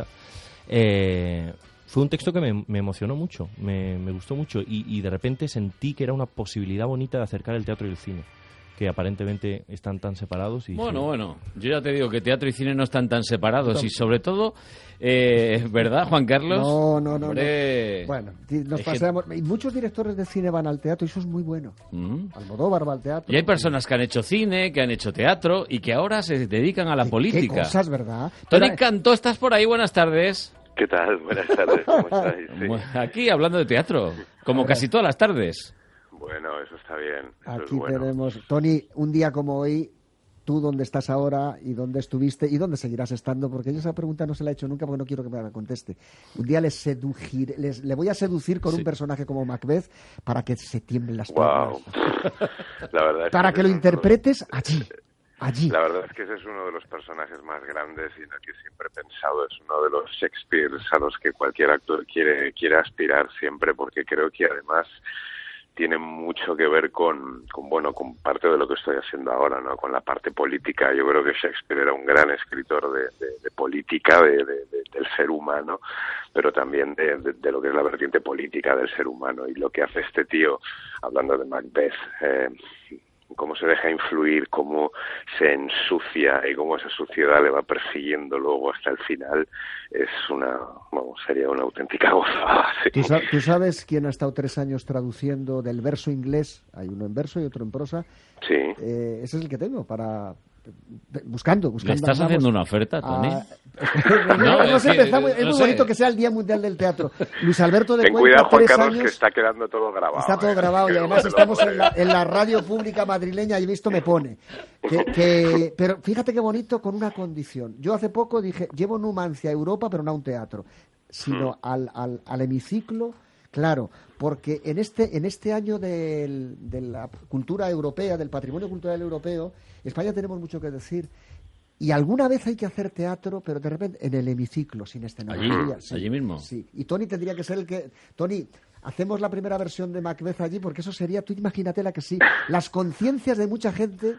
Fue un texto que me emocionó mucho, me gustó mucho, y de repente sentí que era una posibilidad bonita de acercar el teatro y el cine, que aparentemente están tan separados. Bueno, yo ya te digo que teatro y cine no están tan separados, y sobre todo, ¿verdad, Juan Carlos? No. Hombre, bueno, nos paseamos. Y muchos directores de cine van al teatro, y eso es muy bueno. Almodóvar va al teatro. Y hay personas que han hecho cine, que han hecho teatro, y que ahora se dedican a la política. Qué cosas, ¿verdad? Tony Cantó, ¿estás por ahí? Buenas tardes. ¿Qué tal? Buenas tardes, ¿cómo estáis? Sí. Aquí hablando de teatro, como casi todas las tardes. Bueno, eso está bien. Aquí tenemos, Tony, un día como hoy, tú dónde estás ahora y dónde estuviste y dónde seguirás estando, porque yo esa pregunta no se la he hecho nunca porque no quiero que me la conteste. Un día le voy a seducir con un personaje como Macbeth para que se tiemblen las piernas. Wow. La verdad es para que lo interpretes allí. La verdad es que ese es uno de los personajes más grandes y en el que siempre he pensado. Es uno de los Shakespeares a los que cualquier actor quiere aspirar siempre, porque creo que además tiene mucho que ver con parte de lo que estoy haciendo ahora, ¿no? Con la parte política. Yo creo que Shakespeare era un gran escritor de política, del ser humano, pero también de lo que es la vertiente política del ser humano. Y lo que hace este tío, hablando de Macbeth, cómo se deja influir, cómo se ensucia y cómo esa suciedad le va persiguiendo luego hasta el final, sería una auténtica gozada. Sí. ¿Tú sabes quién ha estado 3 años traduciendo del verso inglés? Hay uno en verso y otro en prosa. Sí. Ese es el que tengo para... Buscando. ¿Le estás haciendo una oferta, Tony? Es muy bonito que sea el Día Mundial del Teatro. Luis Alberto de Ten Cuenca, cuidado, Juan 3 Carlos, años... que está quedando todo grabado. Está todo grabado y además estamos en la radio pública madrileña y he visto me pone. Pero fíjate qué bonito, con una condición. Yo hace poco dije, llevo Numancia a Europa, pero no a un teatro, sino al hemiciclo. Claro, porque en este año de la cultura europea, del patrimonio cultural europeo, España tenemos mucho que decir. Y alguna vez hay que hacer teatro, pero de repente en el hemiciclo, sin escenografía. Allí mismo. Sí. Y Tony tendría que ser el que... Tony, hacemos la primera versión de Macbeth allí, porque eso sería, tú imagínatela que sí, las conciencias de mucha gente...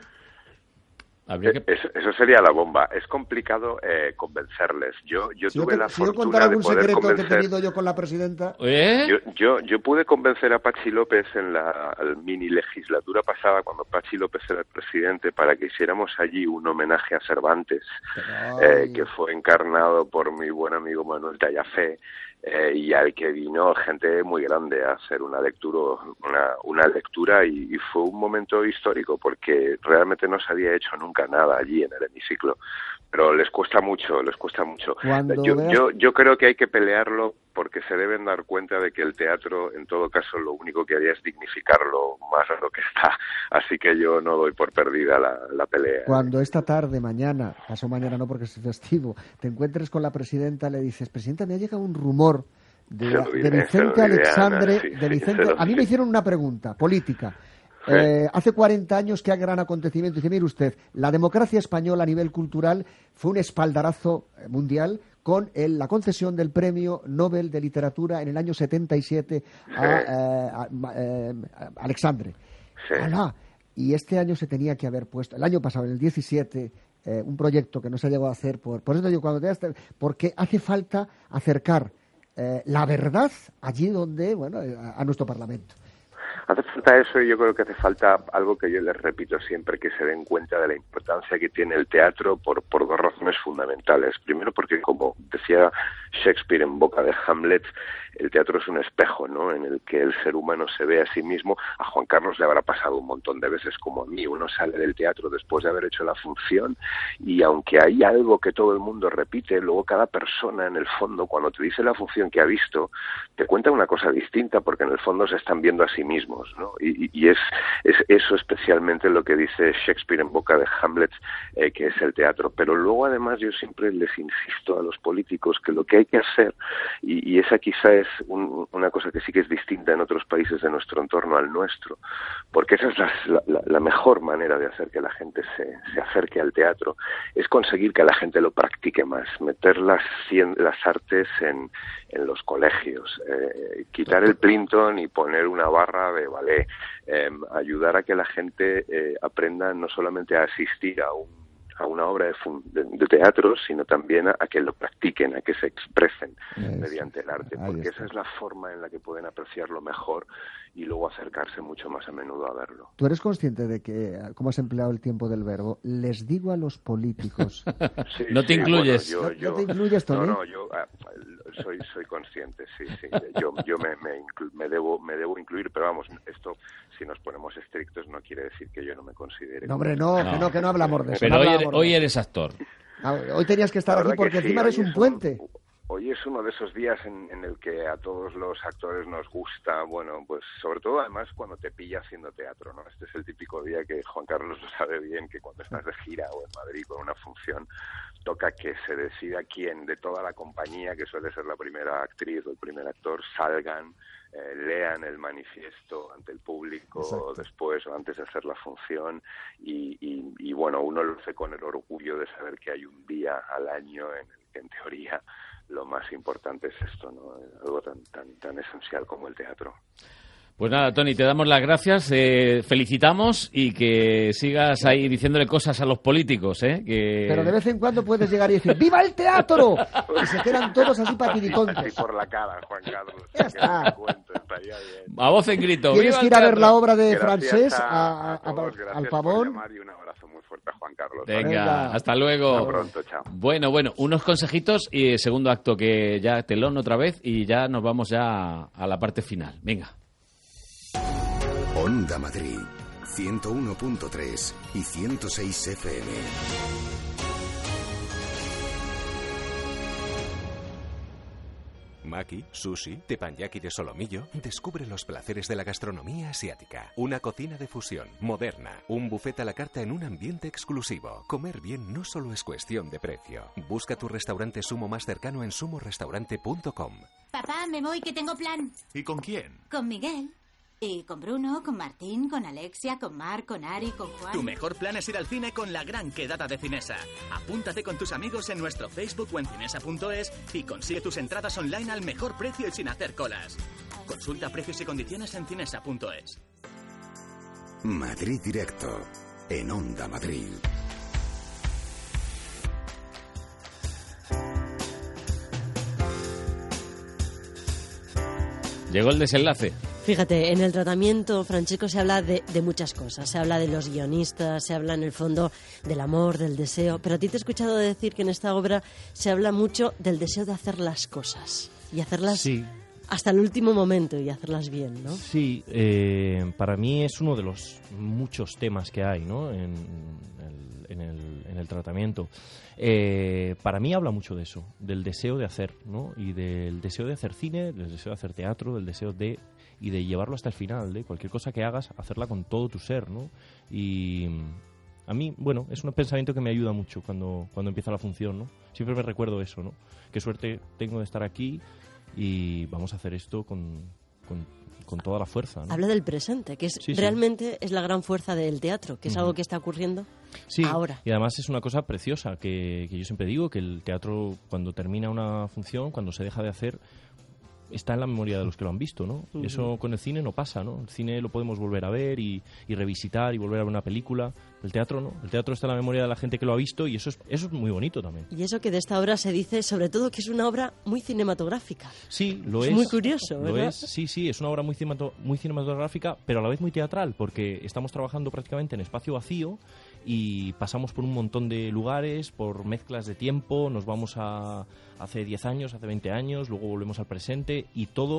Eso sería la bomba. Es complicado convencerles. Yo tuve la fortuna contar algún de poder secreto convencer... que he tenido yo con la presidenta. Yo pude convencer a Pachi López en la mini legislatura pasada, cuando Pachi López era el presidente, para que hiciéramos allí un homenaje a Cervantes, que fue encarnado por mi buen amigo Manuel Tallafé, y al que vino gente muy grande a hacer una lectura y fue un momento histórico porque realmente no se había hecho nunca nada allí en el hemiciclo, pero les cuesta mucho. Yo creo que hay que pelearlo porque se deben dar cuenta de que el teatro, en todo caso, lo único que haría es dignificarlo más a lo que está, así que yo no doy por perdida la pelea. Cuando esta tarde, mañana, pasó mañana no porque es festivo, te encuentres con la presidenta, le dices, presidenta, me ha llegado un rumor de Vicente Alexandre, a mí me hicieron una pregunta política. Hace 40 años, qué gran acontecimiento. Dice, mire usted, la democracia española a nivel cultural fue un espaldarazo mundial con la concesión del Premio Nobel de Literatura en el año 77 a Alexandre. Y este año se tenía que haber puesto, el año pasado, en el 17, un proyecto que no se ha llegado a hacer. Por eso digo, porque hace falta acercar la verdad allí donde, a nuestro Parlamento. Hace falta eso y yo creo que hace falta algo que yo les repito siempre, que se den cuenta de la importancia que tiene el teatro por 2 razones fundamentales. Primero porque, como decía Shakespeare en boca de Hamlet, el teatro es un espejo, ¿no?, en el que el ser humano se ve a sí mismo. A Juan Carlos le habrá pasado un montón de veces como a mí. Uno sale del teatro después de haber hecho la función y aunque hay algo que todo el mundo repite, luego cada persona en el fondo, cuando te dice la función que ha visto, te cuenta una cosa distinta porque en el fondo se están viendo a sí mismos, ¿no? Y es eso especialmente lo que dice Shakespeare en boca de Hamlet, que es el teatro. Pero luego, además, yo siempre les insisto a los políticos que lo que hay que hacer, y esa quizá es una cosa que sí que es distinta en otros países de nuestro entorno al nuestro, porque esa es la mejor manera de hacer que la gente se acerque al teatro, es conseguir que la gente lo practique más, meter las artes en los colegios, quitar el Plimpton y poner una barra de ballet, ayudar a que la gente aprenda no solamente a asistir a una obra de teatro, sino también a que lo practiquen, a que se expresen mediante el arte, porque esa es la forma en la que pueden apreciarlo mejor y luego acercarse mucho más a menudo a verlo. ¿Tú eres consciente de que, cómo has empleado el tiempo del verbo, les digo a los políticos? Sí, no te incluyes. Bueno, ¿No te incluyes, Tony? No, yo soy consciente, sí. Yo me debo incluir, pero vamos, esto, si nos ponemos estrictos, no quiere decir que yo no me considere. No, hombre, que no hablamos de eso. Pero hoy eres actor. Hoy tenías que estar aquí porque encima eres un puente. Hoy es uno de esos días en el que a todos los actores nos gusta, bueno, pues sobre todo además cuando te pilla haciendo teatro, ¿no? Este es el típico día que Juan Carlos lo sabe bien, que cuando estás de gira o en Madrid con una función, toca que se decida quién de toda la compañía, que suele ser la primera actriz o el primer actor, salgan, lean el manifiesto ante el público. Exacto. Después o antes de hacer la función y bueno, uno lo hace con el orgullo de saber que hay un día al año en el que en teoría lo más importante es esto, ¿no? Algo tan esencial como el teatro. Pues nada, Tony, te damos las gracias, felicitamos y que sigas ahí diciéndole cosas a los políticos, ¿eh? Pero de vez en cuando puedes llegar y decir ¡viva el teatro! Y se quedan todos así patiricontos. Así por la cara, Juan Carlos. Ya está. A voz en grito. ¿Tienes que ir a ver la obra de Francés al Pavón? Y un abrazo muy fuerte a Juan Carlos. Venga, hasta luego. Hasta pronto, chao. Bueno, unos consejitos y el segundo acto que ya telón otra vez y ya nos vamos ya a la parte final. Venga. Onda Madrid, 101.3 y 106 FM. Maki, sushi, teppanyaki de solomillo. Descubre los placeres de la gastronomía asiática. Una cocina de fusión, moderna. Un buffet a la carta en un ambiente exclusivo. Comer bien no solo es cuestión de precio. Busca tu restaurante Sumo más cercano en sumorestaurante.com. Papá, me voy, que tengo plan. ¿Y con quién? Con Miguel. Y con Bruno, con Martín, con Alexia, con Marc, con Ari, con Juan. Tu mejor plan es ir al cine con la gran quedada de Cinesa. Apúntate con tus amigos en nuestro Facebook o en cinesa.es y consigue tus entradas online al mejor precio y sin hacer colas. Consulta precios y condiciones en cinesa.es. Madrid Directo, en Onda Madrid. Llegó el desenlace. Fíjate, en el tratamiento, Francesco, se habla de muchas cosas. Se habla de los guionistas, se habla en el fondo del amor, del deseo. Pero a ti te he escuchado decir que en esta obra se habla mucho del deseo de hacer las cosas. Y hacerlas hasta el último momento y hacerlas bien, ¿no? Sí, para mí es uno de los muchos temas que hay, ¿no? en el tratamiento. Para mí habla mucho de eso, del deseo de hacer, ¿no? Y del deseo de hacer cine, del deseo de hacer teatro, del deseo de llevarlo hasta el final, de cualquier cosa que hagas, hacerla con todo tu ser, ¿no? Y a mí, bueno, es un pensamiento que me ayuda mucho cuando empieza la función, ¿no? Siempre me recuerdo eso, ¿no? Qué suerte tengo de estar aquí y vamos a hacer esto con toda la fuerza, ¿no? Habla del presente, que es realmente es la gran fuerza del teatro, que es algo que está ocurriendo ahora. Y además es una cosa preciosa que yo siempre digo, que el teatro, cuando termina una función, cuando se deja de hacer, está en la memoria de los que lo han visto, ¿no? Eso con el cine no pasa, ¿no? El cine lo podemos volver a ver y revisitar y volver a ver una película. El teatro no. El teatro está en la memoria de la gente que lo ha visto y eso es muy bonito también. Y eso que de esta obra se dice, sobre todo, que es una obra muy cinematográfica. Sí, lo es. Es muy curioso, ¿verdad? Lo es, sí, es una obra muy cinematográfica, pero a la vez muy teatral, porque estamos trabajando prácticamente en espacio vacío y pasamos por un montón de lugares, por mezclas de tiempo, nos vamos a hace 10 años, hace 20 años, luego volvemos al presente y todo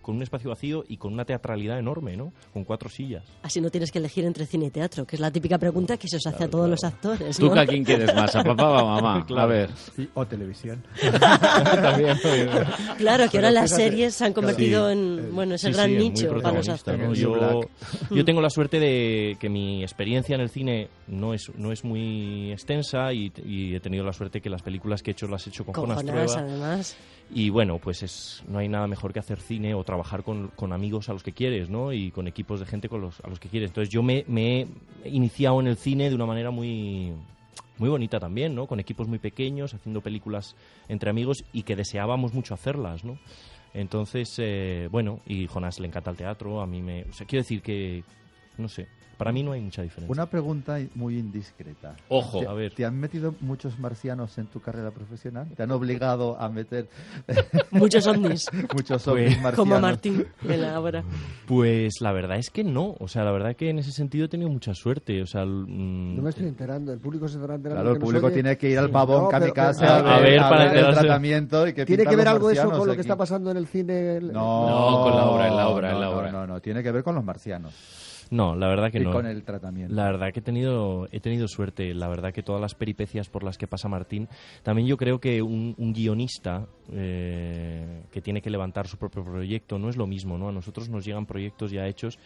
con un espacio vacío y con una teatralidad enorme, ¿no? Con 4 sillas. Así no tienes que elegir entre cine y teatro, que es la típica pregunta que se os hace a todos los actores, ¿Tú ¿no? que a quién quieres más, a papá o a mamá? Claro. A ver. Sí, o televisión. También. Claro, que ahora las fíjate, series se han convertido en, bueno, ese gran muy nicho para los protagonista, actores. ¿no? Yo tengo la suerte de que mi experiencia en el cine no es muy extensa y he tenido la suerte que las películas que he hecho las he hecho con Jonas Trueba. Además. Y bueno, pues no hay nada mejor que hacer cine o trabajar con amigos a los que quieres, ¿no? Y con equipos de gente a los que quieres. Entonces yo me he iniciado en el cine de una manera muy bonita también, ¿no? Con equipos muy pequeños, haciendo películas entre amigos y que deseábamos mucho hacerlas, ¿no? Entonces, bueno, y Jonás le encanta el teatro, a mí o sea, quiero decir que, no sé, para mí no hay mucha diferencia. Una pregunta muy indiscreta. Ojo. A ver. ¿Te han metido muchos marcianos en tu carrera profesional? ¿Te han obligado a meter muchos ovnis? Muchos ovnis marcianos. Como Martín en la obra. Pues la verdad es que no. O sea, la verdad que en ese sentido he tenido mucha suerte. O sea, no me estoy enterando. El público se estará enterando. Claro, el público tiene que ir al pavón no, kamikaze a ver para el tratamiento. Y que ¿Tiene que ver algo eso marcianos con lo aquí. que está pasando en el cine? No, con la obra. No, tiene que ver con los marcianos. No, la verdad que no. Y con el tratamiento. La verdad que he tenido suerte. La verdad que todas las peripecias por las que pasa Martín. También yo creo que un guionista que tiene que levantar su propio proyecto no es lo mismo, ¿no? A nosotros nos llegan proyectos ya hechos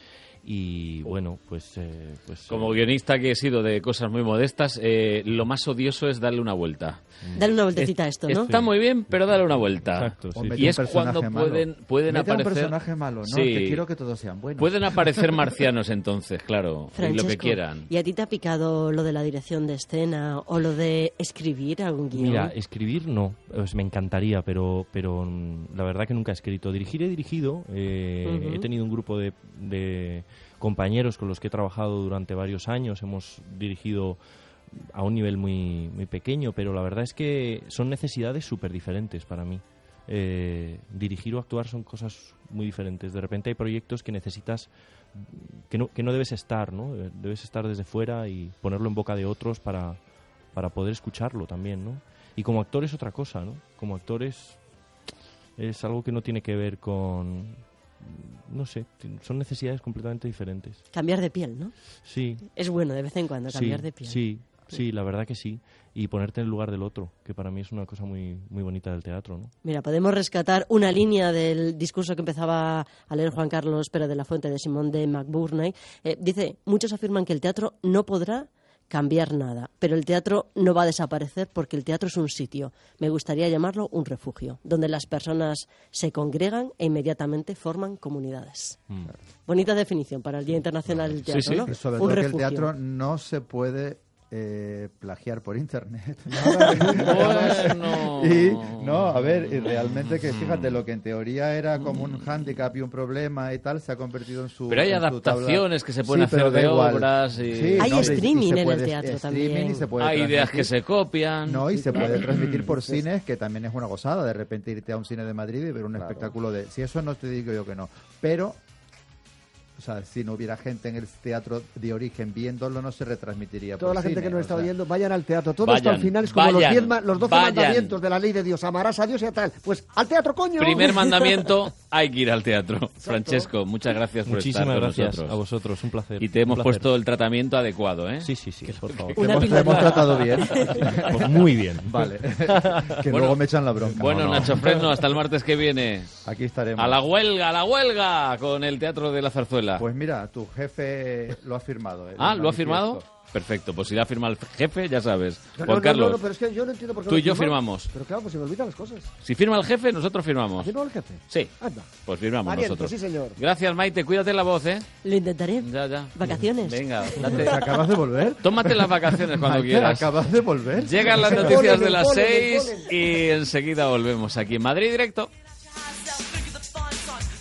y bueno, pues como guionista que he sido de cosas muy modestas, lo más odioso es darle una vuelta. Dale una vueltecita a esto, ¿no? Está muy bien, pero dale una vuelta. Exacto, sí. Y es cuando pueden Mete aparecer un personaje malo, ¿no? Sí. Que quiero que todos sean buenos. Pueden aparecer marcianos entonces, claro, Francesco, y lo que quieran. ¿Y a ti te ha picado lo de la dirección de escena o lo de escribir algún guión? Mira, escribir no, pues me encantaría, pero la verdad que nunca he escrito. Dirigir he dirigido, he tenido un grupo de compañeros con los que he trabajado durante varios años, hemos dirigido a un nivel muy, muy pequeño, pero la verdad es que son necesidades súper diferentes para mí. Dirigir o actuar son cosas muy diferentes. De repente hay proyectos que necesitas, que no debes estar, ¿no? Debes estar desde fuera y ponerlo en boca de otros para poder escucharlo también, ¿no? Y como actor es otra cosa, ¿no? Como actor es algo que no tiene que ver con... No sé, son necesidades completamente diferentes. Cambiar de piel, ¿no? Sí. Es bueno de vez en cuando cambiar de piel. Sí, la verdad que sí. Y ponerte en el lugar del otro, que para mí es una cosa muy, muy bonita del teatro, ¿no? Mira, podemos rescatar una línea del discurso que empezaba a leer Juan Carlos Pérez de la Fuente de Simón de McBurney. Dice, muchos afirman que el teatro no podrá cambiar nada, pero el teatro no va a desaparecer porque el teatro es un sitio, me gustaría llamarlo un refugio, donde las personas se congregan e inmediatamente forman comunidades. Bonita definición para el Día Internacional del Teatro, ¿no? Y sobre Un todo refugio. que el teatro no se puede plagiar por internet. Bueno. Y no, a ver, y realmente que fíjate, lo que en teoría era como un hándicap y un problema y tal, se ha convertido en su... Pero hay en su adaptaciones tabla. que se pueden hacer pero da de igual. obras y... Sí, Hay no, streaming se en puede- el teatro streaming también. y se puede Hay ideas transmitir. que se copian. No, y se puede transmitir por cines, que también es una gozada, de repente irte a un cine de Madrid y ver un espectáculo de... Si eso no te digo yo que no, pero... O sea, si no hubiera gente en el teatro de origen viéndolo, no se retransmitiría Toda por la gente cine, que nos o está sea. oyendo, vayan al teatro. Todo esto Vayan, al final es como los vayan, 12 vayan. mandamientos de la ley de Dios. Amarás a Dios y a tal. Pues al teatro, coño. Primer mandamiento, hay que ir al teatro. Francesco, muchas gracias por Muchísimas estar con gracias nosotros. a vosotros, un placer. Y te hemos un placer. puesto el tratamiento adecuado, ¿eh? Sí, por favor. Una Te píldora. hemos tratado bien. Pues muy bien. Vale. Que Bueno, luego me echan la bronca. Bueno, No. Nacho Fresno, hasta el martes que viene. Aquí estaremos. A la huelga, con el Teatro de la Zarzuela. Pues mira, tu jefe lo ha firmado. ¿Lo El ha manifiesto. firmado? Perfecto, pues si la ha firmado el jefe, ya sabes. No, Juan Carlos, no, pero es que yo no entiendo por qué tú lo y yo firma. firmamos. Pero claro, pues se me olvidan las cosas. Si firma el jefe, nosotros firmamos. ¿Ha firmado el jefe? Sí, Anda. pues firmamos Valiente, nosotros. sí, señor. Gracias, Maite, cuídate la voz, ¿eh? Lo intentaré. Ya. Vacaciones. Venga, ¿Te acabas de volver? tómate las vacaciones cuando Maite, quieras. ¿acabas de volver? Llegan las El noticias polen, de el las polen, el 6 polen. y enseguida volvemos aquí en Madrid Directo.